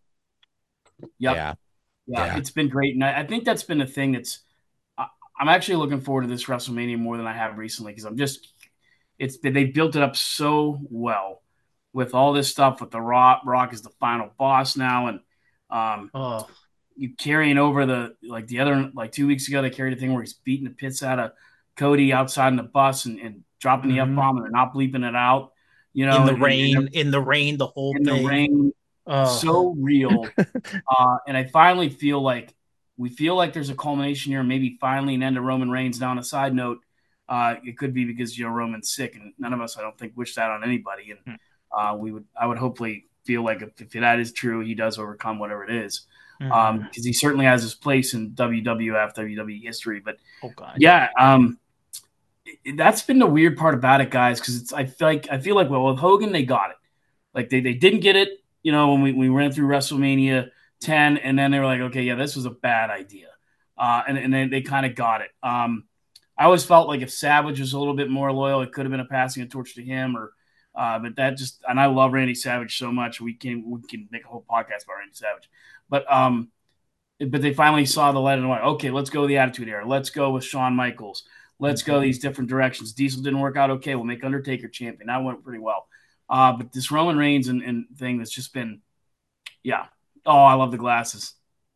Speaker 2: Yep.
Speaker 1: Yeah.
Speaker 2: Yeah.
Speaker 1: Yeah.
Speaker 2: It's been great. And I, I think that's been the thing that's, I, I'm actually looking forward to this WrestleMania more than I have recently because I'm just, it's been, they built it up so well with all this stuff with the Rock. Rock is the final boss now. And, um,
Speaker 3: Oh,
Speaker 2: you carrying over the like the other like two weeks ago they carried a thing where he's beating the piss out of Cody outside in the bus and, and dropping the F
Speaker 3: mhm.
Speaker 2: bomb and they're not bleeping it out, you
Speaker 3: In
Speaker 2: know,
Speaker 3: the
Speaker 2: and, and, and
Speaker 3: rain, in the rain, the whole
Speaker 2: in the
Speaker 3: thing.
Speaker 2: ring,
Speaker 3: Oh,
Speaker 2: so real. Uh, and I finally feel like we feel like there's a culmination here, maybe finally an end to Roman Reigns. Now, on a side note, uh, it could be because you know Roman's sick, and none of us, I don't think, wish that on anybody. And uh, we would, I would hopefully feel like if, if that is true, he does overcome whatever it is,
Speaker 3: mhm.
Speaker 2: um, because he certainly has his place in W W F, W W E history. But
Speaker 3: Oh God.
Speaker 2: yeah, um, it- that's been the weird part about it, guys, because it's I feel like I feel like well with Hogan they got it, like they, they didn't get it, you know, when we, we ran through WrestleMania ten, and then they were like, okay, yeah, this was a bad idea, uh, and and then they kind of got it. Um, I always felt like if Savage was a little bit more loyal, it could have been a passing a torch to him, or uh, but that just and I love Randy Savage so much. We can we can make a whole podcast about Randy Savage, but um, but they finally saw the light and went, okay, let's go with the Attitude Era. Let's go with Shawn Michaels. Let's go these different directions. Diesel didn't work out. Okay, we'll make Undertaker champion. That went pretty well. Uh, but this Roman Reigns and, and thing that's just been, yeah. Oh, I love the glasses.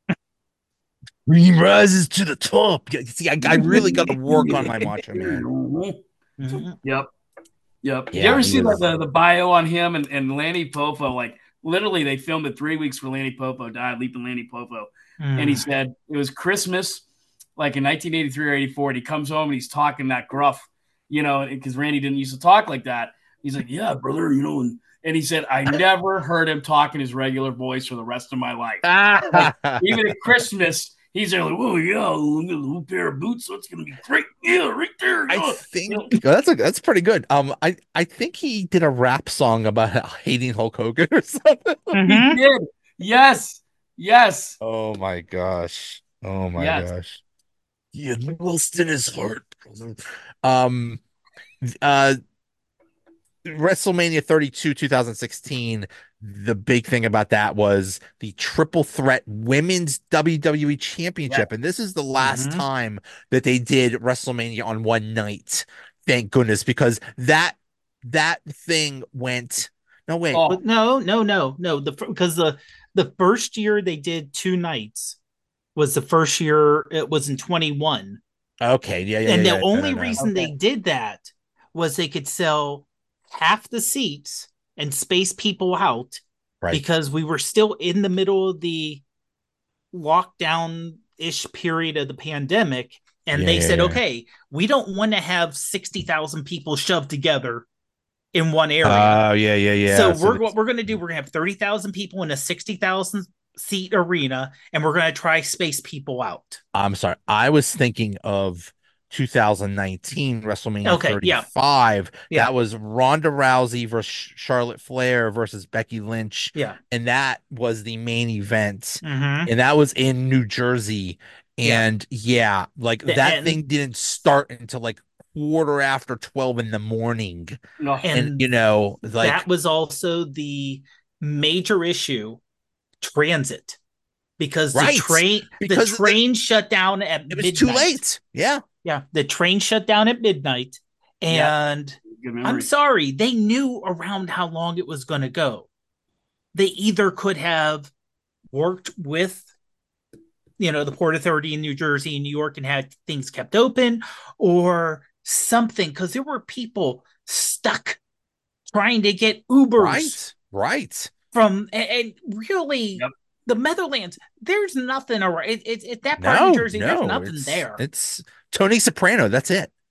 Speaker 1: Dream rises to the top. See, I, I really got to work on my Macho Man.
Speaker 3: Mhm.
Speaker 2: Yep. Yep. Did you
Speaker 1: Yeah,
Speaker 2: ever
Speaker 1: he
Speaker 2: see
Speaker 1: was-
Speaker 2: the, the, the bio on him and, and Lanny Poffo? Like, literally, they filmed it three weeks before Lanny Poffo died, Leaping Lanny Poffo. And he
Speaker 3: Mm.
Speaker 2: said it was Christmas, like in nineteen eighty-three or eighty-four. And he comes home and he's talking that gruff, you know, because Randy didn't used to talk like that. He's like, yeah, brother, you know, and, and he said, I never heard him talk in his regular voice for the rest of my life. Like, even at Christmas, he's there like, oh, yeah, look at a little pair of boots. So it's going to be great. Yeah, right there. Yeah.
Speaker 1: I think oh, that's a, that's pretty good. Um, I I think he did a rap song about hating Hulk Hogan or something.
Speaker 3: Mhm.
Speaker 2: He did. Yes. Yes.
Speaker 1: Oh my gosh. Oh my
Speaker 2: Yes.
Speaker 1: gosh. Yeah, lost in his heart. Um, uh, WrestleMania thirty-two, two thousand sixteen. The big thing about that was the triple threat women's W W E championship. And this is the last
Speaker 3: Mhm.
Speaker 1: time that they did WrestleMania on one night. Thank goodness, because that that thing went. No, wait.
Speaker 2: Oh,
Speaker 3: But no, no, no, no. The because the the first year they did two nights was the first year it was in twenty-one.
Speaker 1: Okay, yeah, yeah,
Speaker 3: And
Speaker 1: yeah,
Speaker 3: the
Speaker 1: yeah. No,
Speaker 3: only
Speaker 1: no, no.
Speaker 3: reason
Speaker 2: Okay.
Speaker 3: they did that was they could sell half the seats and space people out
Speaker 1: Right.
Speaker 3: because we were still in the middle of the lockdown ish period of the pandemic. And
Speaker 1: Yeah,
Speaker 3: they
Speaker 1: yeah,
Speaker 3: said,
Speaker 1: yeah.
Speaker 3: okay, we don't want to have sixty thousand people shoved together in one area.
Speaker 1: Oh, yeah, yeah, yeah.
Speaker 3: so,
Speaker 1: So
Speaker 3: we're
Speaker 1: it's-
Speaker 3: what we're going to do, we're going to have thirty thousand people in a sixty thousand seat arena, and we're going to try space people out.
Speaker 1: I'm sorry. I was thinking of two thousand nineteen WrestleMania
Speaker 3: Okay, yeah.
Speaker 1: thirty-five.
Speaker 3: Yeah.
Speaker 1: That was Ronda Rousey versus Charlotte Flair versus Becky Lynch.
Speaker 3: Yeah.
Speaker 1: And that was the main event.
Speaker 3: Mhm.
Speaker 1: And that was in New Jersey.
Speaker 3: Yeah.
Speaker 1: And yeah, like
Speaker 3: The-
Speaker 1: that
Speaker 3: and-
Speaker 1: thing didn't start until like quarter after twelve in the morning.
Speaker 2: no.
Speaker 3: And
Speaker 1: And, you know, like
Speaker 3: that was also the major issue, transit, because
Speaker 1: Right,
Speaker 3: the train
Speaker 1: because
Speaker 3: the
Speaker 1: the-
Speaker 3: train shut down at
Speaker 1: it was
Speaker 3: midnight.
Speaker 1: too late. Yeah.
Speaker 3: Yeah, the train shut down at midnight,
Speaker 2: Yeah.
Speaker 3: and
Speaker 2: Good
Speaker 3: I'm
Speaker 2: memory.
Speaker 3: sorry, they knew around how long it was going to go. They either could have worked with, you know, the Port Authority in New Jersey and New York and had things kept open, or something, because there were people stuck trying to get Ubers
Speaker 1: Right. Right.
Speaker 3: from, and, and really,
Speaker 2: Yep.
Speaker 3: the Netherlands, there's nothing around. It, it, it, that part
Speaker 1: No,
Speaker 3: of New Jersey,
Speaker 1: no,
Speaker 3: there's nothing
Speaker 1: it's,
Speaker 3: there.
Speaker 1: It's Tony Soprano. That's it.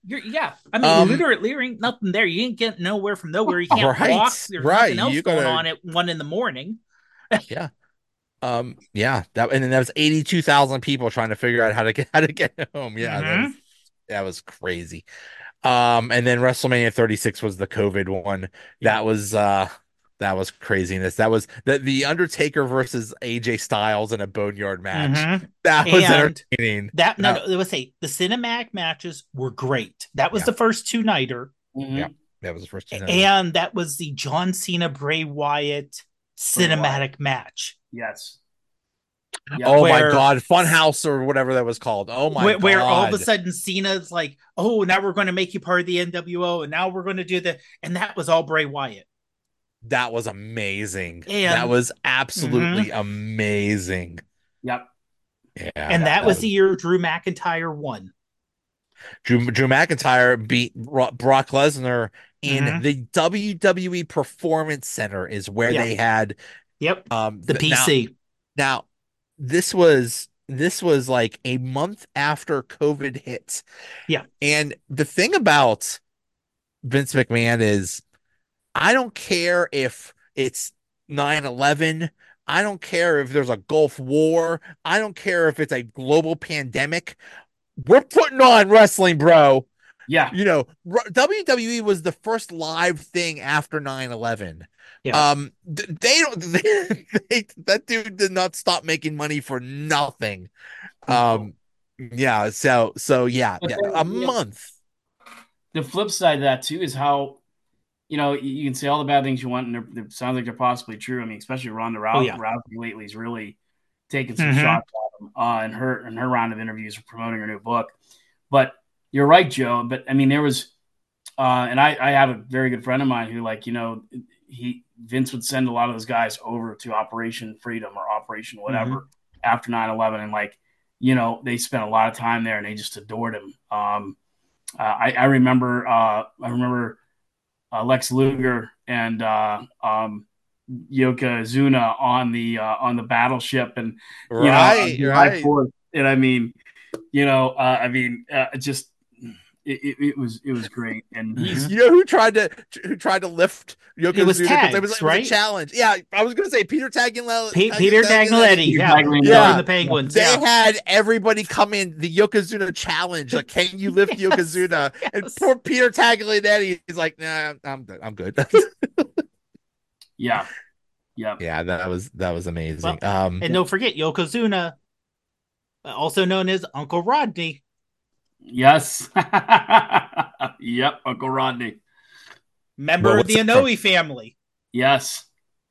Speaker 3: You're, yeah, I mean,
Speaker 1: Um,
Speaker 3: literally, there ain't nothing there. You ain't getting nowhere from nowhere. You can't
Speaker 1: right,
Speaker 3: walk. There's
Speaker 1: right.
Speaker 3: nothing else
Speaker 1: You
Speaker 3: going
Speaker 1: gotta,
Speaker 3: on at one in the morning.
Speaker 1: yeah. Um, yeah, that and then that was eighty-two thousand people trying to figure out how to get how to get home. Yeah, that was
Speaker 3: Mm-hmm.
Speaker 1: that was crazy. Um, and then WrestleMania thirty-six was the COVID one.
Speaker 3: Yeah.
Speaker 1: That was uh that was craziness. That was the the Undertaker versus A J Styles in a Boneyard match.
Speaker 3: Mm-hmm.
Speaker 1: That was
Speaker 3: And
Speaker 1: entertaining.
Speaker 3: that no,
Speaker 1: That,
Speaker 3: no, let's say the cinematic matches were great. That was
Speaker 1: yeah,
Speaker 3: the first two nighter,
Speaker 1: yeah,
Speaker 2: Mm-hmm.
Speaker 1: that was the first two nighter.
Speaker 3: and that was the John Cena Bray Wyatt
Speaker 2: Bray Wyatt.
Speaker 3: cinematic match.
Speaker 2: Yes. Yeah.
Speaker 1: Oh my
Speaker 3: Where
Speaker 1: God, Funhouse or whatever that was called. Oh my
Speaker 3: where, where all of a
Speaker 1: God.
Speaker 3: sudden Cena's like, oh, now we're going to make you part of the N W O, and now we're going to do the, and that was all Bray Wyatt.
Speaker 1: That was amazing.
Speaker 3: And
Speaker 1: that was absolutely
Speaker 3: mm-hmm.
Speaker 1: amazing.
Speaker 2: Yep.
Speaker 1: Yeah.
Speaker 3: And that,
Speaker 1: that
Speaker 3: was
Speaker 1: was
Speaker 3: the year Drew McIntyre won.
Speaker 1: Drew, Drew McIntyre beat Brock Lesnar in
Speaker 3: Mm-hmm.
Speaker 1: the W W E Performance Center is where
Speaker 3: Yep.
Speaker 1: they had
Speaker 3: Yep.
Speaker 1: um
Speaker 3: The
Speaker 1: th-
Speaker 3: P C.
Speaker 1: Now, now this was this was like a month after COVID hit.
Speaker 3: Yeah.
Speaker 1: And the thing about Vince McMahon is I don't care if it's nine eleven. I don't care if there's a Gulf War. I don't care if it's a global pandemic. We're putting on wrestling, bro.
Speaker 2: Yeah.
Speaker 1: You know, W W E was the first live thing after nine eleven.
Speaker 3: Yeah.
Speaker 1: Um, they don't, they, they, that dude did not stop making money for nothing. Um, yeah. So, so yeah, yeah a month.
Speaker 2: The flip side of that too is how, you know, you can say all the bad things you want, and it sounds like they're possibly true. I mean, especially Ronda Rousey, oh, yeah. Rousey lately is really taking some mm-hmm. shots at him uh, in her in her round of interviews promoting her new book. But you're right, Joe. But I mean, there was, uh, and I, I have a very good friend of mine who, like, you know, he Vince would send a lot of those guys over to Operation Freedom or Operation whatever mm-hmm. after nine eleven, and like, you know, they spent a lot of time there and they just adored him. Um, uh, I, I remember, uh, I remember. Uh, Lex Luger and uh, um, Yokozuna on the uh, on the battleship, and you
Speaker 1: right,
Speaker 2: know,
Speaker 1: right.
Speaker 2: Force, and I mean, you know, uh, I mean, uh, just it, it, it was it was great. And he's,
Speaker 1: you know, who tried to who tried to lift Yokozuna?
Speaker 3: It was tags,
Speaker 1: it was, it was
Speaker 3: right?
Speaker 1: a challenge. Yeah, I was going to say Peter Tagliafieri.
Speaker 3: P- Peter Tagliafieri, yeah, yeah, the Penguins.
Speaker 1: They
Speaker 3: yeah.
Speaker 1: had everybody come in the Yokozuna challenge. Like, can you lift yes, Yokozuna? Yes. And poor Peter Tagliafieri, he's like, nah, I'm I'm good.
Speaker 2: yeah, yeah,
Speaker 1: yeah. That was that was amazing.
Speaker 3: Well,
Speaker 1: um,
Speaker 3: and don't forget Yokozuna, also known as Uncle Rodney.
Speaker 2: Yes. Yep, Uncle Rodney.
Speaker 3: Member well, of the Inoue family.
Speaker 2: Yes.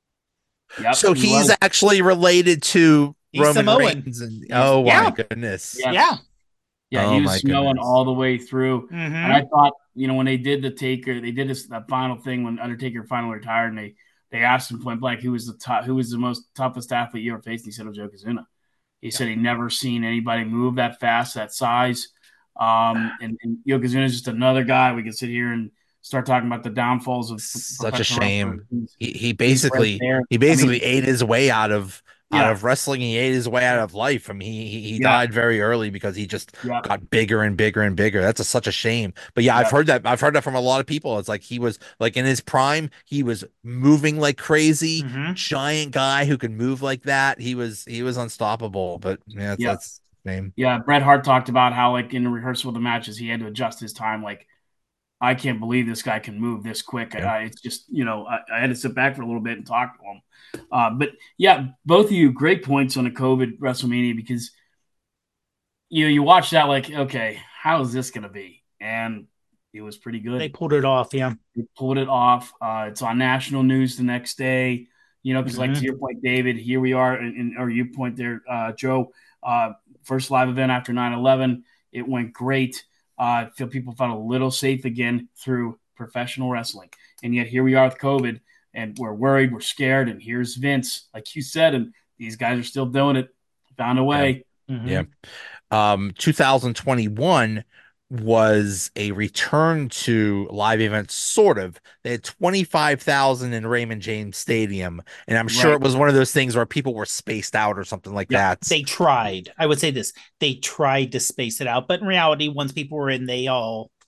Speaker 1: Yep, so he he's was. actually related to he's Roman
Speaker 3: Samoan.
Speaker 1: Reigns. And, oh
Speaker 3: yeah.
Speaker 1: my goodness.
Speaker 2: Yes.
Speaker 3: Yeah.
Speaker 2: Yeah,
Speaker 1: oh
Speaker 2: he was Samoan all the way through.
Speaker 3: Mm-hmm.
Speaker 2: And I thought, you know, when they did the Taker, they did this the final thing when Undertaker finally retired, and they they asked him point blank who was the top, who was the most toughest athlete you ever faced. And he said it was Yokozuna. He yeah. said he'd never seen anybody move that fast, that size. Um, and, and Yokozuna is just another guy. We can sit here and start talking about the downfalls of
Speaker 1: such a shame. He, he basically right he basically I mean, ate his way out of
Speaker 2: yeah.
Speaker 1: out of wrestling. He ate his way out of life. I mean, he he, he
Speaker 2: yeah.
Speaker 1: died very early because he just
Speaker 2: yeah.
Speaker 1: got bigger and bigger and bigger. That's a, such a shame. But yeah, yeah, I've heard that. I've heard that from a lot of people. It's like he was like in his prime. He was moving like crazy.
Speaker 3: Mm-hmm.
Speaker 1: Giant guy who can move like that. He was he was unstoppable. But yeah, that's,
Speaker 2: yeah.
Speaker 1: that's name.
Speaker 2: Yeah, Bret Hart talked about how, like, in the rehearsal of the matches, he had to adjust his time. Like, I can't believe this guy can move this quick.
Speaker 1: Yeah.
Speaker 2: I, it's just, you know, I, I had to sit back for a little bit and talk to him. Uh, but yeah, both of you, great points on the COVID WrestleMania, because, you know, you watch that like, okay, how is this going to be? And it was pretty good.
Speaker 3: They pulled it off, yeah.
Speaker 2: They pulled it off. Uh, it's on national news the next day, you know, because mm-hmm. like to your point, David, here we are, and, and or you point there, uh, Joe, uh, first live event after nine eleven. It went great. Uh, I feel people felt a little safe again through professional wrestling. And yet here we are with COVID, and we're worried, we're scared, and here's Vince, like you said, and these guys are still doing it. Found a way.
Speaker 1: Yeah. Mm-hmm. yeah. Um, two thousand twenty-one was a return to live events, sort of. They had twenty-five thousand in Raymond James Stadium, and I'm sure
Speaker 2: right.
Speaker 1: it was one of those things where people were spaced out or something like
Speaker 3: yeah,
Speaker 1: that.
Speaker 3: They tried. I would say this. They tried to space it out, but in reality, once people were in, they all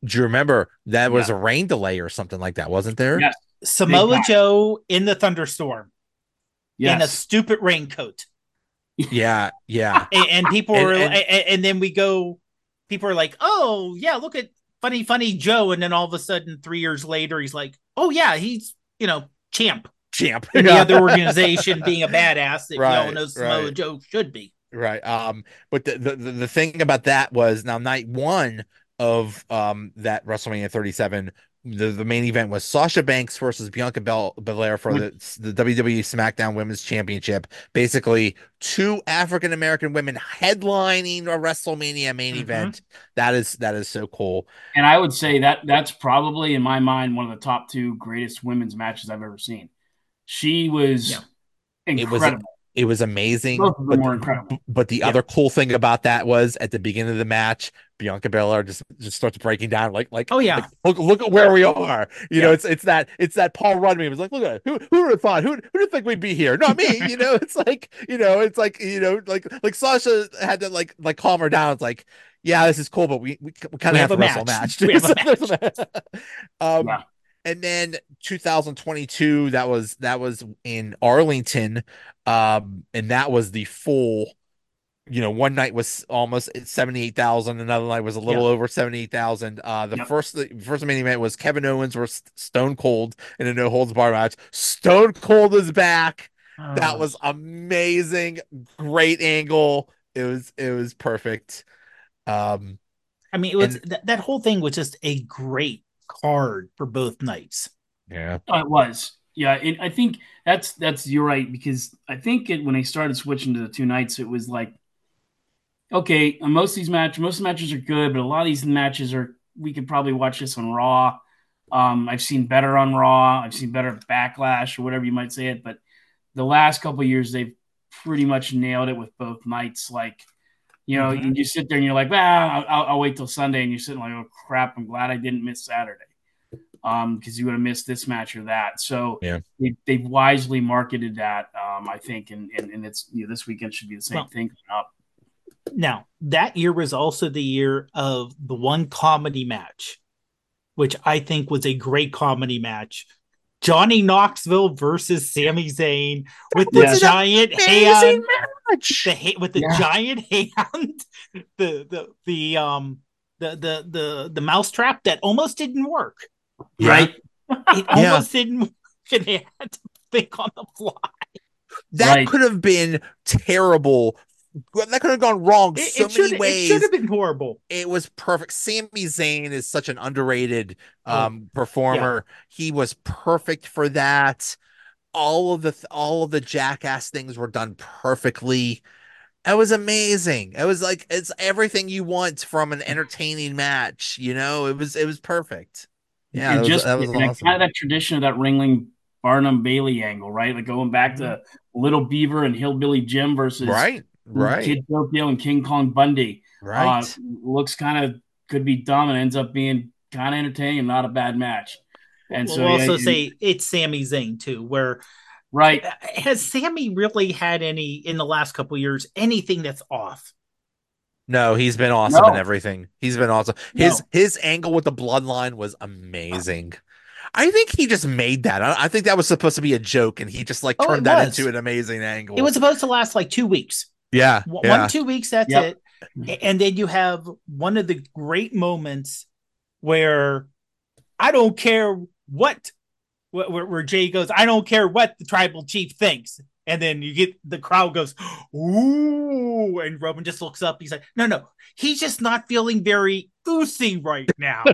Speaker 1: Do you remember that
Speaker 2: Yeah.
Speaker 1: was a rain delay or something like that, wasn't there?
Speaker 2: Yes.
Speaker 3: Samoa Joe in the thunderstorm
Speaker 2: Yes.
Speaker 3: in a stupid raincoat.
Speaker 1: Yeah, yeah.
Speaker 3: and, and people
Speaker 1: And-
Speaker 3: were,
Speaker 1: and-
Speaker 3: and, and then we go, people are like, oh yeah, look at funny, funny Joe, and then all of a sudden, three years later, he's like, oh yeah, he's you know champ
Speaker 1: Champ.
Speaker 3: in the
Speaker 1: Yeah.
Speaker 3: other organization, being a badass that we all
Speaker 1: Right,
Speaker 3: know Samoa
Speaker 1: right.
Speaker 3: Joe should be.
Speaker 1: Right. Um, but the, the the thing about that was now night one of um that WrestleMania thirty-seven, the, the main event was Sasha Banks versus Bianca Bel Belair for the the W W E SmackDown Women's Championship. Basically, two African American women headlining a WrestleMania main
Speaker 3: Mhm.
Speaker 1: event. That is that is so cool.
Speaker 2: And I would say that that's probably in my mind one of the top two greatest women's matches I've ever seen. She was
Speaker 3: Yeah.
Speaker 1: It was
Speaker 2: incredible.
Speaker 1: it was amazing.
Speaker 2: Both of them
Speaker 1: But
Speaker 2: were
Speaker 1: the,
Speaker 2: incredible.
Speaker 1: but the
Speaker 3: Yeah.
Speaker 1: other cool thing about that was at the beginning of the match, Bianca Belair just just starts breaking down like like
Speaker 3: Oh yeah,
Speaker 1: like, look look at where we are. You know,
Speaker 3: Yeah.
Speaker 1: it's it's that it's that Paul Rudd meme. It's like, look at it. Who who would have thought? Who who would think we'd be here? Not me. You know, it's like you know, it's like you know, like like Sasha had to like like calm her down. It's like, yeah, this is cool, but we we, we kind
Speaker 3: We
Speaker 1: of have,
Speaker 3: have
Speaker 1: to
Speaker 3: a
Speaker 1: wrestle a
Speaker 3: match.
Speaker 1: match.
Speaker 3: We have a match.
Speaker 1: um,
Speaker 2: Yeah.
Speaker 1: and then two thousand twenty-two, that was that was in Arlington, um, and that was the full. You know, one night was almost seventy-eight thousand, another night was a little
Speaker 3: Yeah.
Speaker 1: over seventy-eight thousand. Uh, the
Speaker 2: Yep.
Speaker 1: first the first main event was Kevin Owens versus Stone Cold in a no holds bar match. Stone Cold is back. That
Speaker 3: Oh.
Speaker 1: was amazing. Great angle. It was it was perfect. Um,
Speaker 3: I mean, it was
Speaker 1: and-
Speaker 3: th- that whole thing was just a great card for both nights.
Speaker 1: yeah.
Speaker 2: Oh, it was. Yeah, it, I think that's that's you're right, because I think it, when they started switching to the two nights, it was like, okay, most of these matches, most of the matches are good, but a lot of these matches are, we could probably watch this on Raw. Um, I've seen better on Raw. I've seen better at Backlash or whatever you might say it. But the last couple of years, they've pretty much nailed it with both nights. Like, you know,
Speaker 3: Mhm.
Speaker 2: you sit there and you're like, well, I'll, I'll, I'll wait till Sunday. And you're sitting like, oh, crap, I'm glad I didn't miss Saturday. Um, because you would have missed this match or that. So
Speaker 1: Yeah.
Speaker 2: they, they've wisely marketed that, um, I think, and, and, and it's, you know, this weekend should be the same
Speaker 3: Well,
Speaker 2: thing coming up.
Speaker 3: Now, that year was also the year of the one comedy match, which I think was a great comedy match. Johnny Knoxville versus Sami Zayn with the
Speaker 2: was an
Speaker 3: giant
Speaker 1: Amazing
Speaker 3: hand,
Speaker 1: match.
Speaker 3: the ha- with the
Speaker 2: Yeah.
Speaker 3: giant hand, the the the um the the the the mousetrap that almost didn't work.
Speaker 1: Yeah.
Speaker 2: Right?
Speaker 3: It almost didn't work, and they had to think on the fly.
Speaker 1: That
Speaker 2: Right.
Speaker 1: could have been terrible. That could have gone wrong
Speaker 3: It,
Speaker 1: so
Speaker 3: it should
Speaker 1: many
Speaker 3: it
Speaker 1: ways.
Speaker 3: should have been horrible.
Speaker 1: It was perfect. Sami Zayn is such an underrated
Speaker 3: Oh,
Speaker 1: um performer. He was perfect for that. All of the all of the jackass things were done perfectly. It was amazing. It was like it's everything you want from an entertaining match, you know? It was it was perfect. Yeah,
Speaker 2: and
Speaker 1: that was,
Speaker 2: just
Speaker 1: that was
Speaker 2: and
Speaker 1: awesome.
Speaker 2: kind of that tradition of that Ringling Barnum Bailey angle, right? Like going back to Little Beaver and Hillbilly Jim versus
Speaker 1: Right, right,
Speaker 2: Kid Tokyo and King Kong Bundy.
Speaker 1: right.
Speaker 2: Uh, looks kind of could be dumb and ends up being kind of entertaining and not a bad match. And
Speaker 3: we'll
Speaker 2: so
Speaker 3: also
Speaker 2: yeah,
Speaker 3: say it's Sami Zayn too, where
Speaker 2: right.
Speaker 3: has Sammy really had any in the last couple of years anything that's off?
Speaker 1: No, he's been awesome
Speaker 2: No.
Speaker 1: in everything. He's been awesome. His his angle with the bloodline was amazing. I think he just made that. I, I think that was supposed to be a joke, and he just like
Speaker 3: Oh,
Speaker 1: turned
Speaker 3: it
Speaker 1: that
Speaker 3: was.
Speaker 1: into an amazing angle.
Speaker 3: It was supposed to last like two weeks.
Speaker 1: yeah,
Speaker 3: One,
Speaker 1: yeah.
Speaker 3: two weeks, that's
Speaker 2: Yep.
Speaker 3: it. And then you have one of the great moments where I don't care what, where, where Jay goes, I don't care what the tribal chief thinks. And then you get the crowd goes, ooh, and Roman just looks up. He's like, no, no, he's just not feeling very oozy right now.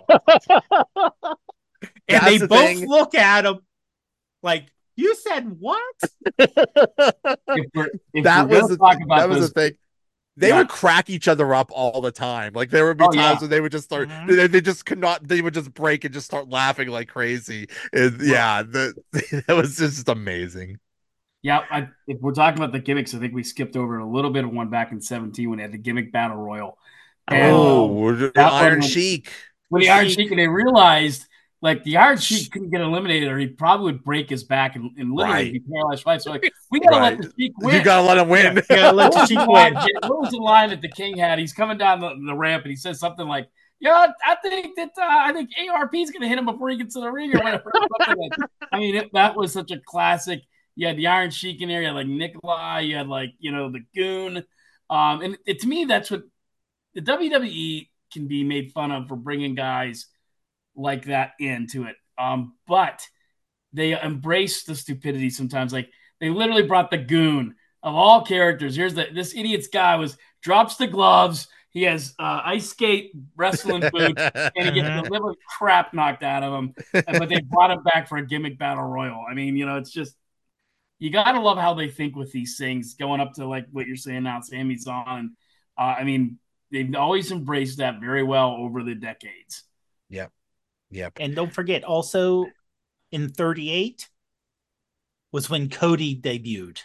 Speaker 3: And
Speaker 1: That's
Speaker 3: they
Speaker 1: the
Speaker 3: both
Speaker 1: thing.
Speaker 3: look at him like, you said what?
Speaker 2: If we're, if
Speaker 1: that
Speaker 2: we're
Speaker 1: was
Speaker 2: gonna
Speaker 1: the,
Speaker 2: talk about
Speaker 1: that was
Speaker 2: those,
Speaker 1: the thing. They
Speaker 2: Yeah.
Speaker 1: would crack each other up all the time. Like there would be
Speaker 2: Oh,
Speaker 1: times
Speaker 2: yeah.
Speaker 1: when they would just start.
Speaker 3: Mhm.
Speaker 1: They, they just could not. They would just break and just start laughing like crazy. And, yeah, the, that was just amazing.
Speaker 2: yeah, I, if we're talking about the gimmicks, I think we skipped over a little bit of one back in seventeen when they had the gimmick battle royal. And
Speaker 1: Oh, the
Speaker 2: that
Speaker 1: Iron
Speaker 2: one-
Speaker 1: Sheik.
Speaker 2: when the Iron
Speaker 3: Sheik.
Speaker 2: Sheik, and they realized like the Iron Sheik couldn't get eliminated, or he probably would break his back and, and literally
Speaker 1: Right.
Speaker 2: be paralyzed for life. So like, we gotta
Speaker 1: Right.
Speaker 2: let the Sheik win.
Speaker 1: You gotta let him win.
Speaker 3: Yeah, gotta let
Speaker 2: What
Speaker 3: the
Speaker 2: was,
Speaker 3: Sheik
Speaker 2: the line,
Speaker 3: win.
Speaker 2: what was the line that the King had? He's coming down the, the ramp and he says something like, Yeah, I think that uh, I think A R P is going to hit him before he gets to the ring or whatever. I mean, it, that was such a classic. You had the Iron Sheik in there. You had like Nikolai. You had like you know the Goon. Um, and it, to me, that's what the W W E can be made fun of for bringing guys like that into it. Um, but they embrace the stupidity sometimes. Like they literally brought the Goon of all characters. Here's the this idiot's guy was drops the gloves. He has uh, ice skate wrestling boots, and he gets the living crap knocked out of him. But they brought him back for a gimmick battle royal. I mean, you know, it's just you gotta love how they think with these things. Going up to like what you're saying now, Sami Zayn. Uh, I mean, they've always embraced that very well over the decades.
Speaker 1: Yep, yep.
Speaker 3: And don't forget, also in thirty-eight was when Cody debuted.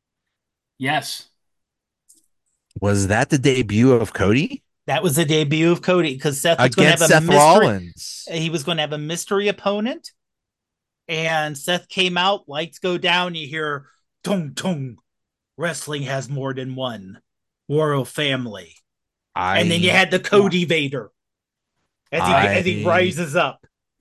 Speaker 2: Yes.
Speaker 1: Was that the debut of Cody?
Speaker 3: That was the debut of Cody because Seth was
Speaker 1: against
Speaker 3: going to have
Speaker 1: Seth
Speaker 3: a mystery,
Speaker 1: Rollins.
Speaker 3: He was going to have a mystery opponent, and Seth came out. Lights go down. You hear "tung tung." Wrestling has more than one royal family,
Speaker 1: I,
Speaker 3: and then you had the Cody Vader as he
Speaker 1: I,
Speaker 3: as he rises up.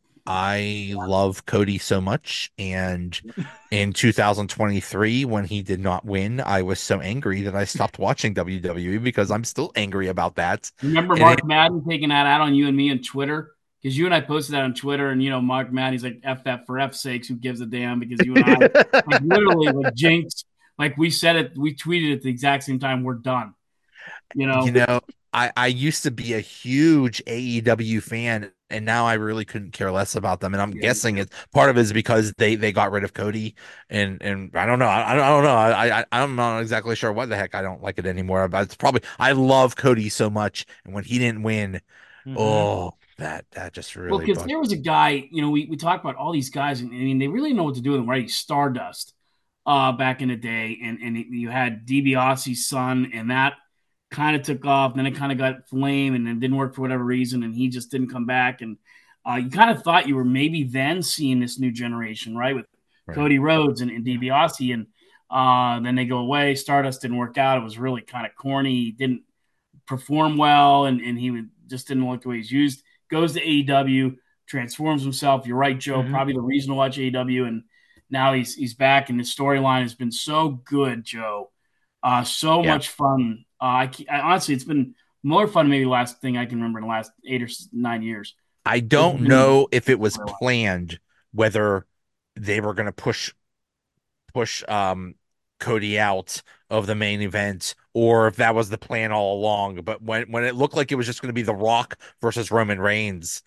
Speaker 1: I love Cody so much, and in two thousand twenty-three, when he did not win, I was so angry that I stopped watching W W E because I'm still angry about that.
Speaker 2: Remember
Speaker 1: and
Speaker 2: Mark
Speaker 1: it,
Speaker 2: Madden taking that out on you and me on Twitter? Because you and I posted that on Twitter, and you know Mark Madden, he's like, "F that for F's sakes, who gives a damn?" Because you and I, like literally, like Jinx, like we said it, we tweeted at the exact same time. We're done. You know.
Speaker 1: You know, I I used to be a huge A E W fan, and now I really couldn't care less about them. And I'm
Speaker 2: Yeah,
Speaker 1: guessing
Speaker 2: yeah.
Speaker 1: it's part of it is because they they got rid of Cody, and and I don't know, I, I don't know, I, I I'm not exactly sure what the heck I don't like it anymore. But it's probably I love Cody so much, and when he didn't win,
Speaker 3: Mm-hmm.
Speaker 1: oh, that that just
Speaker 2: Well,
Speaker 1: really
Speaker 2: because
Speaker 1: bugged.
Speaker 2: there was a guy, you know, we, we talk about all these guys, and I mean, they really know what to do with them, right? Stardust uh, back in the day, and, and you had DiBiase's son, and that kind of took off. Then it kind of got flame, and it didn't work for whatever reason, and he just didn't come back. And uh, you kind of thought you were maybe then seeing this new generation, right, with
Speaker 1: Right.
Speaker 2: Cody Rhodes and, and DiBiase, and uh, then they go away. Stardust didn't work out. It was really kind of corny. He didn't perform well, and, and he would, just didn't like the way he's used. Goes to A E W, transforms himself. You're right, Joe.
Speaker 3: Mhm.
Speaker 2: Probably the reason to watch A E W, and now he's he's back, and his storyline has been so good, Joe. Uh, so
Speaker 1: Yeah.
Speaker 2: much fun. Uh, I, I honestly, it's been more fun. Maybe the last thing I can remember in the last eight or nine years.
Speaker 1: I don't
Speaker 2: Mhm.
Speaker 1: know if it was planned, whether they were going to push push um Cody out of the main event, or if that was the plan all along. But when when it looked like it was just going to be The Rock versus Roman Reigns,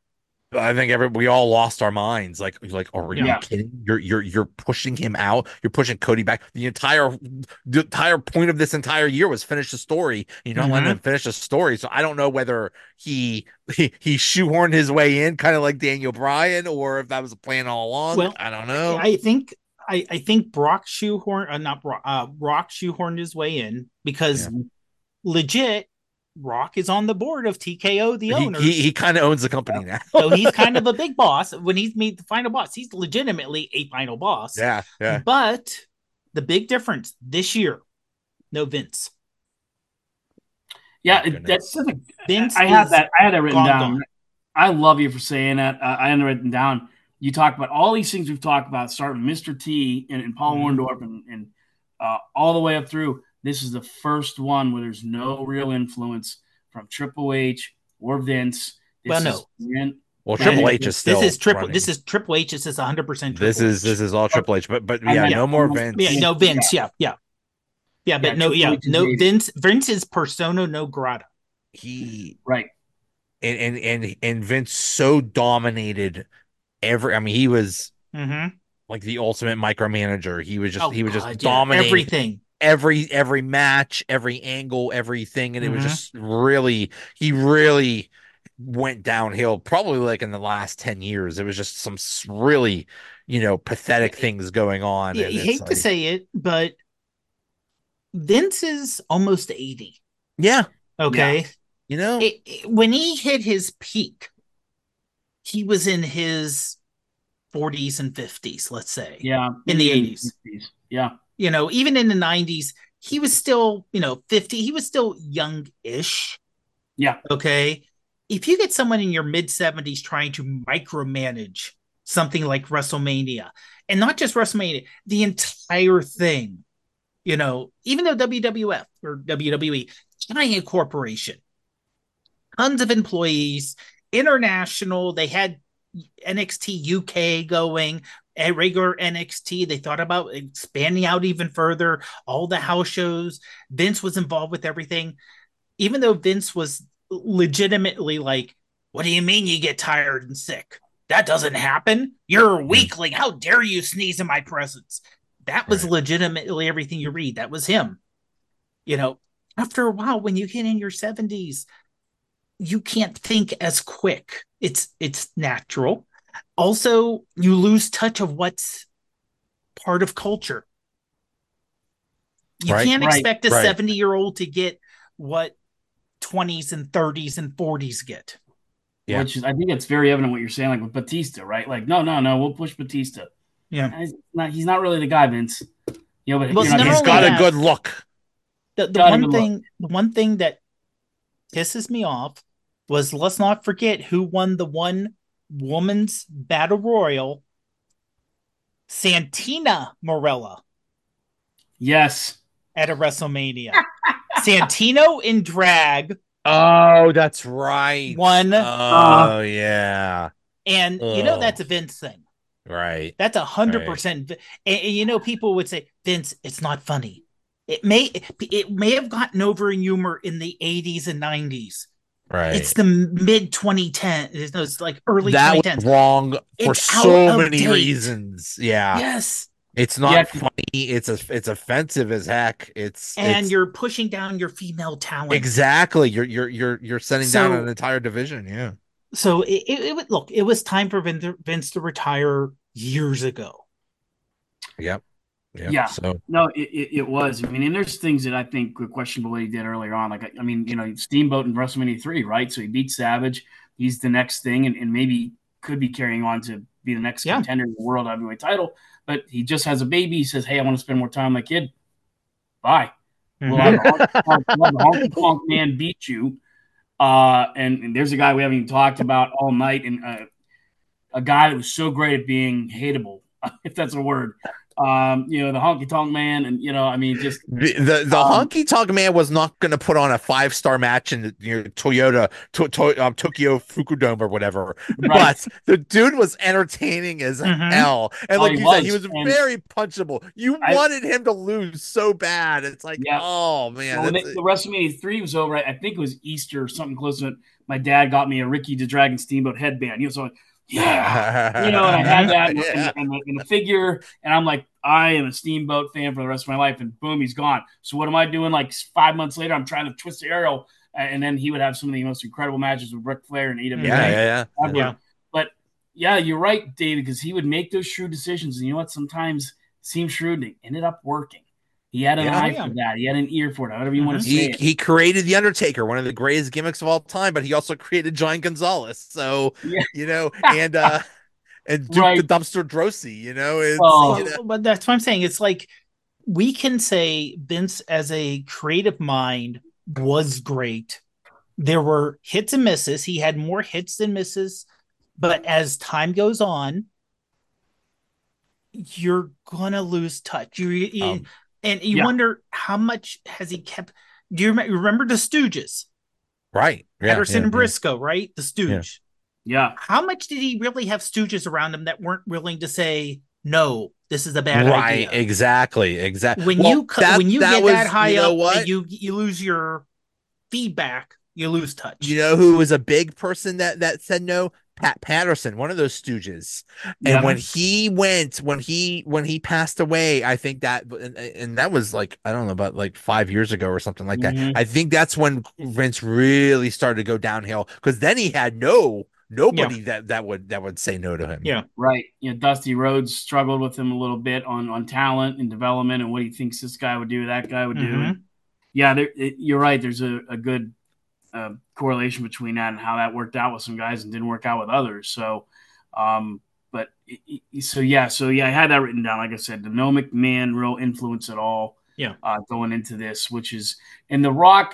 Speaker 1: I think every we all lost our minds. Like, like, are you
Speaker 2: Yeah.
Speaker 1: kidding? You're you're you're pushing him out. You're pushing Cody back. The entire the entire point of this entire year was finish the story. You're not letting
Speaker 3: Mhm.
Speaker 1: him finish the story. So I don't know whether he he, he shoehorned his way in, kind of like Daniel Bryan, or if that was a plan all along.
Speaker 3: Well,
Speaker 1: I don't know.
Speaker 3: I think I, I think Brock shoehorn uh, not Brock uh, Rock shoehorned his way in because
Speaker 1: Yeah.
Speaker 3: legit Rock is on the board of T K O, the
Speaker 1: He
Speaker 3: owner.
Speaker 1: he, he kind of owns the company now.
Speaker 3: So he's kind of a big boss. When he's made the final boss, he's legitimately a final boss.
Speaker 1: Yeah, yeah.
Speaker 3: But the big difference this year, no Vince.
Speaker 2: Yeah,
Speaker 1: Oh,
Speaker 2: it,
Speaker 1: goodness.
Speaker 2: that's such a,
Speaker 3: Vince
Speaker 2: I had
Speaker 3: is
Speaker 2: that. I had that written
Speaker 3: gone,
Speaker 2: down.
Speaker 3: gone.
Speaker 2: I love you for saying that. Uh, I had it written down. You talk about all these things we've talked about, starting with Mister T and, and Paul
Speaker 3: Mhm.
Speaker 2: Orndorff, and, and uh, all the way up through. This is the first one where there's no real influence from Triple H or Vince. This
Speaker 3: Well, no.
Speaker 2: is Vin-
Speaker 1: Well,
Speaker 2: Right.
Speaker 1: Triple H is still
Speaker 3: This is triple.
Speaker 1: running.
Speaker 3: This is Triple H. This is one hundred percent.
Speaker 1: This is this is all Triple H, but but
Speaker 2: I
Speaker 1: yeah,
Speaker 2: meant-
Speaker 1: no more
Speaker 2: I
Speaker 1: Vince.
Speaker 2: meant-
Speaker 3: Yeah, no Vince. Yeah, yeah, yeah. But
Speaker 2: Yeah,
Speaker 3: no,
Speaker 2: Triple
Speaker 3: yeah,
Speaker 2: H is
Speaker 3: no
Speaker 2: amazing.
Speaker 3: Vince. Vince is persona no grata.
Speaker 1: He
Speaker 2: right.
Speaker 1: and and and and Vince so dominated every. I mean, he was
Speaker 3: Mm-hmm.
Speaker 1: like the ultimate micromanager. He was just
Speaker 3: Oh,
Speaker 1: he was just
Speaker 3: God, yeah.
Speaker 1: dominating
Speaker 3: everything.
Speaker 1: every every match, every angle, everything, and it was
Speaker 3: Mhm.
Speaker 1: just really he really went downhill. Probably like in the last ten years, it was just some s- really you know pathetic things going on.
Speaker 3: Yeah,
Speaker 1: and
Speaker 3: you
Speaker 1: it's
Speaker 3: hate to
Speaker 1: like-
Speaker 3: say it, but Vince is almost eighty.
Speaker 1: yeah,
Speaker 3: Okay.
Speaker 1: you know,
Speaker 3: It- it- when he hit his peak, he was in his forties and fifties, let's say.
Speaker 2: Yeah.
Speaker 3: In the
Speaker 2: maybe
Speaker 3: eighties.
Speaker 2: sixties. Yeah.
Speaker 3: You know, even in the nineties, he was still, you know, fifty. He was still young-ish.
Speaker 2: Yeah.
Speaker 3: Okay. if you get someone in your mid seventies trying to micromanage something like WrestleMania, and not just WrestleMania, the entire thing, you know, even though W W F or W W E, giant corporation, tons of employees, international, they had N X T U K going, a regular N X T. They thought about expanding out even further, all the house shows. Vince was involved with everything. Even though Vince was legitimately like, what do you mean you get tired and sick? That doesn't happen. You're a weakling. How dare you sneeze in my presence? That was right. legitimately everything you read. That was him. You know, after a while, when you get in your seventies, you can't think as quick. It's it's natural. Also, you lose touch of what's part of culture. You right, can't right, expect a right. seventy-year-old to get what twenties and thirties and forties get.
Speaker 2: Yeah. Which is, I think it's very evident what you're saying, like with Batista, right? Like, no, no, no, we'll push Batista.
Speaker 3: Yeah.
Speaker 2: He's not, he's not really the guy, Vince. You know, but
Speaker 1: well,
Speaker 2: you know,
Speaker 1: he's got that, a good look.
Speaker 3: The, the one thing, look. the one thing that pisses me off was, let's not forget who won the one woman's battle royal. Santina Marella.
Speaker 2: Yes.
Speaker 3: At a WrestleMania. Santino in drag.
Speaker 1: Oh, that's right.
Speaker 3: One.
Speaker 1: Oh, uh, yeah.
Speaker 3: And oh. you know that's a Vince thing.
Speaker 1: Right.
Speaker 3: That's a hundred percent. And you know, people would say, Vince, it's not funny. It may it may have gotten over in humor in the eighties and nineties.
Speaker 1: Right.
Speaker 3: It's the mid twenty tens. No, it's like early
Speaker 1: that
Speaker 3: twenty tens.
Speaker 1: Was wrong for
Speaker 3: it's
Speaker 1: so many date. reasons. Yeah.
Speaker 3: Yes.
Speaker 1: It's not yeah. funny. It's a, it's offensive as heck. It's
Speaker 3: and
Speaker 1: it's,
Speaker 3: you're pushing down your female talent.
Speaker 1: Exactly. You're you're you're you're setting so, down an entire division. Yeah.
Speaker 3: So it, it, it would look. It was time for Vince to retire years ago.
Speaker 1: Yep. Yep.
Speaker 2: Yeah.
Speaker 1: So
Speaker 2: no, it, it, it was. I mean, and there's things that I think were questionable what he did earlier on. Like, I mean, you know, Steamboat in WrestleMania three, right? So he beat Savage. He's the next thing, and, and maybe could be carrying on to be the next yeah. contender in the world heavyweight title. But he just has a baby. He says, hey, I want to spend more time with my kid. Bye. Mm-hmm. We'll have the Honky Tonk Man beat you. Uh, and, and there's a guy we haven't even talked about all night, and uh, a guy that was so great at being hateable, if that's a word. Um, you know, the Honky Tonk Man, and you know, I mean, just
Speaker 1: the the, the um, Honky Tonk Man was not going to put on a five star match in the you know, Toyota to, to, um, Tokyo Fukudome or whatever, right. but the dude was entertaining as mm-hmm. hell, and oh, like you was. said, he was and very punchable. You I, wanted him to lose so bad. It's like, yeah. oh man,
Speaker 2: well, they, the WrestleMania three was over. I think it was Easter or something close to it. My dad got me a Ricky the Dragon Steamboat headband. He was like, yeah, you know, and I had that in, yeah. in, in, the, in the figure, and I'm like, I am a Steamboat fan for the rest of my life, and boom, he's gone. So what am I doing? Like five months later, I'm trying to twist the arrow, and then he would have some of the most incredible matches with Ric Flair and A W A.
Speaker 1: Yeah, yeah, yeah.
Speaker 2: yeah. But yeah, you're right, David, because he would make those shrewd decisions, and you know what? Sometimes it seemed shrewd, and it ended up working. He had an yeah, eye yeah. for that. He had an ear for it. Whatever you mm-hmm. want to say.
Speaker 1: He,
Speaker 2: it.
Speaker 1: he created The Undertaker, one of the greatest gimmicks of all time, but he also created Giant Gonzalez. So, yeah. you know, and uh, and Duke right. the Dumpster Drosy, you know. It's,
Speaker 3: oh,
Speaker 1: you know.
Speaker 3: But that's what I'm saying. It's like we can say Vince as a creative mind was great. There were hits and misses. He had more hits than misses. But as time goes on, you're going to lose touch. You, you um, And you yeah. wonder how much has he kept. Do you remember, remember the Stooges?
Speaker 1: Right. Yeah,
Speaker 3: Ederson
Speaker 1: yeah,
Speaker 3: and Briscoe, yeah. right? The Stooge.
Speaker 2: Yeah.
Speaker 3: How much did he really have Stooges around him that weren't willing to say, no, this is a bad
Speaker 1: right,
Speaker 3: idea?
Speaker 1: Right. Exactly. Exactly.
Speaker 3: When well, you that, when you that get was, that high you know up what? and you, you lose your feedback, you lose touch.
Speaker 1: You know who was a big person that, that said no? Pat Patterson, one of those stooges. And yeah. when he went, when he when he passed away, I think that and, and that was like, I don't know, about like five years ago or something like mm-hmm. that. I think that's when Vince really started to go downhill, because then he had no nobody yeah. that that would that would say no to him.
Speaker 3: Yeah.
Speaker 2: Right. You know, Dusty Rhodes struggled with him a little bit on on talent and development and what he thinks this guy would do, that guy would mm-hmm. do. And yeah, there, it, you're right. There's a, a good Uh, correlation between that and how that worked out with some guys and didn't work out with others. So, um, but it, it, so yeah, so yeah, I had that written down. Like I said, the no McMahon real influence at all.
Speaker 3: Yeah,
Speaker 2: uh, going into this, which is and The Rock.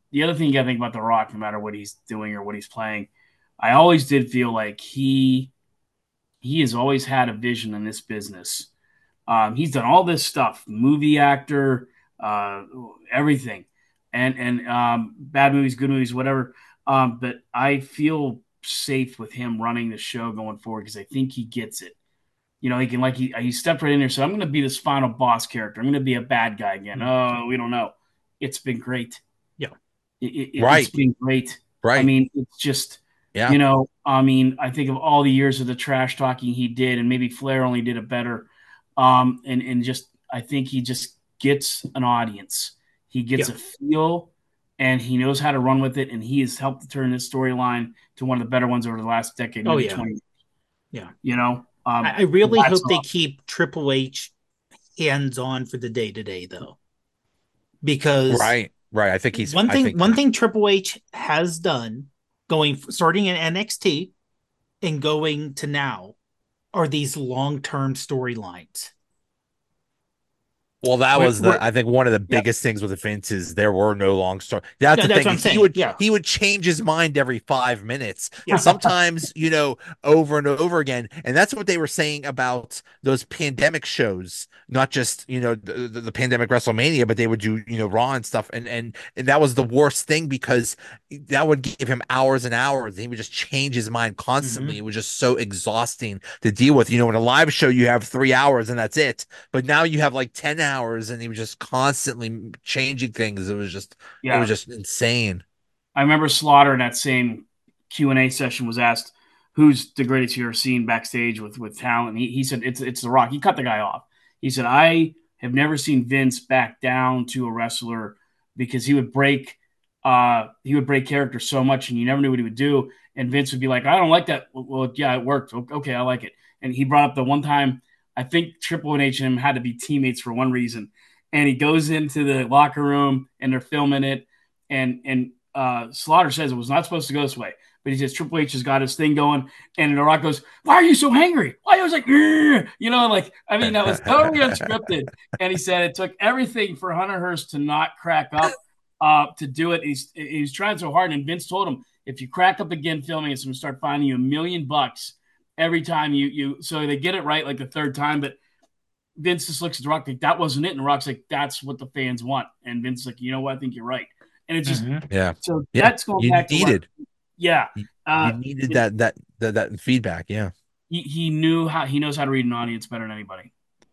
Speaker 2: the other thing you got to think about The Rock, no matter what he's doing or what he's playing, I always did feel like he he has always had a vision in this business. Um, he's done all this stuff, movie actor, uh, everything, and and um, bad movies, good movies, whatever. Um, but I feel safe with him running the show going forward because I think he gets it. You know, he can like he he stepped right in there. So I'm going to be this final boss character. I'm going to be a bad guy again.
Speaker 3: Mm-hmm.
Speaker 2: Oh, we don't know. It's been great.
Speaker 3: Yeah.
Speaker 2: It, it, it's
Speaker 1: Right,
Speaker 2: been great. I
Speaker 1: right.
Speaker 2: mean, it's just,
Speaker 1: Yeah.
Speaker 2: you know, I mean, I think of all the years of the trash talking he did, and maybe Flair only did it better. Um, and, and just, I think he just gets an audience. He gets
Speaker 3: Yeah.
Speaker 2: a feel and he knows how to run with it. And he has helped to turn this storyline to one of the better ones over the last decade,
Speaker 3: Oh
Speaker 2: maybe
Speaker 3: yeah.
Speaker 2: twenty.
Speaker 3: Yeah.
Speaker 2: You know, um,
Speaker 3: I, I really
Speaker 2: that's
Speaker 3: hope they
Speaker 2: all.
Speaker 3: keep Triple H hands on for the day to day though, because
Speaker 1: Right, right. I think he's.
Speaker 3: one
Speaker 1: I
Speaker 3: thing
Speaker 1: think.
Speaker 3: one thing Triple H has done going starting in N X T and going to now are these long term storylines.
Speaker 1: Well, that
Speaker 3: We're,
Speaker 1: was the
Speaker 3: we're,
Speaker 1: I think one of the
Speaker 3: yep.
Speaker 1: biggest things with Vince is there were no long stories. That's
Speaker 3: No,
Speaker 1: the
Speaker 3: that's
Speaker 1: thing.
Speaker 3: what I'm
Speaker 1: Is he
Speaker 3: saying.
Speaker 1: would
Speaker 3: Yeah.
Speaker 1: he would change his mind every five minutes.
Speaker 3: Yeah.
Speaker 1: Sometimes, you know, over and over again. And that's what they were saying about those pandemic shows, not just, you know, the, the, the pandemic WrestleMania, but they would do, you know, Raw and stuff. And, and and that was the worst thing because that would give him hours and hours. He would just change his mind constantly.
Speaker 3: Mm-hmm.
Speaker 1: It was just so exhausting to deal with. You know, in a live show, you have three hours and that's it. But now you have like ten hours and he was just constantly changing things. It was just it was
Speaker 2: Yeah.
Speaker 1: just insane.
Speaker 2: I remember Slaughter in that same Q and A session was asked, "Who's the greatest you've ever seen backstage with with talent?" He, he said, "It's it's The Rock." He cut the guy off. He said, "I have never seen Vince back down to a wrestler because he would break uh he would break character so much, and you never knew what he would do." And Vince would be like, "I don't like that." Well, well, yeah, it worked. Okay, I like it. And he brought up the one time I think Triple H and him had to be teammates for one reason, and he goes into the locker room and they're filming it, and and uh, Slaughter says it was not supposed to go this way, but he says Triple H has got his thing going, and The Rock goes, "Why are you so angry?" Why I was like, "Grr!" You know, like I mean, that was totally unscripted. And he said it took everything for Hunter Hearst to not crack up uh, to do it. He's he's trying so hard, and Vince told him, "If you crack up again filming, it's going to start finding you a million bucks every time you you." So they get it right like the third time, but Vince just looks at The Rock like that wasn't it, and The Rock's like, "That's what the fans want," and Vince's like, "You know what? I think you're right." And it's just
Speaker 3: Mm-hmm.
Speaker 1: Yeah.
Speaker 2: so
Speaker 1: Yeah.
Speaker 2: that's going
Speaker 1: You
Speaker 2: back to what,
Speaker 1: needed
Speaker 2: yeah.
Speaker 1: you,
Speaker 2: Uh,
Speaker 1: you needed that, that that that feedback. Yeah.
Speaker 2: he, he knew how he knows how to read an audience better than anybody.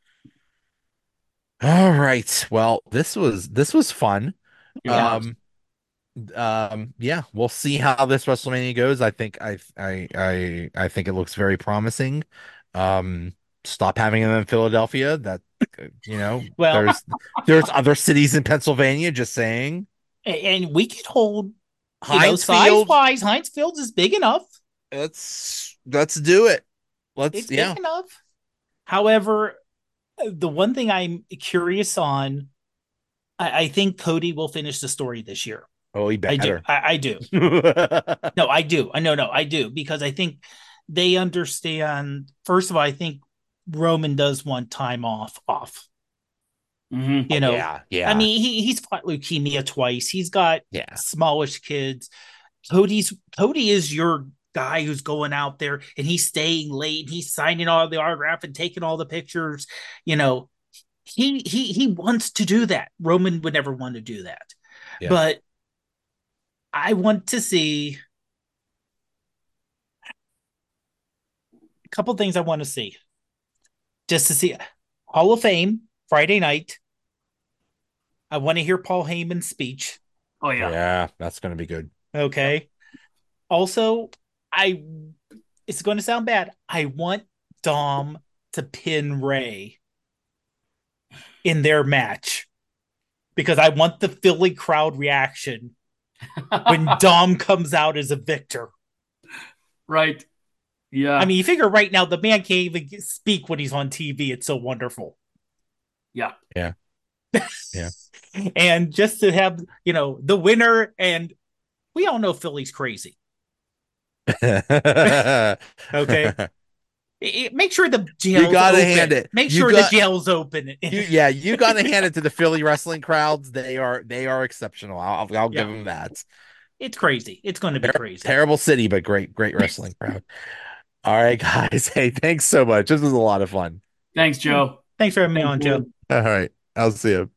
Speaker 1: All right. Well, this was this was fun.
Speaker 2: It
Speaker 3: Yeah.
Speaker 2: was.
Speaker 1: Um um yeah, we'll see how this WrestleMania goes. I think I I I I think it looks very promising. Um stop having them in Philadelphia. That uh, you know,
Speaker 3: Well,
Speaker 1: there's there's other cities in Pennsylvania, just saying.
Speaker 3: and we could hold, you know,
Speaker 1: Heinz
Speaker 3: size
Speaker 1: Field,
Speaker 3: wise, Heinz Fields is big enough.
Speaker 1: let's let's do it. Let's
Speaker 3: It's
Speaker 1: yeah.
Speaker 3: big enough. However, the one thing I'm curious on, I, I think Cody will finish the story this year.
Speaker 1: Oh, he
Speaker 3: I do.
Speaker 1: better.
Speaker 3: I, I do. No, I do. I know, no, I do because I think they understand. First of all, I think Roman does want time off. Off.
Speaker 2: Mm-hmm.
Speaker 3: You know,
Speaker 1: Yeah, yeah.
Speaker 3: I mean, he he's fought leukemia twice. He's got
Speaker 1: Yeah.
Speaker 3: smallish kids. Cody's Cody is your guy who's going out there and he's staying late. And he's signing all the autograph and taking all the pictures. You know, he he he wants to do that. Roman would never want to do that,
Speaker 1: Yeah.
Speaker 3: but I want to see a couple things. I want to see just to see Hall of Fame Friday night. I want to hear Paul Heyman's speech.
Speaker 2: Oh yeah.
Speaker 1: Yeah, that's gonna be good.
Speaker 3: Okay. Also, I it's going to sound bad. I want Dom to pin Ray in their match because I want the Philly crowd reaction when Dom comes out as a victor.
Speaker 2: Right. Yeah.
Speaker 3: I mean, you figure right now the man can't even speak when he's on T V. It's so wonderful.
Speaker 2: Yeah.
Speaker 1: Yeah. Yeah.
Speaker 3: And just to have, you know, the winner, and we all know Philly's crazy. Okay. It- make sure the jail's
Speaker 1: You gotta
Speaker 3: open.
Speaker 1: hand it.
Speaker 3: Make
Speaker 1: You
Speaker 3: sure
Speaker 1: got-
Speaker 3: the jail's open.
Speaker 1: You, yeah, you gotta hand it to the Philly wrestling crowds. They are they are exceptional. I'll I'll
Speaker 3: Yeah.
Speaker 1: give them that.
Speaker 3: It's crazy. It's going to be crazy.
Speaker 1: Terrible city, but great great wrestling crowd. All right, guys. Hey, thanks so much. This was a lot of fun.
Speaker 2: Thanks, Joe.
Speaker 3: Thanks for having me on, Joe.
Speaker 1: All right, I'll see you.